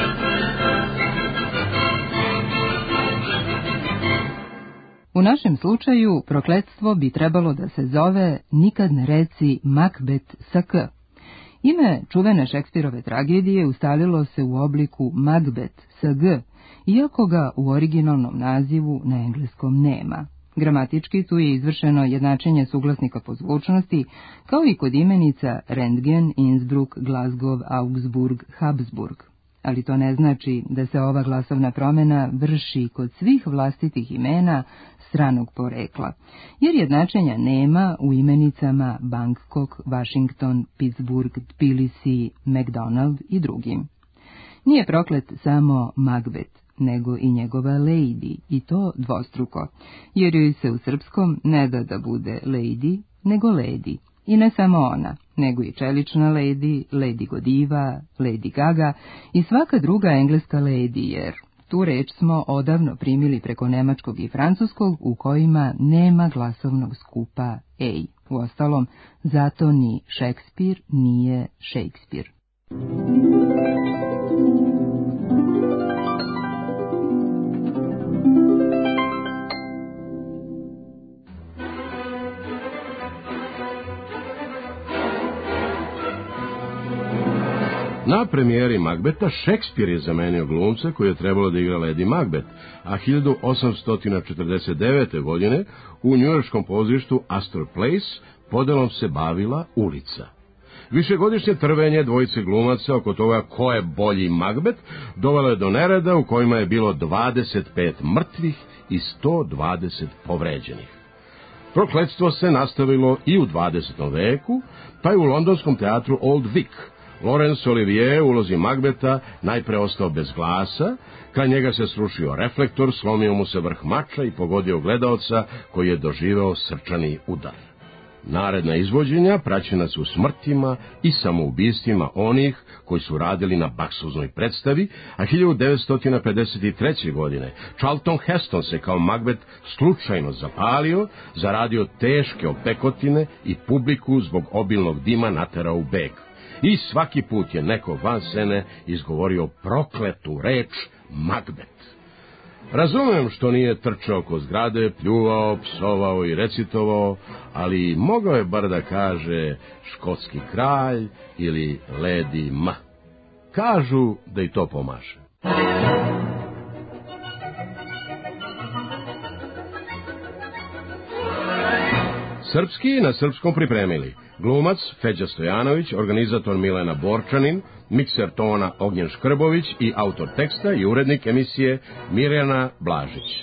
U našem slučaju prokletstvo bi trebalo da se zove Nikad ne reci Macbeth sa k. Ime čuvene Šekspirove tragedije ustalilo se u obliku Macbeth sa g, iako ga u originalnom nazivu na engleskom nema. Gramatički tu je izvršeno jednačenje suglasnika po zvučnosti, kao i kod imenica Rentgen, Innsbruck, Glasgow, Augsburg, Habsburg. Ali to ne znači da se ova glasovna promjena vrši kod svih vlastitih imena stranog porekla, jer jednačenja nema u imenicama Bangkok, Washington, Pittsburgh, Tbilisi, McDonald i drugim. Nije proklet samo Macbeth, nego i njegova lady, i to dvostruko, jer joj se u srpskom ne da da bude lady, nego lady. I ne samo ona, nego i čelična lady, Lady Godiva, Lady Gaga i svaka druga engleska lady, jer tu reč smo odavno primili preko nemačkog i francuskog, u kojima nema glasovnog skupa ej. Uostalom, zato ni Šekspir nije Shakespeare. Na premijeri Macbeta Šekspir je zamenio glumca koji je trebalo da igra Lady Macbeth, a hiljadu osamsto četrdeset devete. godine u njujorškom pozorištu Astor Place podelom se bavila ulica. Višegodišnje trvenje dvojice glumaca oko toga ko je bolji Macbeth dovelo je do nereda u kojima je bilo dvadeset pet mrtvih i sto dvadeset povređenih. Prokletstvo se nastavilo i u dvadesetom veku, pa je u londonskom teatru Old Vic Laurence Olivier u ulozi Macbeta najpre ostao bez glasa, kad njega se srušio reflektor, slomio mu se vrh mača i pogodio gledaoca koji je doživeo srčani udar. Naredna izvođenja praćena su smrtima i samoubistvima onih koji su radili na baksuznoj predstavi, a hiljadu devetsto pedeset treće. godine Charlton Heston se kao Macbeth slučajno zapalio, zaradio teške opekotine i publiku zbog obilnog dima naterao u beg. I svaki put je neko van scene izgovorio prokletu reč Macbeth. Razumem što nije trčao oko zgrade, pljuvao, psovao i recitovao, ali mogao je bar da kaže škotski kralj ili Lady M. Kažu da i to pomaže. Srpski na srpskom pripremili glumac Feđa Stojanović, organizator Milena Borčanin, mikser tona Ognjen Škrbović i autor teksta i urednik emisije Mirjana Blažić.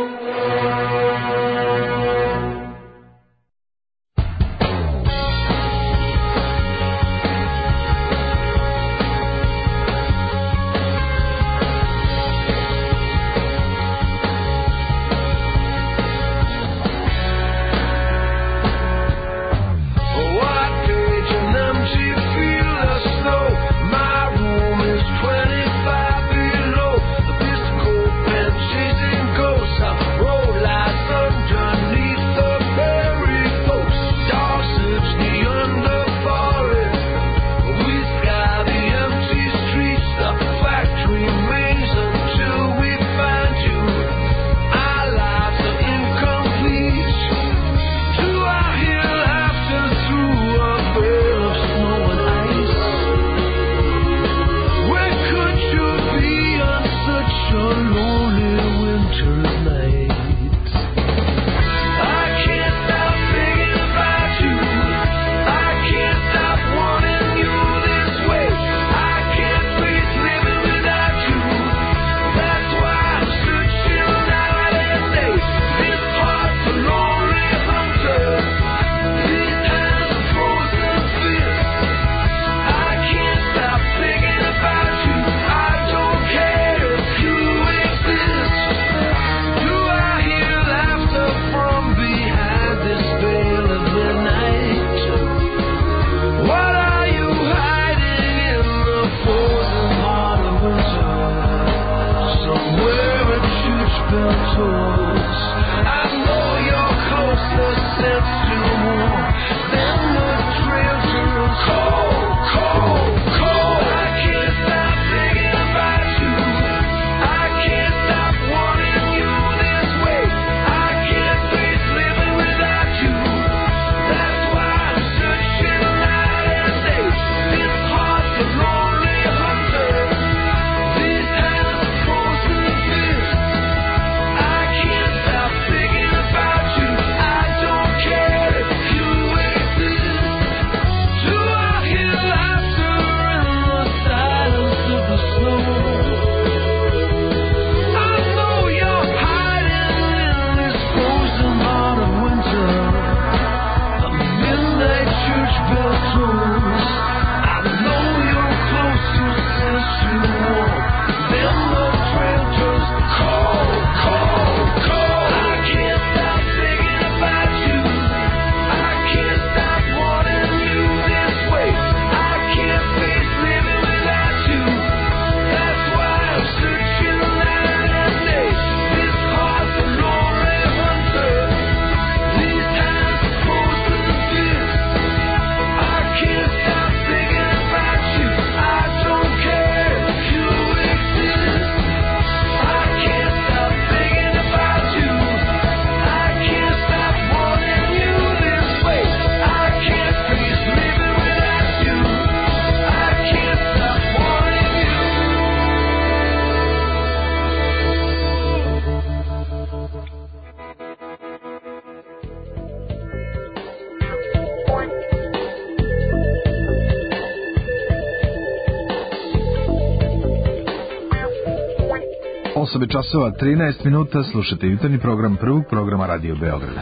osam časova trinaest minuta, slušate jutarnji program prvog programa Radio Beograda.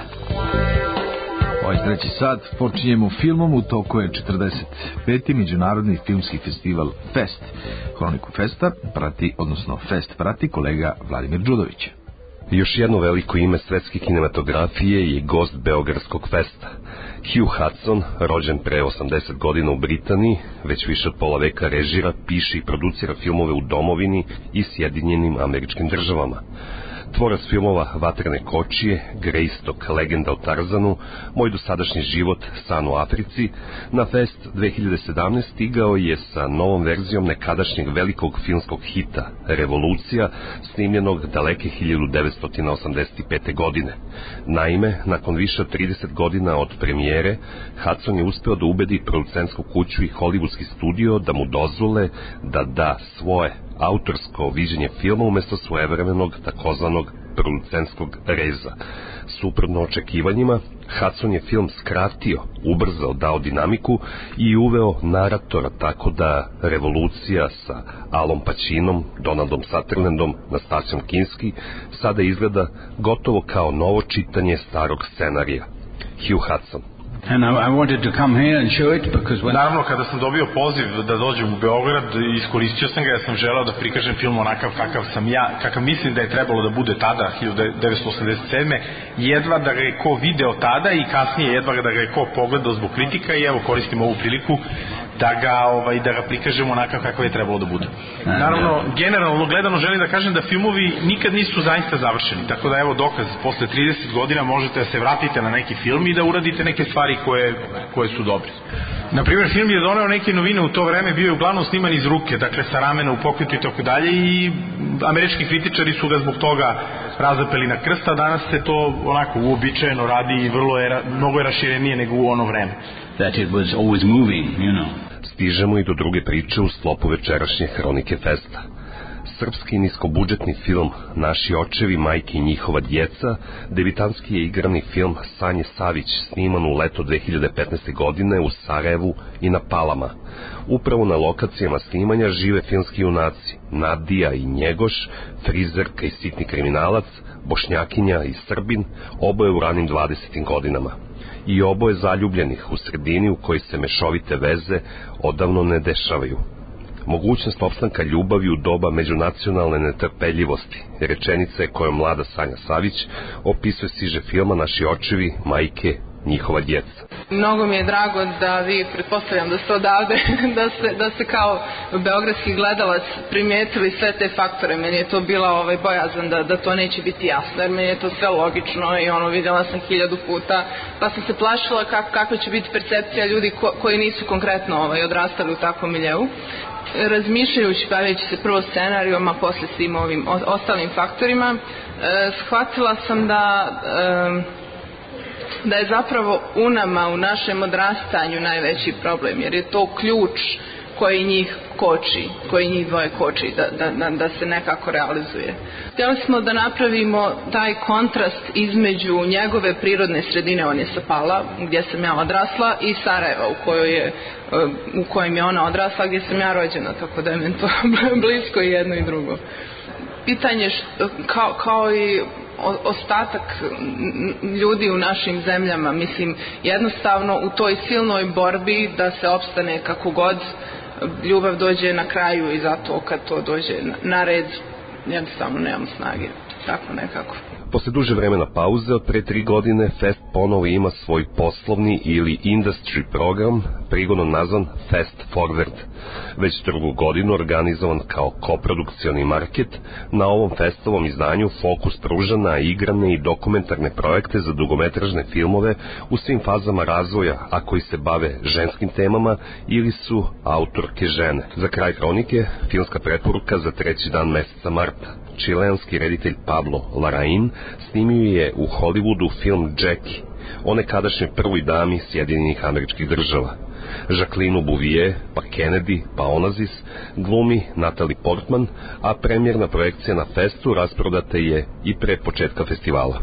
Ovaj treći sat počinjemo filmom, u toku je četrdeset peti Međunarodni filmski festival Fest. Hroniku Festa prati, odnosno Fest prati kolega Vladimir Đudović. Još jedno veliko ime svetske kinematografije je gost Beogradskog festa. Hugh Hudson, rođen pre osamdeset godina u Britaniji, već više od pola veka režira, piše i producira filmove u domovini i Sjedinjenim Američkim Državama. Tvorac filmova Vatrene kočije, Greystock, Legenda o Tarzanu, Moj dosadašnji život, San u Africi, na fest dve hiljade sedamnaeste. stigao je sa novom verzijom nekadašnjeg velikog filmskog hita Revolucija, snimljenog daleke hiljadu devetsto osamdeset pete. godine. Naime, nakon više od trideset godina od premijere, Hudson je uspeo da ubedi producentsku kuću i hollywoodski studio da mu dozvole da da svoje autorsko viđenje filma umesto svojevremenog takozvanog producentskog reza. Suprotno očekivanjima, Hudson je film skratio, ubrzao, dao dinamiku i uveo naratora, tako da Revolucija sa Alom Pacinom, Donaldom Sutherlandom, Nastasijom Kinski sada izgleda gotovo kao novo čitanje starog scenarija. Hugh Hudson. And I, I wanted to come here and show it because when... Naravno, kada sam dobio poziv da dođem u Beograd, iskoristio sam ga, ja sam želeo da prikažem film onakav kakav sam ja, kakav mislim da je trebalo da bude tada, hiljadu devetsto osamdeset sedme. Jedva da ga je ko video tada i kasnije jedva da ga je ko pogledao zbog kritika i evo koristim ovu priliku da ga, ovaj, da ga prikažemo onakav kako je trebalo da bude. Naravno, generalno gledano želim da kažem da filmovi nikad nisu zaista završeni, tako da evo dokaz, posle trideset godina možete da se vratite na neki film i da uradite neke stvari koje, koje su dobre. Naprimjer, film je doneo neke novine u to vreme, bio je uglavnom sniman iz ruke, dakle sa ramena u pokretu i tako dalje i američki kritičari su ga zbog toga razapeli na krst, a danas se to onako uobičajeno radi i vrlo je, mnogo je raširenije nego u ono vreme. That it was always moving, you know. Stižemo i do druge priče u sklopu večerašnje Hronike festa. Srpski niskobudžetni film Naši očevi, majke i njihova djeca, debitanski je igrani film Sanje Savić, sniman u leto dve hiljade petnaeste. godine u Sarajevu i na Palama. Upravo na lokacijama snimanja žive filmski junaci Nadija i Njegoš, frizerka i sitni kriminalac, Bošnjakinja i Srbin, oboje u ranim dvadesetim godinama. I oboje zaljubljenih u sredini u kojoj se mešovite veze odavno ne dešavaju. Mogućnost opstanka ljubavi u doba međunacionalne netrpeljivosti, rečenice kojom mlada Sanja Savić opisuje siže filma Naši očevi, majke, njihova djeca. Mnogo mi je drago da vi, pretpostavljam da ste odavde, da se, da se kao beogradski gledalac primijetili sve te faktore. Meni je to bila ovaj bojazan da, da to neće biti jasno, jer meni je to sve logično i ono vidjela sam hiljadu puta, pa sam se plašila kak, kakva će biti percepcija ljudi ko, koji nisu konkretno ovaj, odrastali u takvom miljeu. Razmišljajući, bavljajući se prvo scenarijom, a posle svim ovim ostalim faktorima, e, shvatila sam da e, da je zapravo u nama, u našem odrastanju najveći problem, jer je to ključ koji njih koči, koji njih dvoje koči da, da, da se nekako realizuje. Htjeli smo da napravimo taj kontrast između njegove prirodne sredine, on je sa Pala, gdje sam ja odrasla, i Sarajeva, u kojoj je, u kojem je ona odrasla, gdje sam ja rođena, tako da je meni to blisko i jedno i drugo. Pitanje što, kao, kao i ostatak ljudi u našim zemljama, mislim, jednostavno u toj silnoj borbi da se opstane kako god, ljubav dođe na kraju i zato kad to dođe na red, jednostavno nemam snage, tako nekako. Posle duže vremena pauze od pre tri godine Fest ponovo ima svoj poslovni ili industry program, prigodno nazvan Fest Forward. Već drugu godinu organizovan kao koprodukcioni market, na ovom festovom izdanju fokus pruža na igrane i dokumentarne projekte za dugometražne filmove u svim fazama razvoja, a koji se bave ženskim temama ili su autorke žene. Za kraj hronike, filmska preporuka za treći dan meseca marta. Čileanski reditelj Pablo Larraín snimio je u Hollywoodu film Jackie, o nekadašnjoj prvoj dami Sjedinjenih Američkih Država. Jacqueline Bouvier, pa Kennedy, pa Onassis, glumi Natalie Portman, a premijerna projekcija na festu rasprodata je i pre početka festivala.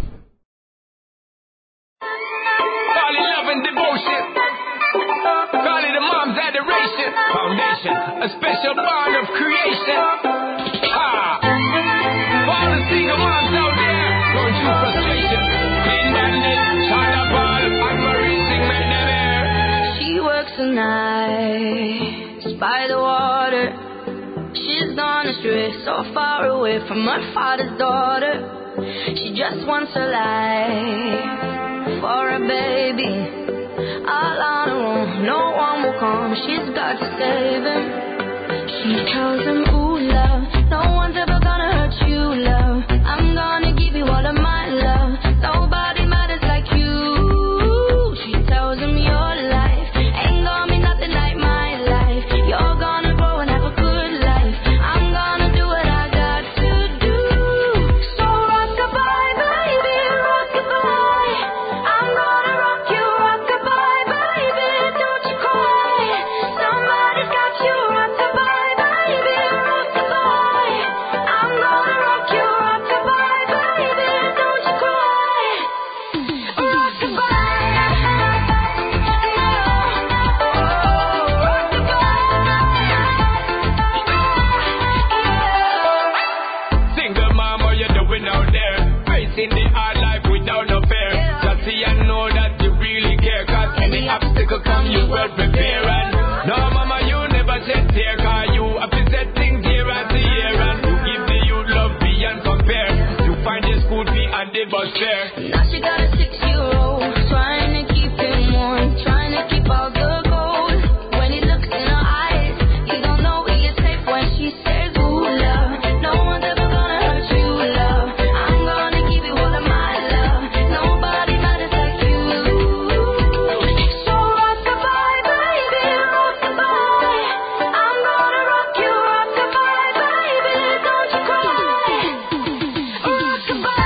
Tonight, by the water, she's gone astray, so far away from her father's daughter. She just wants a life for a baby. All on her own, no one will come. She's got to save him. She tells him, ooh, love, no one's ever gonna hurt you, love. I'm gonna give you all of my love. Nobody matters like you. She tells him your life ain't gonna be nothing like my life. You're gonna grow and have a good life. I'm gonna do what I got to do. So rock-a-bye, baby, rock-a-bye. I'm gonna rock you, rock-a-bye, baby, don't you cry. Somebody's got you, rock-a-bye, baby, rock-a-bye. I'm gonna rock you, rock-a-bye, baby, don't you cry. Rock-a-bye. Single mom, what you doing out there? Facing the hard life without no fear. Just see and know that you really care. Cause any obstacle come, you well prepare. And no mama, you never shed tear. Cause you have to set things year after year. And you give the youth love beyond compare. You find the school fee and the bus fare. Now she got a six-year-old, trying to keep him warm, trying to keep out the cold. When he looks in her eyes, he don't know he is safe when she says, ooh, love, no one's ever gonna hurt you, love. I'm gonna give you all of my love. Nobody matters like you. So rock-a-bye, baby, rock-a-bye. I'm gonna rock you, rock-a-bye, baby, don't you cry. Rock-a-bye.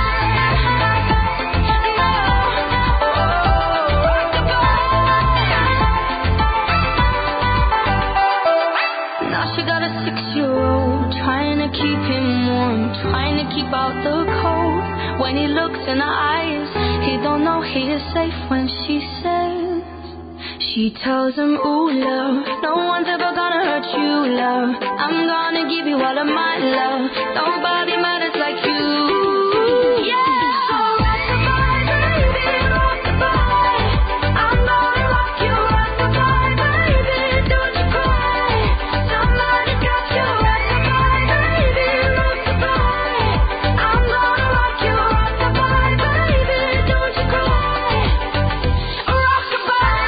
Now she got a six-year-old, trying to keep him warm, trying to keep out the cold. When he looks in her eyes, he don't know he is safe when she says, she tells him, ooh, love, no one's ever gonna hurt you, love. I'm gonna give you all of my love. Nobody matters like you. Yeah. So rock-a-bye, baby, rock-a-bye. I'm gonna rock you, rock-a-bye, baby, don't you cry. Somebody's got you, rock-a-bye, baby, rock-a-bye. I'm gonna rock you, rock-a-bye, baby, don't you cry. Rock-a-bye.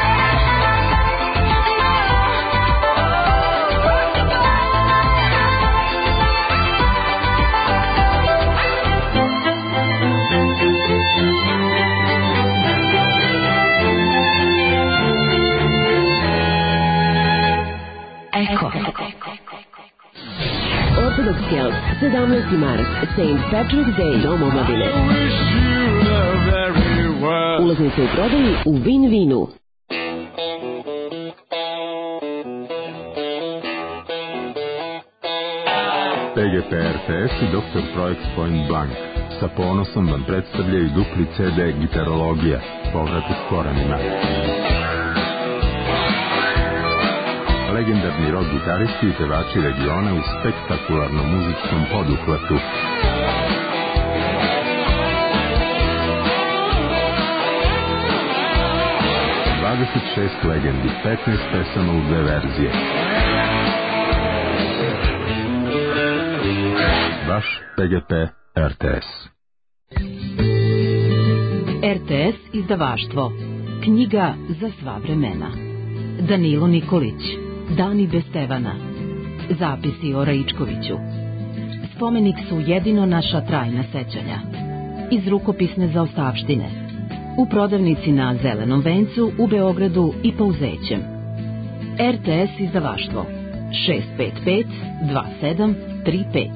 Eko. Ortodox Girls, sedamnaesti mart, Saint Patrick's Day, Dom omladine. Ulaznice u prodaji u Vin Vinu. P G P R T S i doktor Projekt Point Blank sa ponosom vam predstavljaju dupli C D Gitarologija, povratak s korenima. Legendarni rock gitaristi i pevači regiona u spektakularnom muzičkom poduhvatu. dvadeset šest legendi, petnaest pesama u dve verzije. Vaš P G P R T S. R T S izdavaštvo. Knjiga za sva vremena. Danilo Nikolić. Dani bez Stevana. Zapisi o Raičkoviću. Spomenik su jedino naša trajna sećanja. Iz rukopisne zaostavštine. U prodavnici na Zelenom vencu u Beogradu i Pouzećem. R T S izdavaštvo. šest pet pet dva sedam tri pet.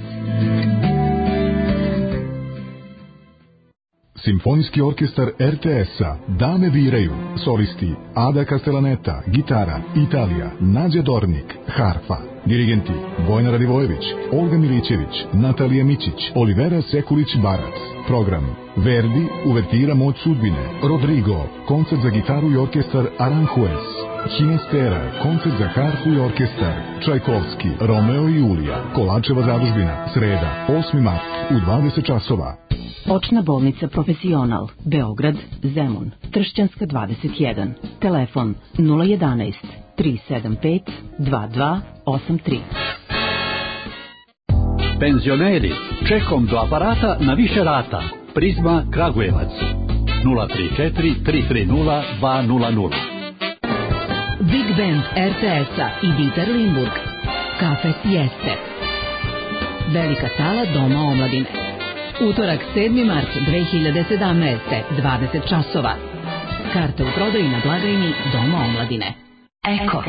Simfonijski orkestar R T S-a Dame biraju, solisti Ada Castellaneta, gitara, Italija, Nađa Dornik, harfa, dirigenti Vojna Radivojević, Olga Milićević, Natalija Mićić, Olivera Sekulić-Barac. Program: Verdi, uvertira Moć sudbine, Rodrigo, koncert za gitaru i orkestar Aranjuez, Hinestera, koncert za harfu i orkestar, Čajkovski, Romeo i Julija, Kolačeva zadužbina, sreda, osmi mart u dvadeset časova. Očna bolnica Profesional, Beograd, Zemun, Tršćanska dvadeset jedan, telefon nula jedanaest tri sedam pet dva dva osam tri. Penzioneri, čekom do aparata na više rata. Prizma Kragujevac nula tri četiri tri tri nula dva nula nula. Big Band R T S-a i Dieter Limburg. Kafe Jeste. Velika sala Doma omladine. Utorak sedmi mart dve hiljade sedamnaeste. dvadeset časova. Karte u prodaji na blagajni Doma omladine. Eko.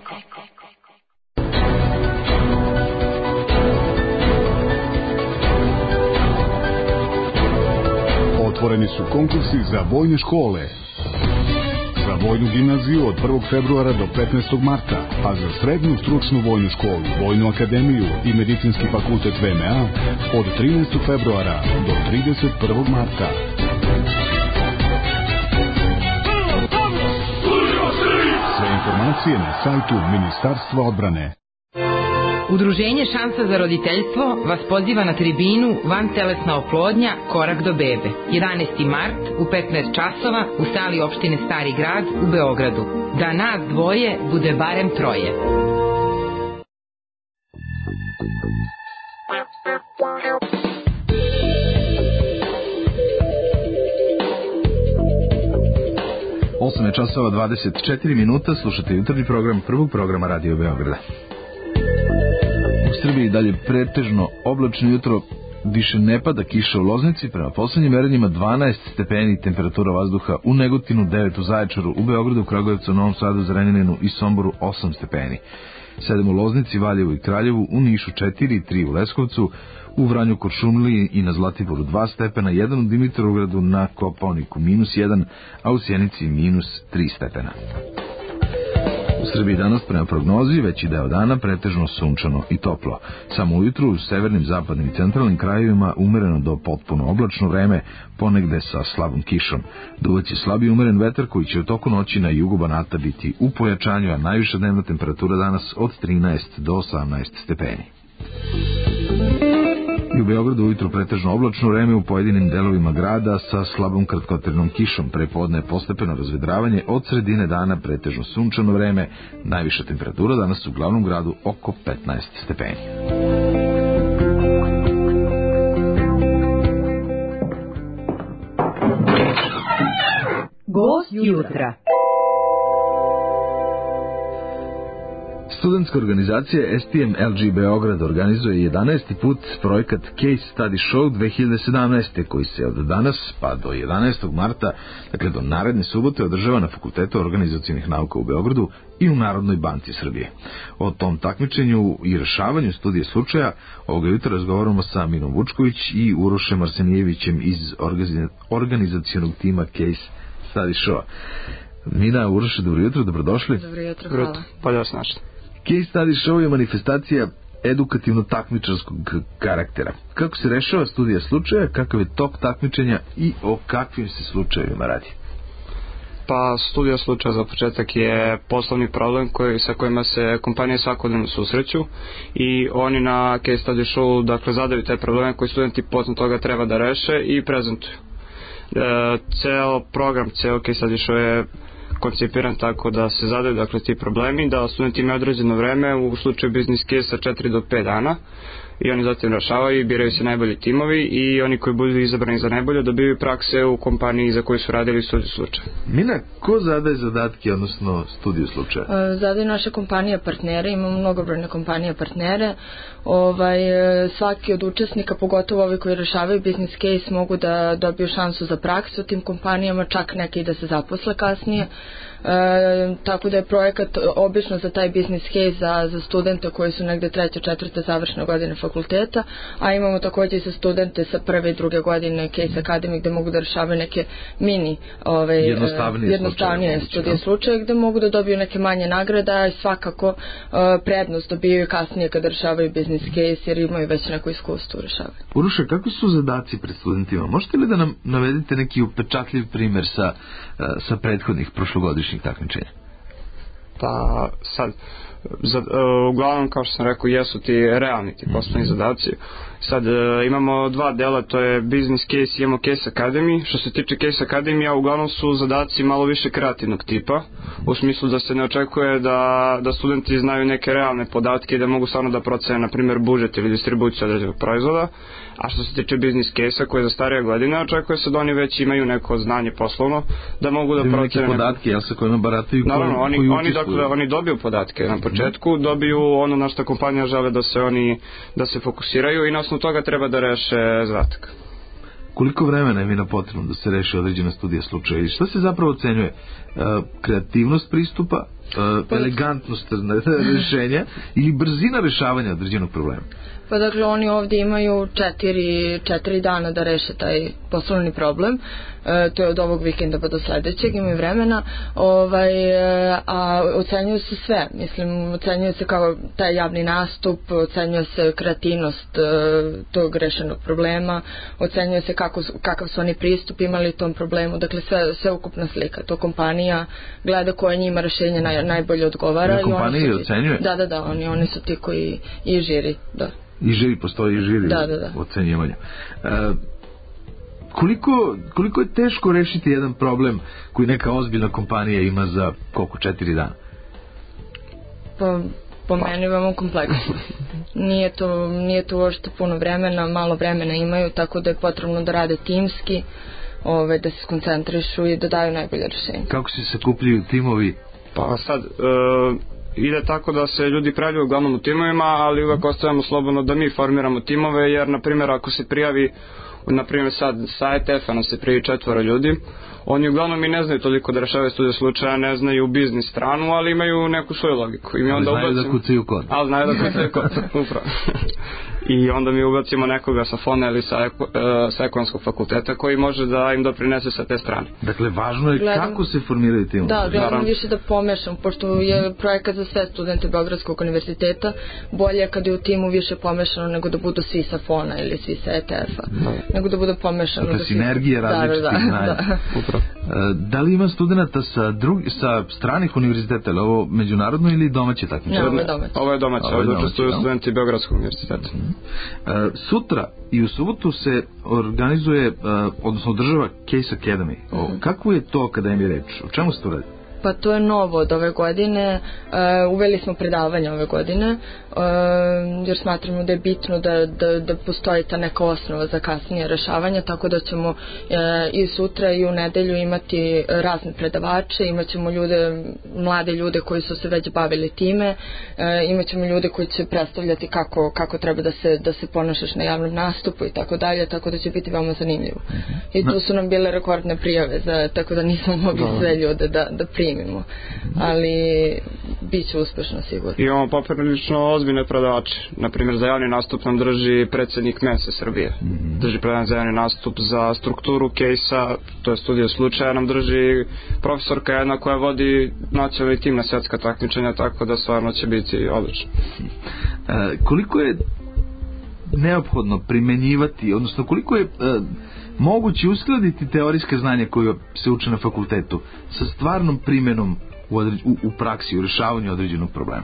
Otvoreni su konkursi za vojne škole. Za vojnu gimnaziju od prvog februara do petnaestog marta, a za srednju stručnu vojnu školu, vojnu akademiju i medicinski fakultet V M A od trinaestog februara do trideset prvog marta. Sve informacije na sajtu Ministarstva odbrane. Udruženje Šansa za roditeljstvo vas poziva na tribinu Vantelesna oplodnja Korak do bebe. jedanaesti mart u petnaest časova u sali opštine Stari grad u Beogradu. Da nas dvoje bude barem troje. osam časova dvadeset četiri minuta, slušate jutarnji program prvog programa Radio Beograda. U Srbiji dalje pretežno oblačno jutro, više ne pada kiša u Loznici, prema poslednjim merenjima dvanaest stepeni temperatura vazduha, u Negotinu devet, u Zaječaru, u Beogradu, Kragujevcu, Novom Sadu, Zrenjaninu i Somboru osam stepeni. sedam u Loznici, Valjevu i Kraljevu, u Nišu četiri, tri u Leskovcu, u Vranju, Kuršumliji i na Zlatiboru dva stepena, jedan u Dimitrovgradu, na Kopaoniku minus jedan, a u Sjenici minus tri stepena. U Srbiji danas prema prognozi veći deo dana pretežno sunčano i toplo. Samo ujutru u severnim, zapadnim i centralnim krajevima umereno do potpuno oblačno vreme, ponegde sa slabom kišom. Duvaće slabi umeren vetar koji će u toku noći na jugu Banata biti u pojačanju, a najviša dnevna temperatura danas od trinaest do osamnaest stepeni. I u Beogradu ujutru pretežno oblačno vreme u pojedinim delovima grada sa slabom kratkotrajnom kišom. Prepodne postepeno razvedravanje, od sredine dana pretežno sunčano vreme. Najviša temperatura danas u glavnom gradu oko petnaest stepeni. Gost jutra. Studentska organizacija S T M L G Beograd organizuje jedanaesti put projekat Case Study Show dve hiljade sedamnaeste. koji se od danas pa do jedanaestog marta, dakle do naredne subote, održava na Fakultetu organizacionih nauka u Beogradu i u Narodnoj banci Srbije. O tom takmičenju i rešavanju studije slučaja ovoga jutra razgovaramo sa Minom Vučković i Urošem Arsenijevićem iz organizacionog tima Case Study Show. Mina, Uroše, dobro jutro, dobrodošli. Dobro jutro, hvala. Bolje vas našli. Case Study Show je manifestacija edukativno-takmičarskog karaktera. Kako se rešava studija slučaja, kakav je tok takmičenja i o kakvim se slučajevima radi? Pa studija slučaja za početak je poslovni problem koji, sa kojima se kompanije svakodnevno susreću i oni na Case Study Show dakle, zadaju te probleme koji studenti potom toga treba da reše i prezentuju. E, ceo program, ceo Case Study Show je koncipiran tako da se zadaju dakle ti problemi, da studenti imaju određeno vreme, u slučaju business case sa četiri do pet dana i oni zatim rešavaju i biraju se najbolji timovi i oni koji budu izabrani za najbolje dobiju prakse u kompaniji za koju su radili studiju slučaja. Mina, ko zadaje zadatke, odnosno studiju slučaja? Zadaju naše kompanije partnere, imamo mnogobrojne kompanije partnere. Ovaj, svaki od učesnika, pogotovo ovi koji rešavaju business case, mogu da dobiju šansu za praksu u tim kompanijama, čak neke i da se zaposle kasnije. E, tako da je projekat obično za taj business case za, za studente koji su negde treće, četvrte završne godine fakulteta, a imamo takođe i za studente sa prve i druge godine Case Academy gde mogu da rešavaju neke mini ove, jednostavnije, jednostavnije slučaje, studije slučaje gde mogu da dobiju neke manje nagrada i svakako uh, prednost dobijaju kasnije kada rešavaju business case jer imaju već neko iskustvo u rešavanju. Uroše, kakvi su zadaci pred studentima? Možete li da nam navedete neki upečatljiv primer sa, sa prethodnih prošlogodišnjih takmičenja? Pa sad, za, uh, uglavnom kao što sam rekao jesu ti realni ti poslovni zadaci. Sad uh, imamo dva dela, to je business case i imamo case academy. Što se tiče case academy, uglavnom su zadaci malo više kreativnog tipa, u smislu da se ne očekuje da, da studenti znaju neke realne podatke i da mogu stvarno da procene na primjer budžet ili distribuciju određenog proizvoda. A što se tiče business case-a koji je za starije godine, očekuje se da oni već imaju neko znanje poslovno, da mogu da, da procene neke podatke, jel sa kojima barataju koji, naravno, oni, koji oni, dakle, oni dobiju podatke na početku, dobiju ono na što kompanija žele da se oni da se fokusiraju i na osnovu toga treba da reše zadatak. Koliko vremena je mina potrebno da se reši određena studija slučaja i šta se zapravo ocenjuje? E, kreativnost pristupa, e, elegantnost rešenja ili brzina rešavanja određenog problema? Pa dakle oni ovdje imaju četiri, četiri dana da reše taj poslovni problem, e, to je od ovog vikenda pa do sledećeg, imaju vremena, ovaj, e, a ocenjuju se sve, mislim, ocenjuju se kao taj javni nastup, ocenjuje se kreativnost e, tog rešenog problema, ocenjuje se kako, kakav su oni pristup imali tom problemu, dakle sve, sve ukupna slika, to kompanija gleda koje njima rešenje naj, najbolje odgovara. Ja, kompanija i oni ocenjuje? Da, da, da, oni, oni su ti koji i žiri, da. I žiri, postoji i žiri da, da, da. ocenjivanja. E, koliko, koliko je teško rešiti jedan problem koji neka ozbiljna kompanija ima za koliko, četiri dana? Pa, po meni veoma kompleksno. Nije to, nije to uopšte puno vremena, malo vremena imaju, tako da je potrebno da rade timski, ove, da se skoncentrišu i da daju najbolje rešenje. Kako se sakupljaju timovi? Pa sad... E... ide tako da se ljudi prijavljuju uglavnom u timovima, ali uvek ostavljamo slobodno da mi formiramo timove, jer na primjer ako se prijavi, na primjer sad sa E T F-a nam se prijavi četvoro ljudi, oni uglavnom i ne znaju toliko da rešavaju studije slučaja, ne znaju biznis stranu, ali imaju neku svoju logiku. I mi onda ali znaju ubacimo... da kucaju kod. Ali znaju da kucaju kod, upravo. I onda mi ubacimo nekoga sa fona ili sa, eko, sa ekonomskog fakulteta koji može da im doprinese sa te strane. Dakle, važno je Gledam, kako se formiraju timovi. Da, gledamo više da pomešam, pošto je projekat za sve studente Beogradskog univerziteta, bolje je kad je u timu više pomešano nego da budu svi sa fona ili svi sa E T F-a, da. nego da bude pomešano. Dakle, da sinergija svi... različitih da, da, znanja. Da. Upravo. Da li ima studenta sa, drugi, sa stranih univerziteta, ili ovo međunarodno ili domaće takmičenje? Ne, ovo je domaće. Ovo je domaće, ovo je učestvuju studenti Beogradskog univerziteta. Uh, sutra i u subotu se organizuje, uh, odnosno održava Case Academy. O, kako je to kada im je reč? O čemu se to radi? Pa to je novo od ove godine, uh, uveli smo predavanje ove godine, uh, jer smatramo da je bitno da, da, da postoji ta neka osnova za kasnije rešavanje, tako da ćemo uh, i sutra i u nedelju imati razne predavače, imat ćemo ljude, mlade ljude koji su se već bavili time, uh, imat ćemo ljude koji će predstavljati kako, kako treba da se, da se ponašaš na javnom nastupu i tako dalje, tako da će biti veoma zanimljivo. I tu su nam bile rekordne prijave, za, tako da nismo mogli sve ljude da, da primimo. Ali bit će uspešno sigurno. Imamo poprilično ozbiljne predavače. Naprimjer, za javni nastup nam drži predsjednik M E S-a Srbije. Mm-hmm. Drži predavanje za javni nastup, za strukturu case-a, to je studija slučaja, nam drži profesorka jedna koja vodi nacionalni tim na svjetska takmičenja, tako da stvarno će biti odlično. E, koliko je neophodno primenjivati, odnosno koliko je e, moguće uskladiti teorijske znanja koje se uče na fakultetu sa stvarnom primjenom u, određ, u, u praksi, u rešavanju određenog problema?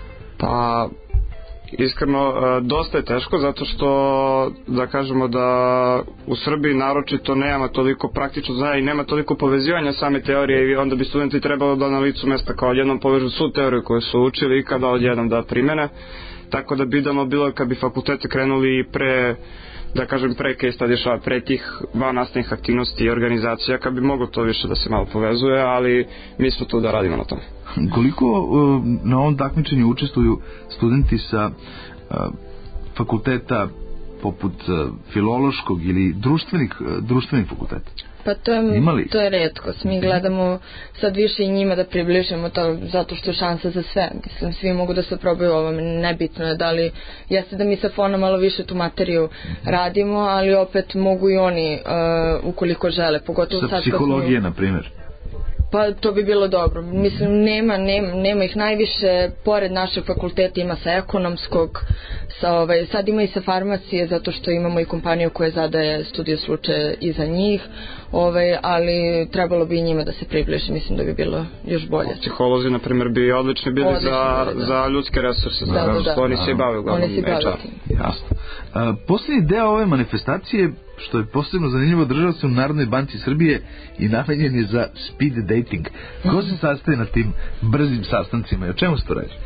Pa, iskreno, dosta je teško, zato što, da kažemo da u Srbiji naročito nema toliko praktično znanja i nema toliko povezivanja same teorije i onda bi studenti trebalo da na licu mesta kao odjednom povežu svu teoriju koju su učili i kada odjednom da primene. Tako da bi idealno bilo kad bi fakultete krenuli pre, da kažem, pre case study, pre tih van nastavnih aktivnosti i organizacija, kad bi moglo to više da se malo povezuje, ali mi smo tu da radimo na tome. Koliko uh, na ovom takmičenju učestvuju studenti sa uh, fakulteta poput uh, filološkog ili društvenih, uh, društvenih fakulteta? Pa to je, to je retkost. Mi gledamo sad više i njima da približimo to, zato što je šansa za sve. Mislim, svi mogu da se probaju ovo, nebitno je da li, jeste da mi sa fona malo više tu materiju radimo, ali opet mogu i oni, uh, ukoliko žele, pogotovo sa sad... psihologije, smo... na primjer? Pa to bi bilo dobro. Mislim, nema, nema, nema ih najviše. Pored našeg fakulteta ima sa ekonomskog, sa, ovaj, sad ima i sa farmacije, zato što imamo i kompaniju koja zadaje studio slučaje i za njih, ovaj, ali trebalo bi i njima da se približi, mislim da bi bilo još bolje. Psiholozi, na primjer, bi odlični bili Odlični za, bili, da. za ljudske resurse, Da, da, da. oni se i bave uglavnom Oni se bave H R. tim. Jasno. A, posljednji deo ove manifestacije, što je posebno zanimljivo, održava se u Narodnoj banci Srbije i namenjen je za speed dating. Ko se sastaje na tim brzim sastancima i o čemu se to radi?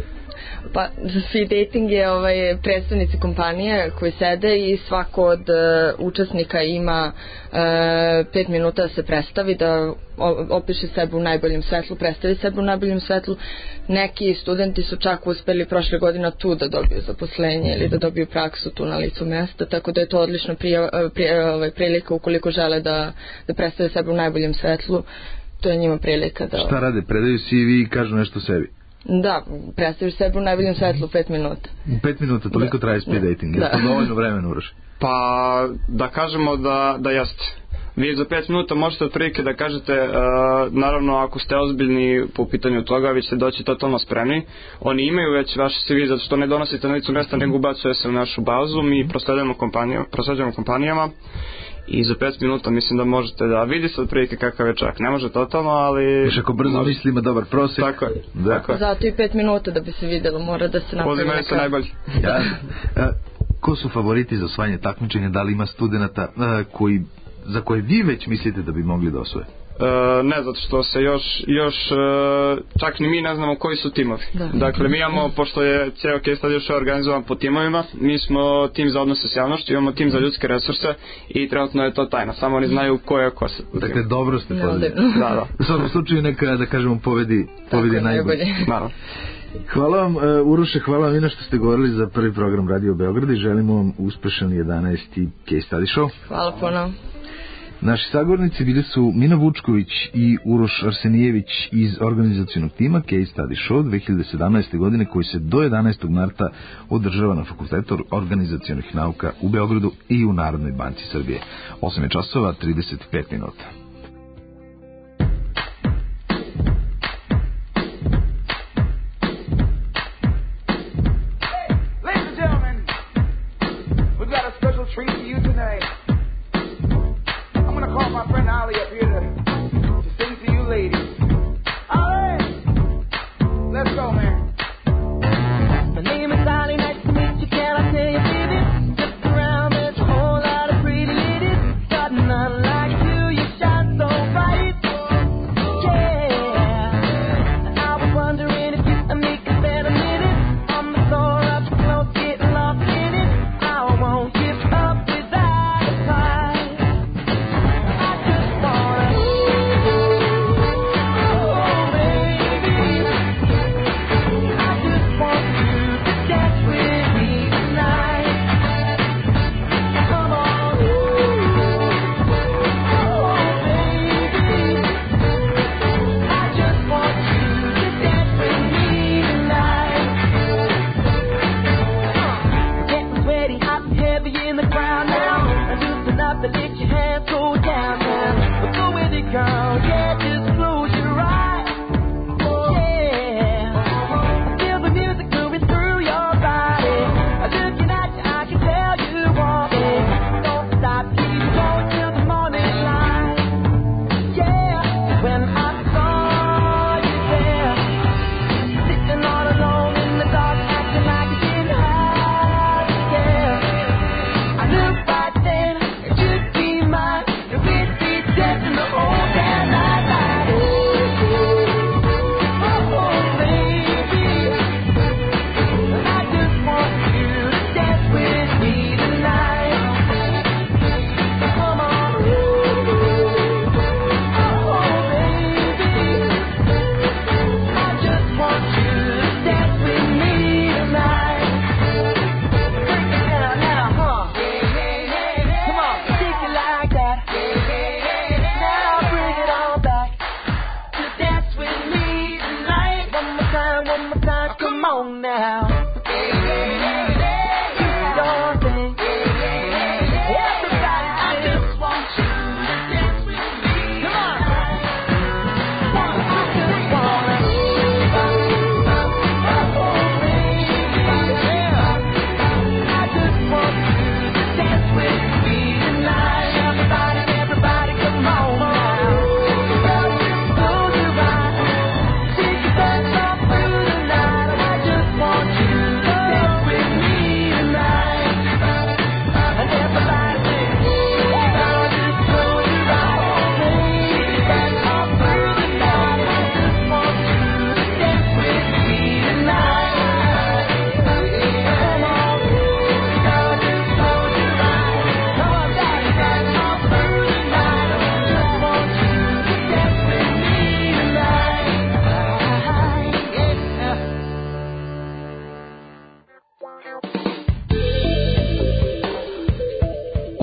Pa, speed dating je ovaj, predstavnici kompanije koji sede i svako od uh, učesnika ima uh, pet minuta da se predstavi, da opiše sebe u najboljem svetlu, predstavi sebe u najboljem svetlu. Neki studenti su čak uspeli prošle godine tu da dobiju zaposlenje ili da dobiju praksu tu na licu mesta, tako da je to odlična prija, prija, ovaj, prilika ukoliko žele da, da predstave sebe u najboljem svetlu, to je njima prilika da... Šta rade? Predaju C V i kažu nešto o sebi? Da, predstaviš sebe u najboljem svetlu u pet minuta. U pet minuta, toliko da. traje speed dating. Da. Je to dovoljno vremena, Uroš? Pa, da kažemo da, da jeste. Vi za pet minuta možete otprilike da kažete, uh, naravno ako ste ozbiljni po pitanju toga, vi ćete doći totalno spremni. Oni imaju već vaš C V, zato što ne donosite na licu mjesta, nego ubacuje se u našu bazu, mi prosledujemo kompanijama, prosledujemo kompanijama i za pet minuta mislim da možete da vidite otprilike kakav je čak. Ne može totalno, ali... Još ako brzo može... misli ima dobar prosek. Tako je. Da. Tako je. Zato i pet minuta da bi se vidjelo, mora da se napravi neka... se najbolji. Ja. A, ko su favoriti za osvajanje takmičenja? Da li ima studenta a, koji, za koje vi već mislite da bi mogli da osvoje? Uh, ne, zato što se još, još uh, čak ni mi ne znamo koji su timovi. Da. Dakle, mi imamo, pošto je ceo case study show organizovan po timovima, mi smo tim za odnose s javnošću, imamo tim za ljudske resurse i trenutno je to tajna, samo oni znaju ko je ko se. Dakle, dobro ste pozivili. Da, da. U svakom slučaju neka, da kažemo, pobedi, pobedi najbolji. Naravno. Hvala vam, uh, Uroše, hvala vam i na što ste govorili za prvi program Radio Beograd i želimo vam uspešan jedanaesti case study show. Hvala puno. Naši sagovornici bili su Mina Vučković i Uroš Arsenijević iz organizacionog tima Case Study Show dve hiljade sedamnaeste. godine, koji se do jedanaestog marta održava na Fakultetu organizacionih nauka u Beogradu i u Narodnoj banci Srbije. osam je časova, trideset pet minuta.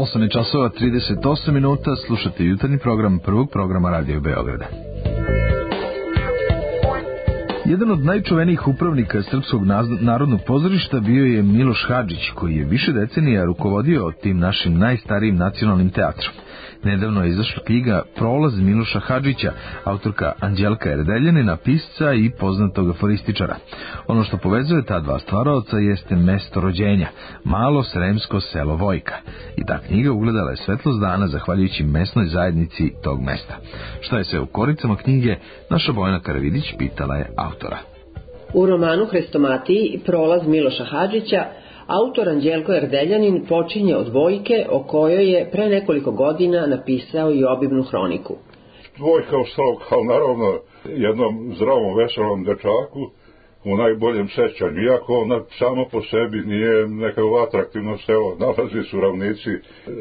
osam je časova trideset osam minuta, slušate jutarnji program prvog programa Radio Beograda. Jedan od najčuvenijih upravnika Srpskog narodnog pozorišta bio je Miloš Hadžić, koji je više decenija rukovodio tim našim najstarijim nacionalnim teatrom. Nedavno je izašla knjiga Prolaz Miloša Hadžića, autorka Anđelka Erdeljanina, pisca i poznatog aforističara. Ono što povezuje ta dva stvaraoca jeste mesto rođenja, malo sremsko selo Vojka. I ta knjiga ugledala je svetlost dana zahvaljujući mesnoj zajednici tog mesta. Šta je sve u koricama knjige, naša Bojana Karavidić pitala je autora. U romanu Hrestomatiji Prolaz Miloša Hadžića autor Anđelko Erdeljanin počinje od Vojke, o kojoj je pre nekoliko godina napisao i obimnu hroniku. Vojka ostao kao naravno jednom zdravom, veselom dečaku u najboljem sećanju, iako ona samo po sebi nije nekako atraktivno selo, nalazi su ravnici,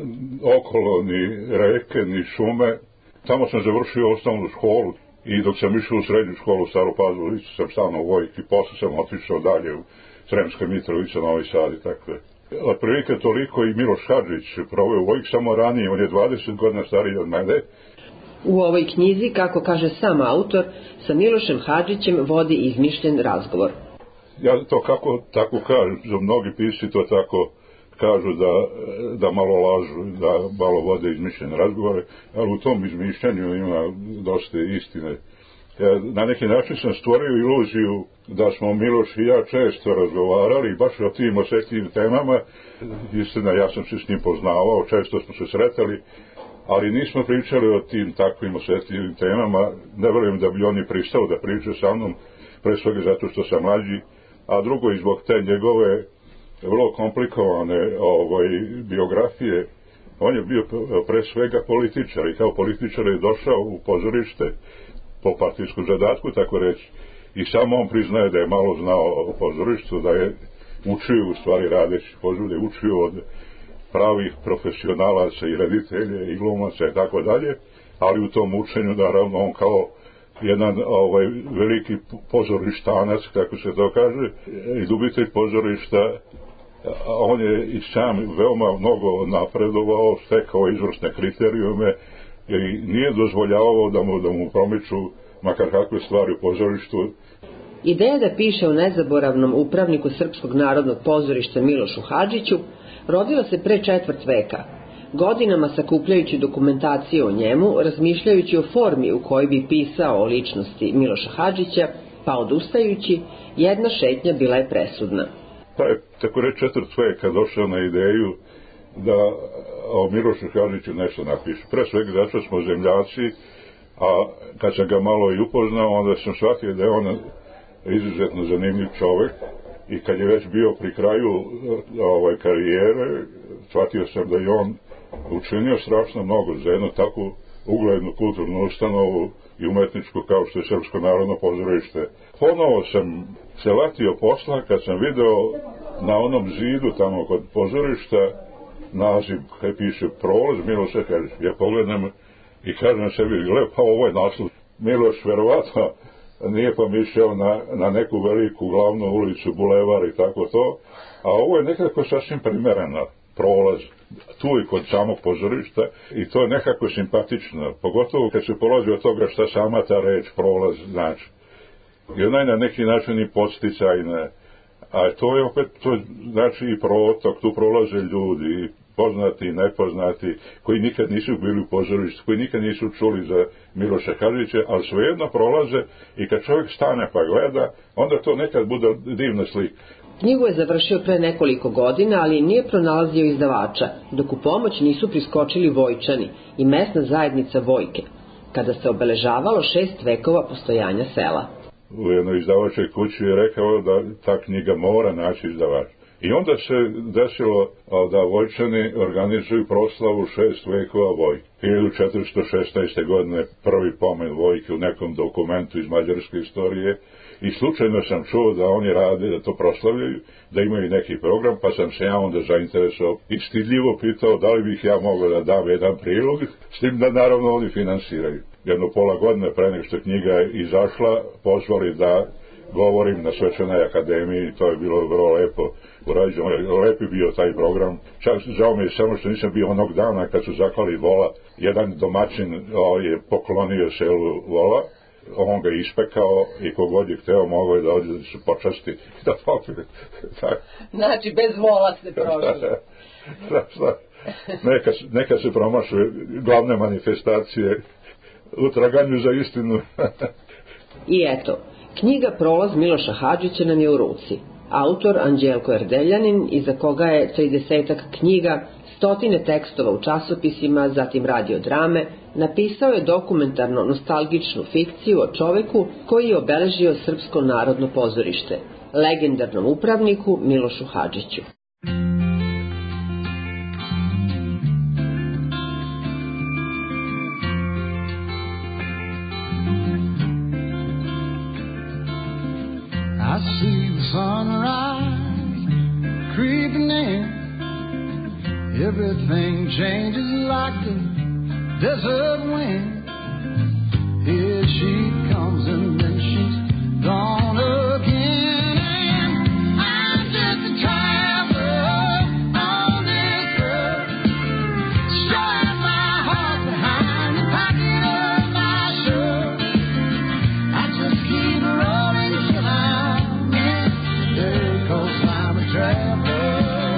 okolo ni reke, ni šume. Tamo sam završio osnovnu školu i dok sam išao u srednju školu u Staru Pazovu, isto sam stano u Vojki, posle sam otišao dalje u Sremska Mitrovica, Novi Sad i tako je. Otprilike toliko i Miloš Hadžić proveo u Vojki, samo ranije, on je dvadeset godina stariji od mene. U ovoj knjizi, kako kaže sam autor, sa Milošem Hadžićem vodi izmišljen razgovor. Ja to kako tako kažu, mnogi pisci to tako kažu da, da malo lažu, da malo vode izmišljene razgovore, ali u tom izmišljanju ima dosta istine. Ja, na neki način sam stvorio iluziju da smo Miloš i ja često razgovarali baš o tim osjetljivim temama. Istina, ja sam se s njim poznavao, često smo se sretali, ali nismo pričali o tim takvim osjetljivim temama. Ne verujem da bi oni pristao da pričaju sa mnom, pre svega zato što sam mlađi, a drugo i zbog te njegove vrlo komplikovane ovaj, biografije. On je bio pre svega političar i kao političar je došao u pozorište po partijskom zadatku, tako reći. I samo on priznaje da je malo znao o pozorištu, da je učio u stvari radeći pozorje, učio od pravih profesionalaca i reditelje i glumaca i tako dalje, ali u tom učenju naravno on kao jedan ovaj, veliki pozorištanac, kako se to kaže, i ljubitelj pozorišta, on je i sam veoma mnogo napredovao, stekao izvrsne kriterijume i nije dozvoljavao da mu, da mu promiču makar kakve stvari u pozorištu. Ideja da piše o nezaboravnom upravniku Srpskog narodnog pozorišta Milošu Hadžiću rodila se pre četvrt veka. Godinama sakupljajući dokumentaciju o njemu, razmišljajući o formi u kojoj bi pisao o ličnosti Miloša Hadžića, pa odustajući, jedna šetnja bila je presudna. Pa je, tako reći, četvrt veka došao na ideju da o Milošu Hadžiću nešto napiše. Pre svega zato što smo zemljaci, a kad sam ga malo i upoznao, onda sam shvatio da je on izuzetno zanimljiv čovjek i kad je već bio pri kraju ovaj, karijere, shvatio sam da je on učinio strašno mnogo za jednu takvu uglednu kulturnu ustanovu i umetničku kao što je Srpsko narodno pozorište. Ponovo sam se latio posla kad sam video na onom zidu tamo kod pozorišta naziv kaj piše Prolaz Miloša Hadžića. Ja pogledam i kažem sebi, gle, pa ovo je naslov. Miloš verovatno nije pomišljao na, na neku veliku glavnu ulicu, bulevar i tako to, a ovo je nekako sasvim primereno, Prolaz, tu i kod samog pozorišta, i to je nekako simpatično, pogotovo kad se polazi od toga šta sama ta reč Prolaz znači. I ona je na neki način i podsticajna, a to je opet, to znači i protok, tu prolaze ljudi, poznati i nepoznati, koji nikad nisu bili u pozorištu, koji nikad nisu čuli za Miloša Hadžića, ali svejedno prolaze i kad čovjek stane pa gleda, onda to nekad bude divna slika. Knjigu je završio pre nekoliko godina, ali nije pronalazio izdavača, dok u pomoć nisu priskočili Vojčani i mesna zajednica Vojke, kada se obeležavalo šest vekova postojanja sela. U jednoj izdavačoj kući je rekao da ta knjiga mora naći izdavač. I onda se desilo da Vojčani organizuju proslavu šest vekova Vojke. hiljadu četiristo šesnaeste. godine prvi pomen Vojke u nekom dokumentu iz mađarske istorije i slučajno sam čuo da oni rade, da to proslavljaju, da imaju neki program, pa sam se ja onda zainteresovao i stidljivo pitao da li bih ja mogao da dam jedan prilog, s tim da naravno oni finansiraju. Jedno pola godine pre nego što knjiga je izašla, pozvali da govorim na Svečanoj akademiji, to je bilo vrlo lepo urađeno, lepi bio taj program. Čak žao mi je samo što nisam bio onog dana kad su zaklali vola, jedan domaćin je poklonio selu vola, on ga ispekao i kogod je hteo mogao je da ovdje da se počasti da popije. Znači bez vola ste prošli. Da, da. Neka, neka se promašuje glavne manifestacije u traganju za istinu. I eto, knjiga Prolaz Miloša Hadžića nam je u ruci. Autor Anđelko Erdeljanin, iza koga je tridesetak knjiga, stotine tekstova u časopisima, zatim radiodrame, napisao je dokumentarno nostalgičnu fikciju o čoveku koji je obeležio Srpsko narodno pozorište, legendarnom upravniku Milošu Hadžiću. I see the sunrise creeping in. Everything changes like the desert wind. Here she comes and then she's gone again. And I'm just a traveler on this earth, showing my heart behind the pocket of my shirt. I just keep rolling till I'm in there, 'cause I'm a traveler.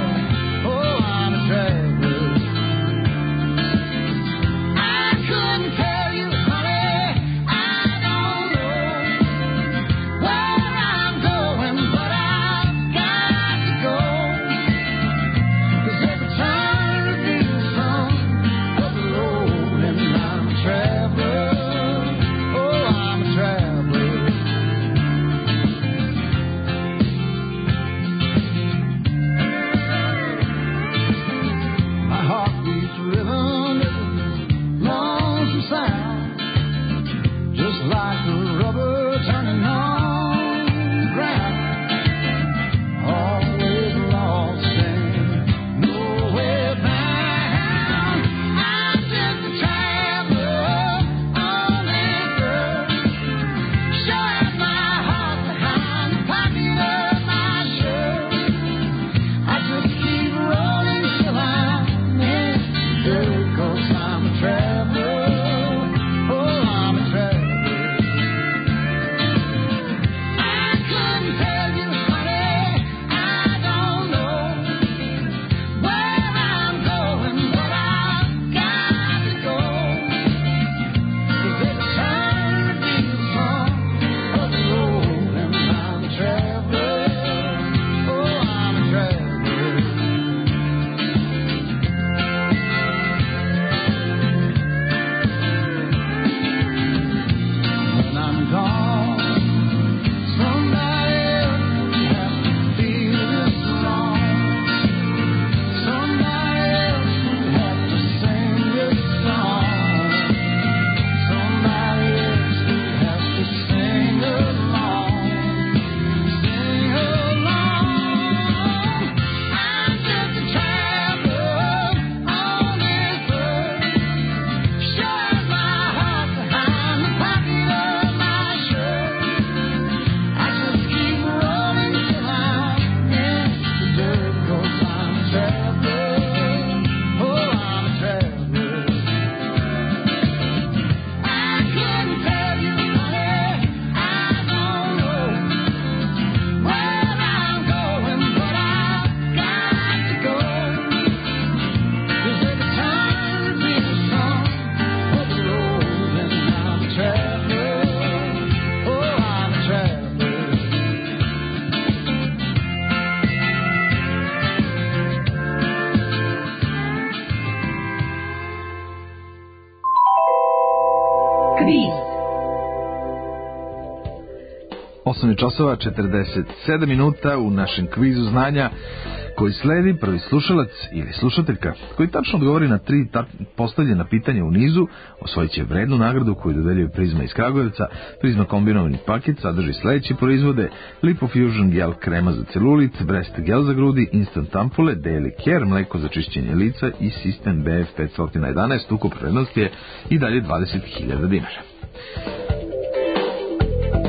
osam časova četrdeset sedam minuta u našem kvizu znanja koji sledi. Prvi slušalac ili slušateljka koji tačno odgovori na tri postavljena pitanja u nizu osvojit će vrednu nagradu koju dodeljuje Prizma iz Kragujevca. Prizma kombinovani paket sadrži sledeće proizvode: Lipofusion gel krema za celulit, Brest gel za grudi, Instant ampule, Daily Care mleko za čišćenje lica i sistem B F petsto jedanaest. Ukup vrednost je i dalje dvadeset hiljada dinara.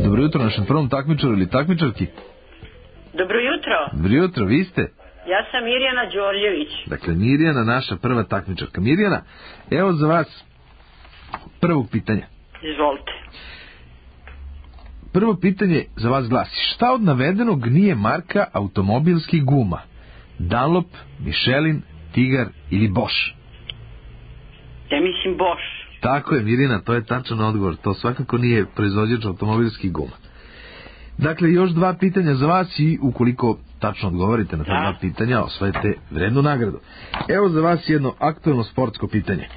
Dobro jutro našem prvom takmičaru ili takmičarki. Dobro jutro. Dobro jutro, vi ste? Ja sam Mirjana Đorljević. Dakle, Mirjana, naša prva takmičarka. Mirjana, evo za vas prvog pitanja. Izvolite. Prvo pitanje za vas glasi: šta od navedenog nije marka automobilskih guma? Dunlop, Michelin, Tigar ili Bosch? Ja mislim Bosch. Tako je, Mirjana, to je tačan odgovor. To svakako nije proizvođač automobilskih guma. Dakle, još dva pitanja za vas i ukoliko tačno odgovorite na ta dva pitanja, osvajate vrednu nagradu. Evo za vas jedno aktuelno sportsko pitanje.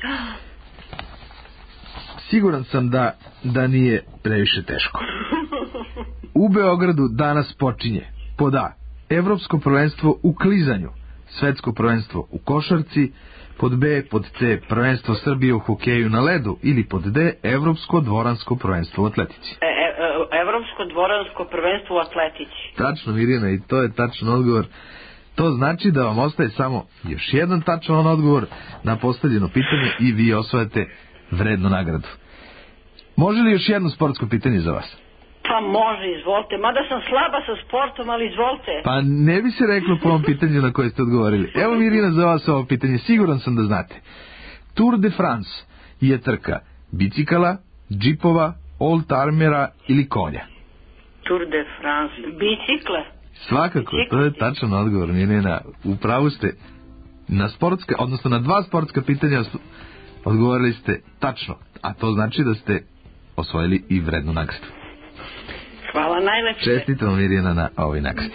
Siguran sam da, da nije previše teško. U Beogradu danas počinje pod A. Evropsko prvenstvo u klizanju, svetsko prvenstvo u košarci, pod B, pod C, prvenstvo Srbije u hokeju na ledu ili pod D, Evropsko dvoransko prvenstvo u atletici. E, e, Evropsko dvoransko prvenstvo u atletici. Tačno, Mirjana, i to je tačan odgovor. To znači da vam ostaje samo još jedan tačan odgovor na postavljeno pitanje i vi osvajate vrednu nagradu. Može li još jedno sportsko pitanje za vas? Pa može, izvolite. Mada sam slaba sa sportom, ali izvolite. Pa ne bi se reklo po ovom pitanju na koje ste odgovorili. Evo, Mirjana, za vas ovo pitanje, siguran sam da znate. Tour de France je trka bicikala, džipova, oldtimera ili konja. Tour de France, bicikle. Svakako, to je tačan odgovor, Mirjana. Upravo ste na sportska, odnosno na dva sportska pitanja odgovorili ste tačno, a to znači da ste osvojili i vrednu nagradu. Hvala najlepše. Čestitamo, Mirjana, na ovoj nagradi.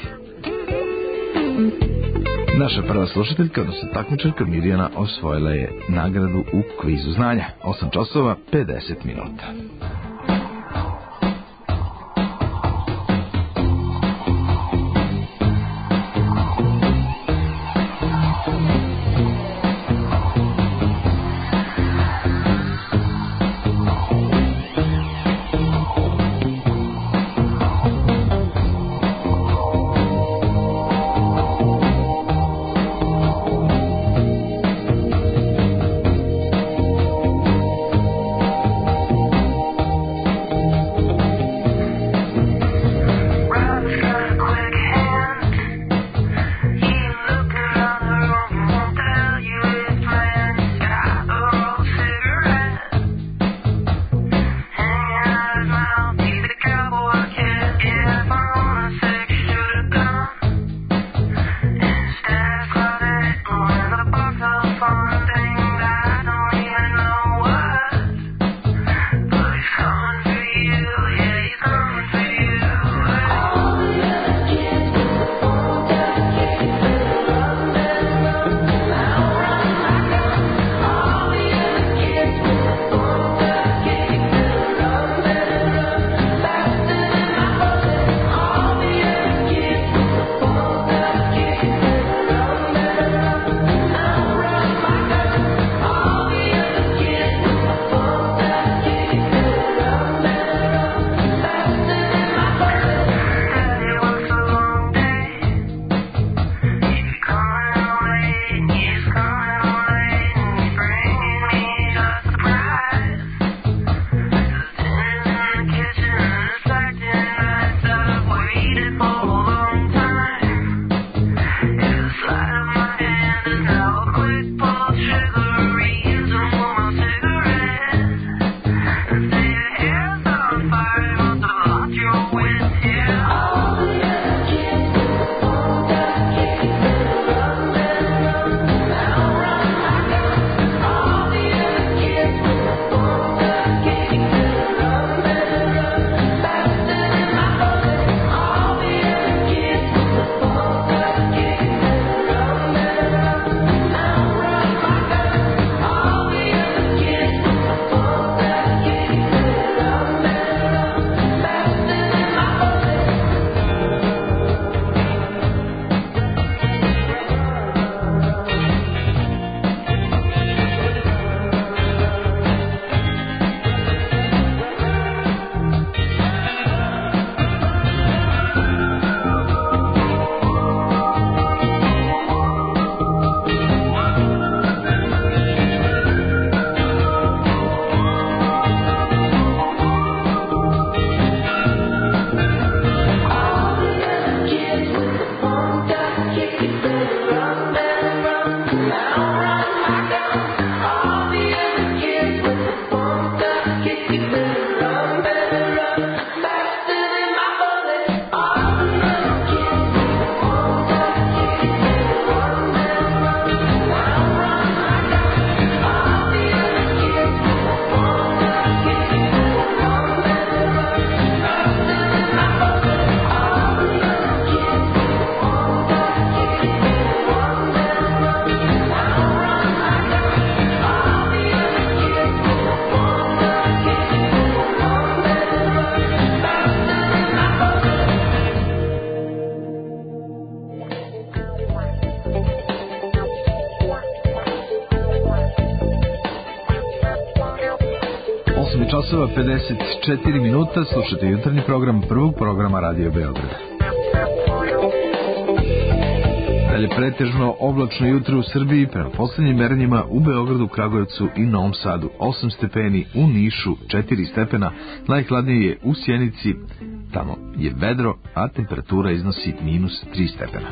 Naša prva slušateljka, odnosno takmičarka Mirjana, osvojila je nagradu u kvizu znanja. osam časova, pedeset minuta. časova pedeset četiri minuta, slušate jutarnji program prvog programa Radio Beograda. Dalje pretežno oblačno jutro u Srbiji, prema poslednjim merenjima u Beogradu, Kragujevcu i Novom Sadu osam stepeni, u Nišu četiri stepena, najhladnije je u Sjenici, tamo je vedro, a temperatura iznosi minus tri stepena.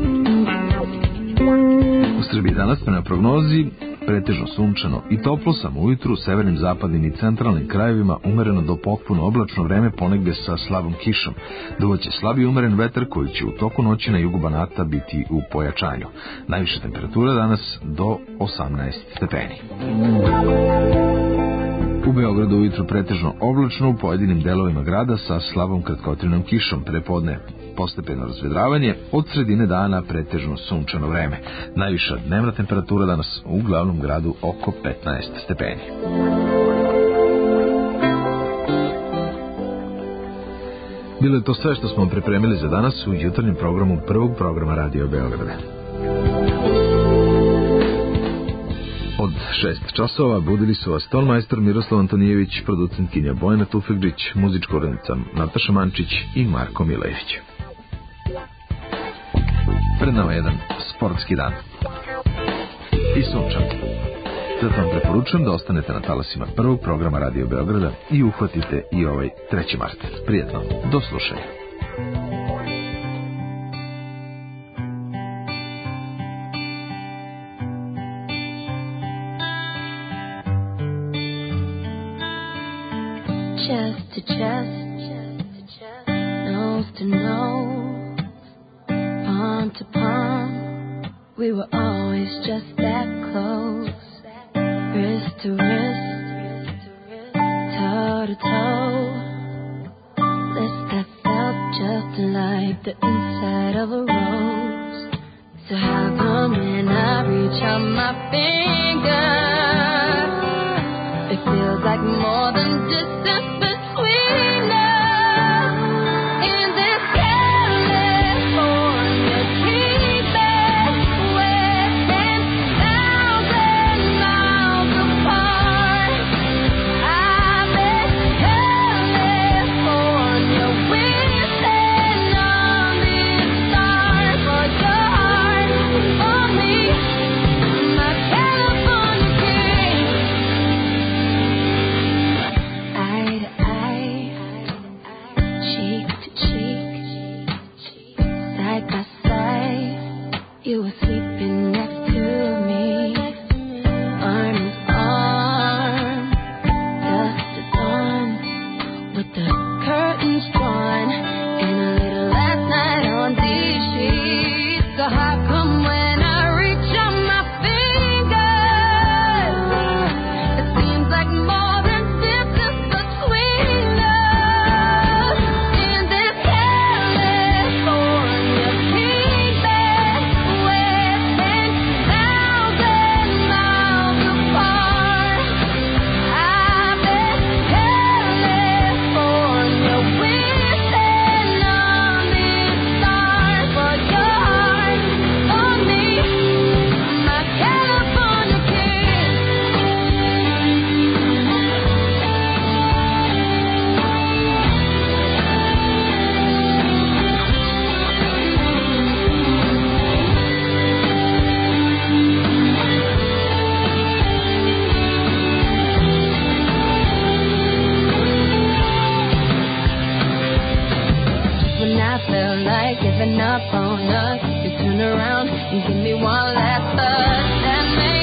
U Srbiji danas prema prognozi pretežno sunčano i toplo, samo ujutru u severnim, zapadnim i centralnim krajevima umereno do potpuno oblačno vreme, ponegde sa slabom kišom. Duvaće slabi umeren vetar koji će u toku noći na jugu Banata biti u pojačanju. Najviša temperatura danas do osamnaest stepeni. U Beogradu ujutru pretežno oblačno, u pojedinim delovima grada sa slabom kratkotrajnom kišom, prepodne postepeno razvedravanje, od sredine dana pretežno sunčano vreme. Najviša dnevna temperatura danas u glavnom gradu oko petnaest stepeni. Bilo je to sve što smo vam pripremili za danas u jutarnjem programu prvog programa Radio Beograda. Od šest časova budili su vas tonmajstor Miroslav Antonijević, producentkinja Bojana Tufegđić, muzička urednica Nataša Mančić i Marko Milević. Pred nama jedan sportski dan i sunčan. Zato vam preporučujem da ostanete na talasima prvog programa Radio Beograda i uhvatite i ovaj treći mart. Prijetno, do slušanja. Chest to chest, nose to nose, palm to palm, we were always just that close. Wrist to wrist, toe to toe, lips that felt just like the inside of a rose. So how come when I reach out my finger, it feels like more than distance between us? In this California dreamland, we're ten thousand miles apart. I'm in California, wishing on this star for your heart, for me, my California king. Eye to eye, cheek to cheek, side by side, you were sleeping next to me, arm in arm, dusk to dawn, with the curtains drawn, and a little last night on these sheets. So how come when I reach out my fingers, it seems like more than distance between us? In this California dreamland, we're ten thousand miles apart. I'm in California, wishing on this star for your heart, for me, my California king. When I felt like giving up on us, you turn around and give me one last touch that made